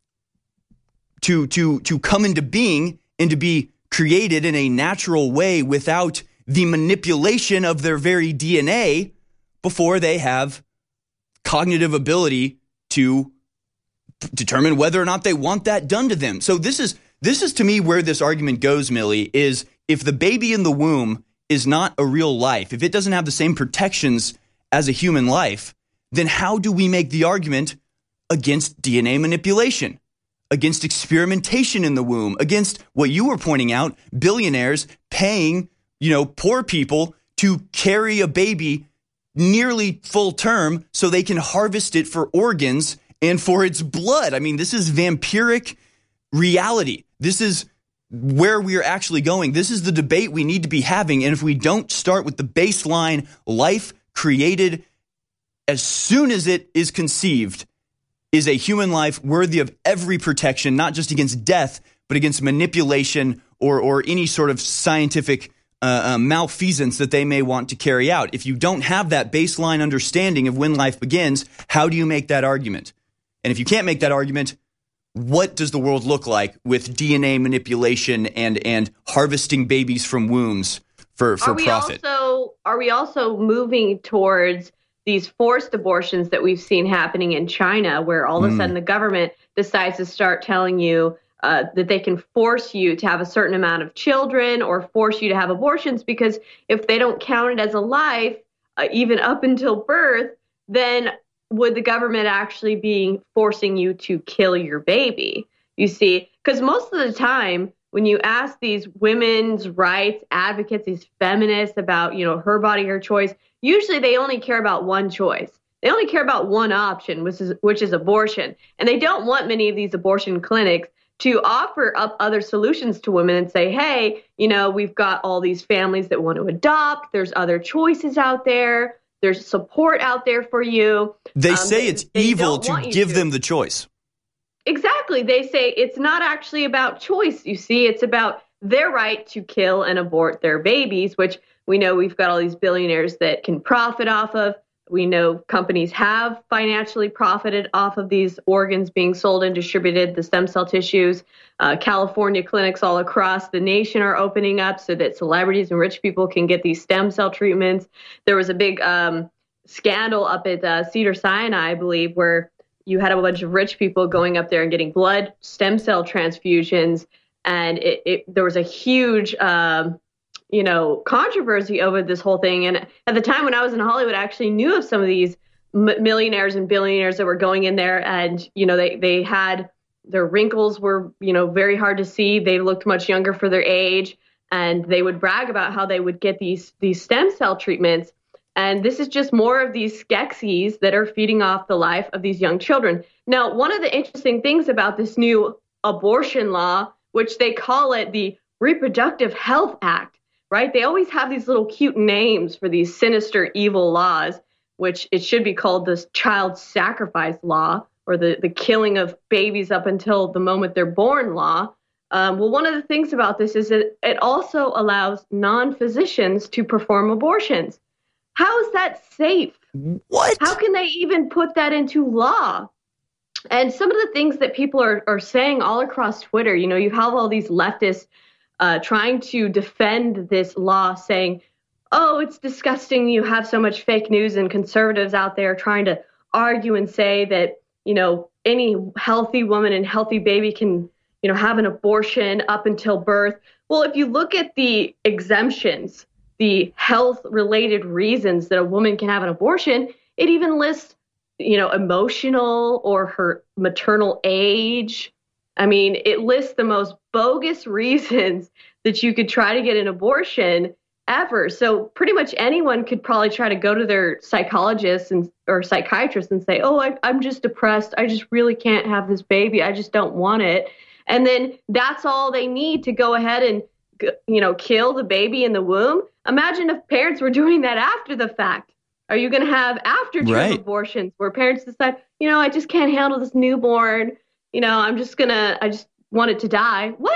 Speaker 25: to to to come into being and to be created in a natural way without the manipulation of their very D N A before they have cognitive ability to determine whether or not they want that done to them. So this is this is to me where this argument goes, Millie, is if the baby in the womb is not a real life, if it doesn't have the same protections as a human life, then how do we make the argument against D N A manipulation, against experimentation in the womb, against what you were pointing out, billionaires paying, you know, poor people to carry a baby nearly full term so they can harvest it for organs and for its blood? I mean, this is vampiric reality. This is where we are actually going. This is the debate we need to be having. And if we don't start with the baseline, life created as soon as it is conceived is a human life worthy of every protection, not just against death, but against manipulation or, or any sort of scientific uh, uh, malfeasance that they may want to carry out. If you don't have that baseline understanding of when life begins, how do you make that argument? And if you can't make that argument, what does the world look like with D N A manipulation and and harvesting babies from wombs for, for
Speaker 10: are we
Speaker 25: profit?
Speaker 10: Also, are we also moving towards these forced abortions that we've seen happening in China, where all of a
Speaker 25: Mm.
Speaker 10: sudden the government decides to start telling you uh, that they can force you to have a certain amount of children or force you to have abortions, because if they don't count it as a life, uh, even up until birth, then would the government actually be forcing you to kill your baby? You see, because most of the time when you ask these women's rights advocates, these feminists about, you know, her body, her choice, usually they only care about one choice. They only care about one option, which is which is abortion. And they don't want many of these abortion clinics to offer up other solutions to women and say, hey, you know, we've got all these families that want to adopt. There's other choices out there. There's support out there for you.
Speaker 25: They
Speaker 10: Um,
Speaker 25: say
Speaker 10: they-
Speaker 25: it's
Speaker 10: they
Speaker 25: evil
Speaker 10: don't
Speaker 25: to
Speaker 10: want you
Speaker 25: give
Speaker 10: to.
Speaker 25: them the choice.
Speaker 10: Exactly. They say it's not actually about choice. You see, it's about their right to kill and abort their babies, which we know we've got all these billionaires that can profit off of. We know companies have financially profited off of these organs being sold and distributed, the stem cell tissues. Uh, California clinics all across the nation are opening up so that celebrities and rich people can get these stem cell treatments. There was a big um, scandal up at uh, Cedars-Sinai, I believe, where you had a bunch of rich people going up there and getting blood stem cell transfusions. And it, it, there was a huge, um, you know, controversy over this whole thing. And at the time when I was in Hollywood, I actually knew of some of these m- millionaires and billionaires that were going in there. And, you know, they, they had their wrinkles were, you know, very hard to see. They looked much younger for their age. And they would brag about how they would get these these stem cell treatments. And this is just more of these Skeksis that are feeding off the life of these young children. Now, one of the interesting things about this new abortion law, which they call it the Reproductive Health Act, right? They always have these little cute names for these sinister, evil laws, which it should be called the child sacrifice law, or the, the killing of babies up until the moment they're born law. Um, well, one of the things about this is that it also allows non-physicians to perform abortions. How is that safe?
Speaker 25: What?
Speaker 10: How can they even put that into law? And some of the things that people are, are saying all across Twitter, you know, you have all these leftists uh, trying to defend this law, saying, oh, it's disgusting. You have so much fake news, and conservatives out there trying to argue and say that, you know, any healthy woman and healthy baby can, you know, have an abortion up until birth. Well, if you look at the exemptions, the health-related reasons that a woman can have an abortion, it even lists, you know, emotional or her maternal age. I mean, it lists the most bogus reasons that you could try to get an abortion ever. So pretty much anyone could probably try to go to their psychologist and or psychiatrist and say, oh, I, I'm just depressed. I just really can't have this baby. I just don't want it. And then that's all they need to go ahead and, you know, kill the baby in the womb. Imagine if parents were doing that after the fact. Are you going to have after-term
Speaker 25: Right.
Speaker 10: abortions where parents decide, you know, I just can't handle this newborn. You know, I'm just going to, I just want it to die. What?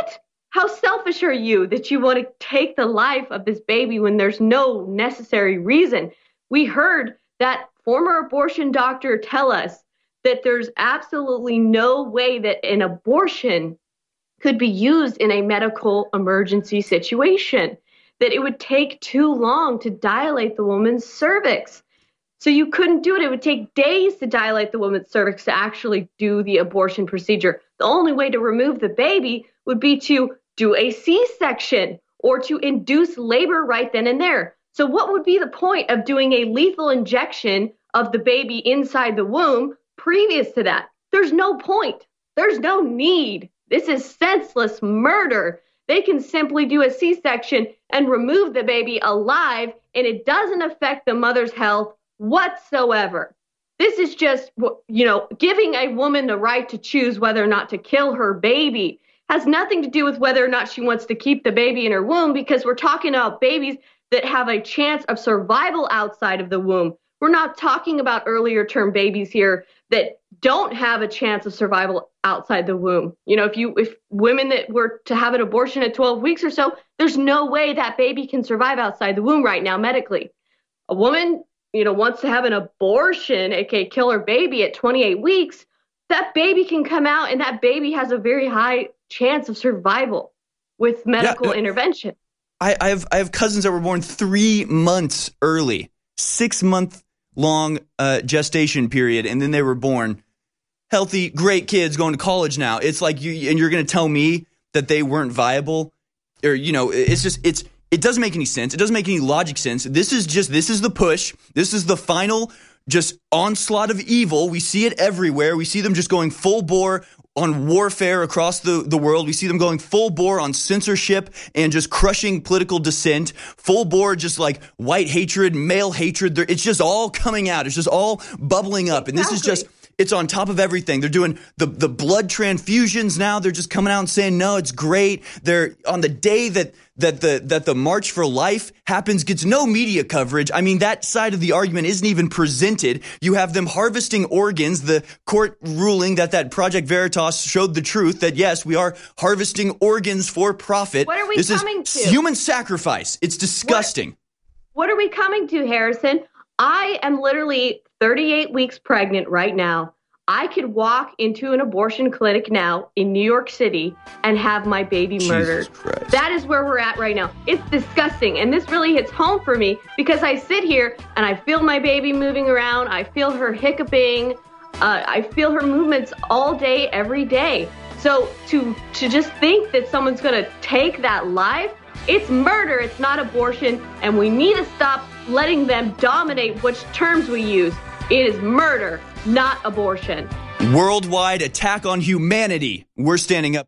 Speaker 10: How selfish are you that you want to take the life of this baby when there's no necessary reason? We heard that former abortion doctor tell us that there's absolutely no way that an abortion could be used in a medical emergency situation, that it would take too long to dilate the woman's cervix. So you couldn't do it. It would take days to dilate the woman's cervix to actually do the abortion procedure. The only way to remove the baby would be to do a C-section or to induce labor right then and there. So what would be the point of doing a lethal injection of the baby inside the womb previous to that? There's no point. There's no need. This is senseless murder. They can simply do a C-section and remove the baby alive, and it doesn't affect the mother's health whatsoever. This is just, you know, giving a woman the right to choose whether or not to kill her baby. Has nothing to do with whether or not she wants to keep the baby in her womb, because we're talking about babies that have a chance of survival outside of the womb. We're not talking about earlier term babies here that don't have a chance of survival outside the womb. You know, if you if women that were to have an abortion at twelve weeks or so, there's no way that baby can survive outside the womb right now medically. A woman, you know, wants to have an abortion, aka kill her baby at twenty-eight weeks, that baby can come out and that baby has a very high chance of survival with medical
Speaker 25: yeah,
Speaker 10: intervention.
Speaker 25: I, I have I have cousins that were born three months early, six month long uh, gestation period, and then they were born healthy, great kids going to college now. It's like you and you're going to tell me that they weren't viable, or you know, it's just it's it doesn't make any sense. It doesn't make any logic sense. This is just this is the push. This is the final just onslaught of evil. We see it everywhere. We see them just going full bore on warfare across the, the world. We see them going full bore on censorship and just crushing political dissent, full bore just like white hatred, male hatred. They're, it's just all coming out. It's just all bubbling up. And this is just, it's on top of everything. They're doing the, the blood transfusions now. They're just coming out and saying, no, it's great. They're on the day that that the that the March for Life happens, gets no media coverage. I mean, that side of the argument isn't even presented. You have them harvesting organs, the court ruling that that Project Veritas showed the truth, that yes, we are harvesting organs for profit.
Speaker 10: What are we
Speaker 25: this
Speaker 10: coming
Speaker 25: is
Speaker 10: to?
Speaker 25: Human sacrifice. It's disgusting.
Speaker 10: What, what are we coming to, Harrison? I am literally thirty-eight weeks pregnant right now. I could walk into an abortion clinic now in New York City and have my baby murdered. That is where we're at right now. It's disgusting. And this really hits home for me because I sit here and I feel my baby moving around. I feel her hiccuping. Uh, I feel her movements all day, every day. So to to just think that someone's going to take that life, it's murder. It's not abortion. And we need to stop letting them dominate which terms we use. It is murder, not abortion.
Speaker 25: Worldwide attack on humanity. We're standing up.